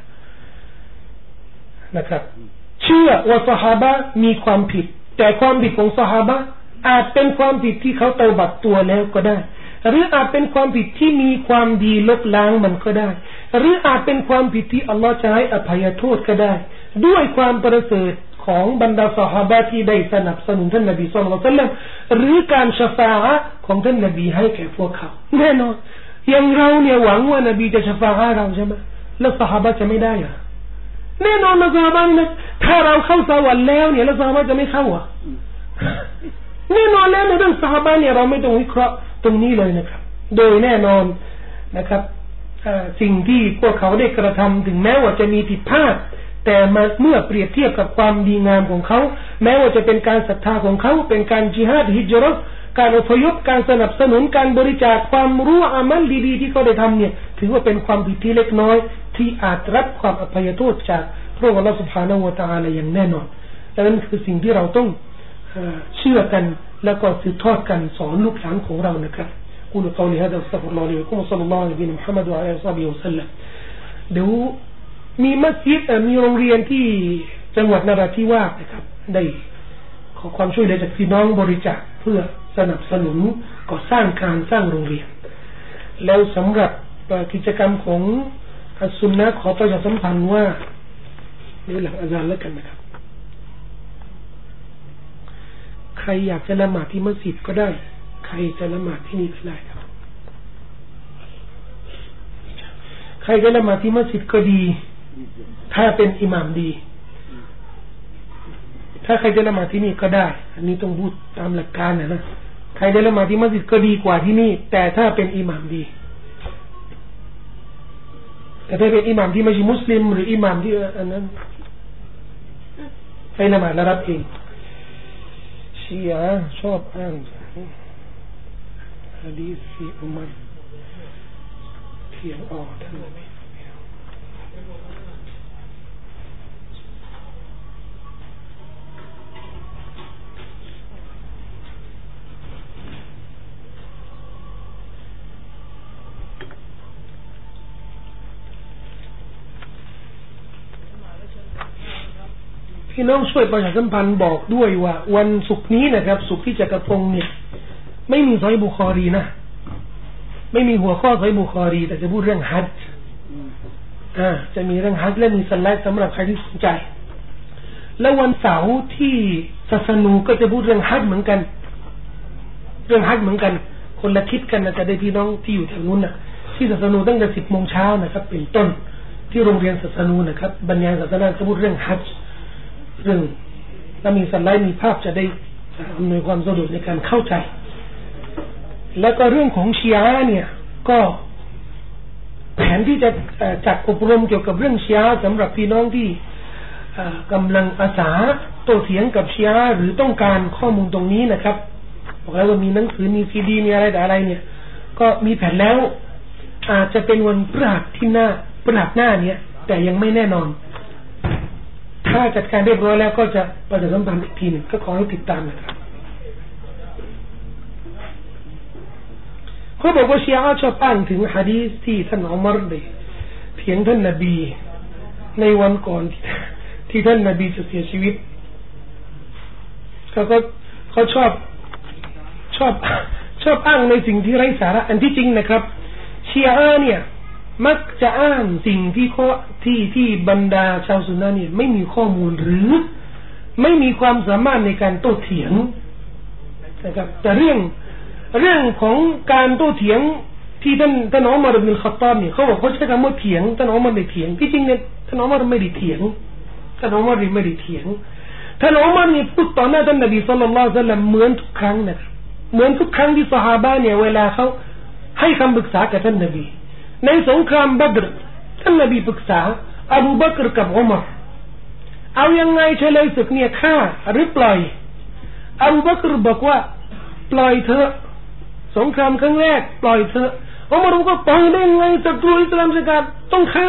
นะครับเชื่อว่าซอฮาบะห์มีความผิดแต่ความผิดของซอฮาบะห์อาจเป็นความผิดที่เขาเตาบัตตัวแล้วก็ได้หรืออาจเป็นความผิดที่มีความดีลบล้างมันก็ได้หรืออาจเป็นความผิดที่อัลลอฮฺจะให้อภัยโทษก็ได้ด้วยความประเสริฐของบรรดาซอฮาบะห์ที่ได้สนับสนุนท่านนบีศ็อลลัลลอฮุอะลัยฮิวะซัลลัมหรือการชะฟาอะห์ของท่านนบีให้แก่พวกเขาแน่นอนอย่างเราเนี่ยหวังว่านบีจะชะฟาอะห์เราใช่ไหมแล้วซอฮาบะห์จะไม่ได้เหรอแน่นอนนะซอฮาบะห์นะถ้าเราเข้าสวรรค์แล้วเนี่ยแล้วซอฮาบะห์จะไม่เข้าอ่ะแน่นอนแล้วในเรื่องซอฮาบะห์เนี่ยเราไม่ต้องวิเคราะห์ตรงนี้เลยนะครับโดยแน่นอนนะครับสิ่งที่พวกเขาได้กระทำถึงแม้ว่าจะมีผิดพลาดแต่เมื่อเปรียบเทียบกับความดีงามของเขาแม้ว่าจะเป็นการศรัทธาของเขาเป็นการจิฮาดฮิจเราะห์การอพยพการสนับสนุนการบริจาคความรู้อามัลดีๆที่เขาได้ทำเนี่ยถือว่าเป็นความผิดที่เล็กน้อยที่อาจรับความอภัยโทษจากพระองค์อัลลอฮฺ سبحانه และ تعالى อย่างแน่นอนและนั่นคือสิ่งที่เราต้องเชื่อกันแล้วก็สืบทอดกันสอนลูกหลานของเรานะครับกุลกล่าวนี้ฮะอัสตัฆฟิรุลลอฮ์ลิวะกุมศ็อลลัลลอฮุอะลัยฮิวะซัลลัมมุฮัมมัดวะอะลัยฮิวะซัลลัมเดี๋ยวมีมัสยิดมีโรงเรียนที่จังหวัดนราธิวาสนะครับได้ขอความช่วยเหลือจากพี่น้องบริจาคเพื่อสนับสนุนก่อสร้างการสร้างโรงเรียนแล้วสำหรับกิจกรรมของอัสซุนนะห์ขอประชาสัมพันธ์ว่าในหลังอาซานแล้วกันนะครับใครอยากจะละหมาดที่มัสยิดก็ได้ใครจะละหมาดที่นี่ก็ได้ครับใครจะละหมาดที่มัสยิดก็ดีถ้าเป็นอิหม่ามดีถ้าใครจะละหมาดที่นี่ก็ได้อันนี้ต้องพูดตามหลักการนะนะใครจะละหมาดที่มัสยิดก็ดีกว่าที่นี่แต่ถ้าเป็นอิหม่ามดีแต่ถ้าเป็นอิหม่ามที่ไม่ใช่มุสลิมหรืออิหม่ามที่อันนั้นให้ละหมาดแล้วรับเองชีอะห์ชอบอ่านฮะดีษที่อุมัรเถียงออกท่านนบีพี่น้องช่วยประชาสัมพันธ์บอกด้วยว่าวันศุกร์นี้นะครับศุกร์ที่จะกระพงเนี่ยไม่มีซอฮีฮ์บุคอรีนะไม่มีหัวข้อซอฮีฮ์บุคอรีแต่จะพูดเรื่องฮัจญ์อ่าจะมีเรื่องฮัจญ์และมีสไลด์สำหรับใครที่สนใจแล้ววันเสาร์ที่ศาสนูก็จะพูดเรื่องฮัจญ์เหมือนกันเรื่องฮัจญ์เหมือนกันคนละทิศกันนะจะได้พี่น้องที่อยู่แถวนู้นน่ะที่ศาสนูตั้งแต่สิบโมงเช้านะครับเป็นต้นที่โรงเรียนศาสนูนะครับบรรยายศาสนาจะพูดเรื่องฮัจญ์เรื่องถ้ามีสไลด์มีภาพจะได้อำนวยความสะดวกในการเข้าใจแล้วก็เรื่องของชีอะห์เนี่ยก็แผนที่จะจัดอบรมเกี่ยวกับเรื่องชีอะห์สำหรับพี่น้องที่กำลังอาสาโต้เถียงกับชีอะห์หรือต้องการข้อมูลตรงนี้นะครับบอกแล้วว่ามีหนังสือมีซีดีมีอะไรแต่อะไรเนี่ยก็มีแผนแล้วอาจจะเป็นวันพฤหัสที่หน้าพฤหัสหน้าเนี่ยแต่ยังไม่แน่นอนถ้าจัดการเรียบร้อยแล้วก็จะประชาสัมพันธ์อีกทีนึงก็ขอให้ติดตามนะครับเขาบอกว่าชีอะห์ชอบอ้างถึงหะดีษที่ท่านอุมัรได้เถียงท่านนบีในวันก่อนที่ท่านนบีจะเสียชีวิตเขาก็เขาชอบชอบชอบอ้างในสิ่งที่ไร้สาระอันที่จริงนะครับชีอะห์เนี่ยมักจะอ้างสิ่งที่ข้อที่ที่บรรดาชาวซุนนะห์เนี่ยไม่มีข้อมูลหรือไม่มีความสามารถในการโต้เถียงนะครับแต่เรื่องเรื่องของการโต้เถียงที่ท่านท่านอุมัร อิบนุล ค็อฏฏอบเนี่ยเขาบอกเขาใช้คำว่าเถียงท่านอุมัรไม่เถียงที่จริงเนี่ยท่านอุมัรไม่ได้เถียงท่านอุมัรไม่ได้เถียงท่านอุมัรนี่พูดต่อหน้าท่านนบีศ็อลลัลลอฮุอะลัยฮิวะซัลลัมเหมือนทุกครั้งนะครับเหมือนทุกครั้งที่ซอฮาบะห์เนี่ยเวลาเขาให้คำปรึกษากับท่านนบีในสงครามบัดรท่านนบีปรึกษาอบูบักรกับอุมัรเอายังไงเฉลยศึกเนี่ยฆ่าหรือปล่อยอบูบักรบอกว่าปล่อยเถอะสงครามครั้งแรกปล่อยเถอะอุมัรบอกว่าปล่อยได้ไงศัตรูอิสลามสกัดต้องฆ่า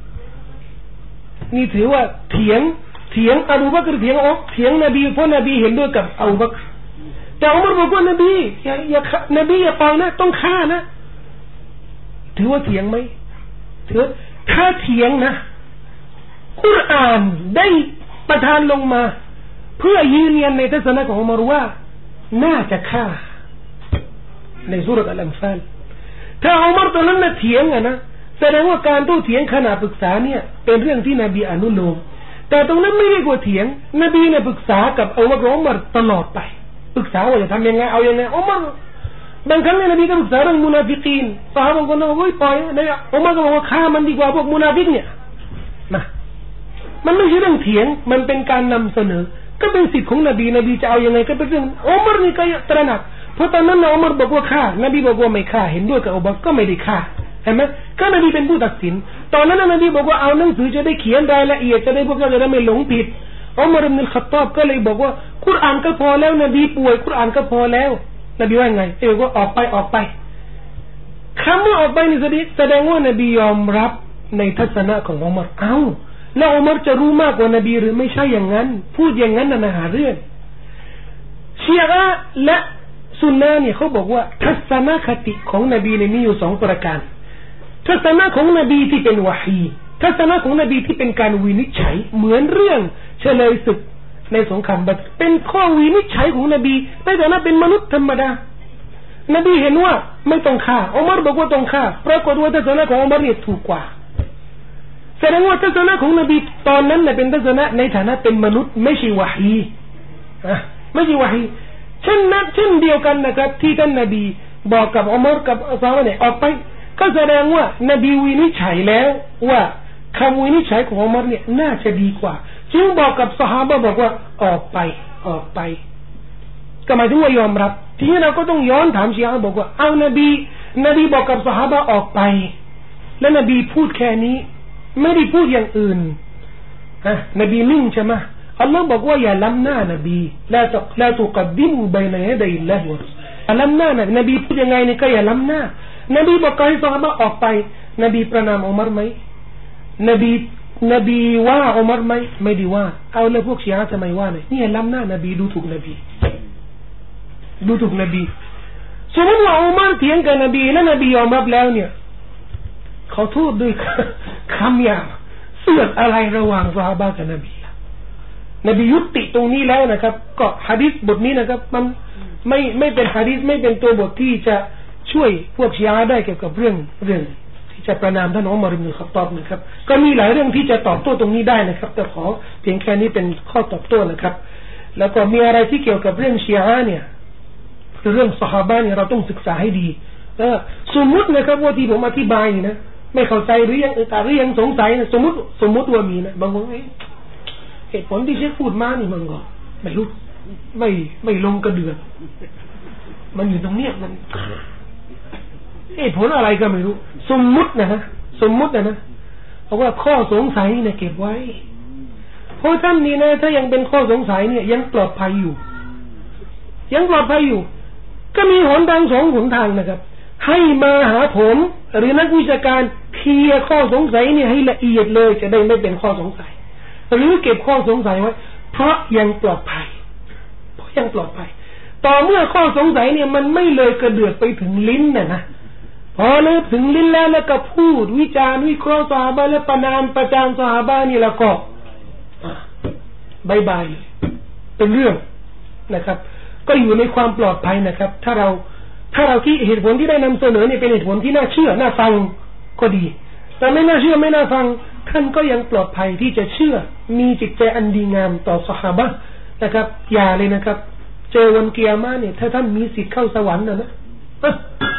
นี่ถือว่าเถียงเถียงอบูบักรเถียงอ๋อเถียงนบีเพราะนบีเห็นด้วยกับอบูบักรแต่อุมัรบอกว่านบีอย่าอย่านบีอย่าปล่อยนะต้องฆ่านะถือว่าเถียงไหมถือถ้าเถียงนะกุรอานได้ประทานลงมาเพื่อยืนยันในทัศนะของอุมัรว่าน่าจะฆ่าในซูเราะห์อัลอันฟาลถ้าอุมัรตอนนั้นน่ะเถียงอ่ะนะแสดงว่าการโต้เถียงขณะปรึกษาเนี่ยเป็นเรื่องที่นบีอนุโลมแต่ตรงนั้นไม่ได้กว่าเถียงนบีเนี่ยปรึกษากับอบูบักรอุมัรตลอดไปปรึกษาว่าจะทำยังไงเอายังไงอุมัรบางครั้งนบีก็ปรึกษาเรื่องมุนาฟิกีนซอฮาบะห์ก็บอกว่าโอ้ยปล่อยนะอุมัรก็บอกว่าฆ่ามันดีกว่าพวกมุนาฟิกเนี่ยนะมันไม่ใช่เรื่องเถียงมันเป็นการนำเสนอก็เป็นสิทธิ์ของนบีนบีจะเอายังไงก็เป็นเรื่องอุมัรนี่ก็ตระหนักเพราะตอนนั้นอุมัรบอกว่าฆ่านบีบอกว่าไม่ฆ่าเห็นด้วยกับอบูบักรก็ไม่ได้ฆ่าเห็นไหมก็นบีเป็นผู้ตัดสินตอนนั้นนบีบอกว่าเอาหนังสือจะได้เขียนรายละเอียดจะได้พวกเราจะได้ไม่หลงผิดอุมัร อิบนุล ค็อฏฏอบก็เลยบอกว่ากุรอานก็พอแล้วนบีป่วยกุรอานก็พอแล้วนบีว่าไงเออว่าออกไปออกไปคำว่าออกไปนี่แสดงว่านบียอมรับในทัศนะของอุมัรเอ้าแล้วอุมัรจะรู้มากกว่านบีหรือไม่ใช่อย่างนั้นพูดอย่างนั้นน่ะหาเรื่องชีอะห์และซุนนะห์เนี่ยเขาบอกว่าทัศนคติของนบีเนี่ยมีอยู่สองประการทัศนะของนบีที่เป็นวะฮีทัศนะของนบีที่เป็นการวินิจฉัยเหมือนเรื่องเฉลยศึกในสงครามบัดรเป็นข้อวินิจฉัยของนบีในฐานะเป็นมนุษย์ธรรมดานบีเห็นว่าไม่ต้องฆ่าอุมัรบอกว่าต้องฆ่าปรากฏว่าทัศนะของอุมัรเนี่ยถูกกว่าแสดงว่าทัศนะของนบีตอนนั้นน่ะเป็นทัศนะในฐานะเป็นมนุษย์ไม่ใช่วะฮีอ่ะไม่ใช่วะฮีเช่นนั้นเช่นเดียวกันนะครับที่ท่านนบีบอกกับอุมัรกับซอฮาบะห์เนี่ยออกไปก็แสดงว่านบีวินิจฉัยแล้วว่าคำวินิจฉัยของอุมัรเนี่ยน่าจะดีกว่าจึงบอกกับซอฮาบะห์บอกว่าออกไปออกไปก็หมายถึงว่ายอมรับทีนี้เราก็ต้องย้อนถามชีอะห์บอกว่าเอานบีนบีบอกกับซอฮาบะห์ออกไปแล้วนบีพูดแค่นี้ไม่ได้พูดอย่างอื่นฮะนบีนิ่งใช่ไหมอัลลอฮ์บอกว่าอย่าล้ำหน้านบีลาตุลาตุกัดดิมูบัยนะยะดัยอัลลอฮ์วะอย่าล้ำหน้านบีพูดยังไงนี่ก็อย่าล้ำหน้านบีบอกให้ซอฮาบะห์ออกไปนบีประนามอุมัรไหมนบีนบีว่าอุมัรไหมไม่ได้ว่าเอาแล้วพวกชีอะห์ทำไมว่าเนี่ยนี่ล้ำหน้านบีดูถูกนบีดูถูกนบีสมมติว่าอุมัรเถียงกับนบีแล้วนบียอมรับแล้วเนี่ยเขาโทษด้วยคำหยาบเสือกอะไรระหว่างซอฮาบะห์กับนบีนบียุติตรงนี้แล้วนะครับก็หะดีษบทนี้นะครับมันไม่ไม่เป็นหะดีษไม่เป็นตัวบทที่จะช่วยพวกชีอะห์ได้เกี่ยวกับเรื่องเรื่องที่จะประนามท่านอุมัร อิบนุล ค็อฏฏอบนะครับก็มีหลายเรื่องที่จะตอบโต้ตรงนี้ได้นะครับแต่ขอเพียงแค่นี้เป็นข้อตอบโต้นะครับแล้วก็มีอะไรที่เกี่ยวกับเรื่องชีอะห์เนี่ยคือเรื่องซอฮาบะห์เนี่ยเราต้องศึกษาให้ดีเออสมมุตินะครับว่าที่ผมอธิบายนี่นะไม่เข้าใจหรือยังแต่หรือยังสงสัยนะสมมุติสมมุติว่ามีนะบางคนเหตุผลที่เชคพูดมานี่มันก็ไม่รู้ไม่ไม่ลงกระเดือนมันอยู่ตรงเนี้ยมันเหตุผลอะไรก็ไม่รู้สมมุตินะฮะสมมุตินะนะเพราะว่าข้อสงสัยเนี่ยเก็บไว้เพราะท่านนี่นะถ้ายังเป็นข้อสงสัยเนี่ยยังปลอดภัยอยู่ยังปลอดภัยอยู่ก็มีหนทางสองหนทางนะครับให้มาหาผมหรือนักวิชาการเคลียร์ข้อสงสัยเนี่ยให้ละเอียดเลยจะได้ไม่เป็นข้อสงสัยหรือเก็บข้อสงสัยไว้เพราะยังปลอดภัยเพราะยังปลอดภัยต่อเมื่อข้อสงสัยเนี่ยมันไม่เลยกระเดือดไปถึงลิ้นน่ะนะพอเลยถึงลิ้นแล้วแล้วก็พูดวิจารณ์วิเคราะห์ซอฮาบะห์และประนามประจานซอฮาบะห์นี่แล้วก็บายบายเป็นเรื่องนะครับก็อยู่ในความปลอดภัยนะครับถ้าเราถ้าเราที่เหตุผลที่ได้นำเสนอเนี่ยเป็นเหตุผลที่น่าเชื่อน่าฟังก็ดีแต่ไม่น่าเชื่อไม่น่าฟังท่านก็ยังปลอดภัยที่จะเชื่อมีจิตใจอันดีงามต่อซอฮาบะห์นะครับอย่าเลยนะครับเจอวันกิยามะห์เนี่ยถ้าท่านมีสิทธิ์เข้าสวรรค์นะนะ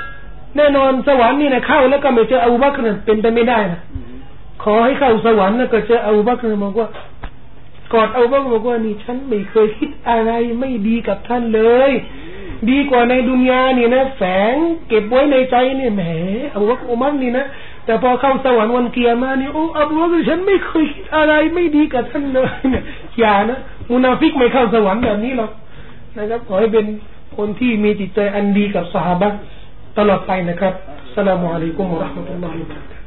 แน่นอนสวรรค์นี่นะเข้าแล้วก็ไม่เจออบูบักรนั่นเป็นไปไม่ได้นะขอให้เข้าสวรรค์แล้วก็เจออบูบักรบอกว่ากอดอบูบักรบอกว่านี่ฉันไม่เคยคิดอะไรไม่ดีกับท่านเลยดีกว่าในดุนยานี่นะแฝงเก็บไว้ในใจเนี่ยแหมอบูบักรอุมัรนี่นะแต่พอเข้าสวรรค์วันเกียร์มานี่โอ้อบูบักรฉันไม่เคยคิดอะไรไม่ดีกับท่านเลยเนี่ยอย่านะมุนาฟิกไม่เข้าสวรรค์แบบนี้หรอกนะครับขอให้เป็นคนที่มีจิตใจอันดีกับซอฮาบะห์ตลอดไปนะครับอัสสลามุอะลัยกุมวะเราะห์มะตุลลอฮิวะบะเราะกาตุฮ์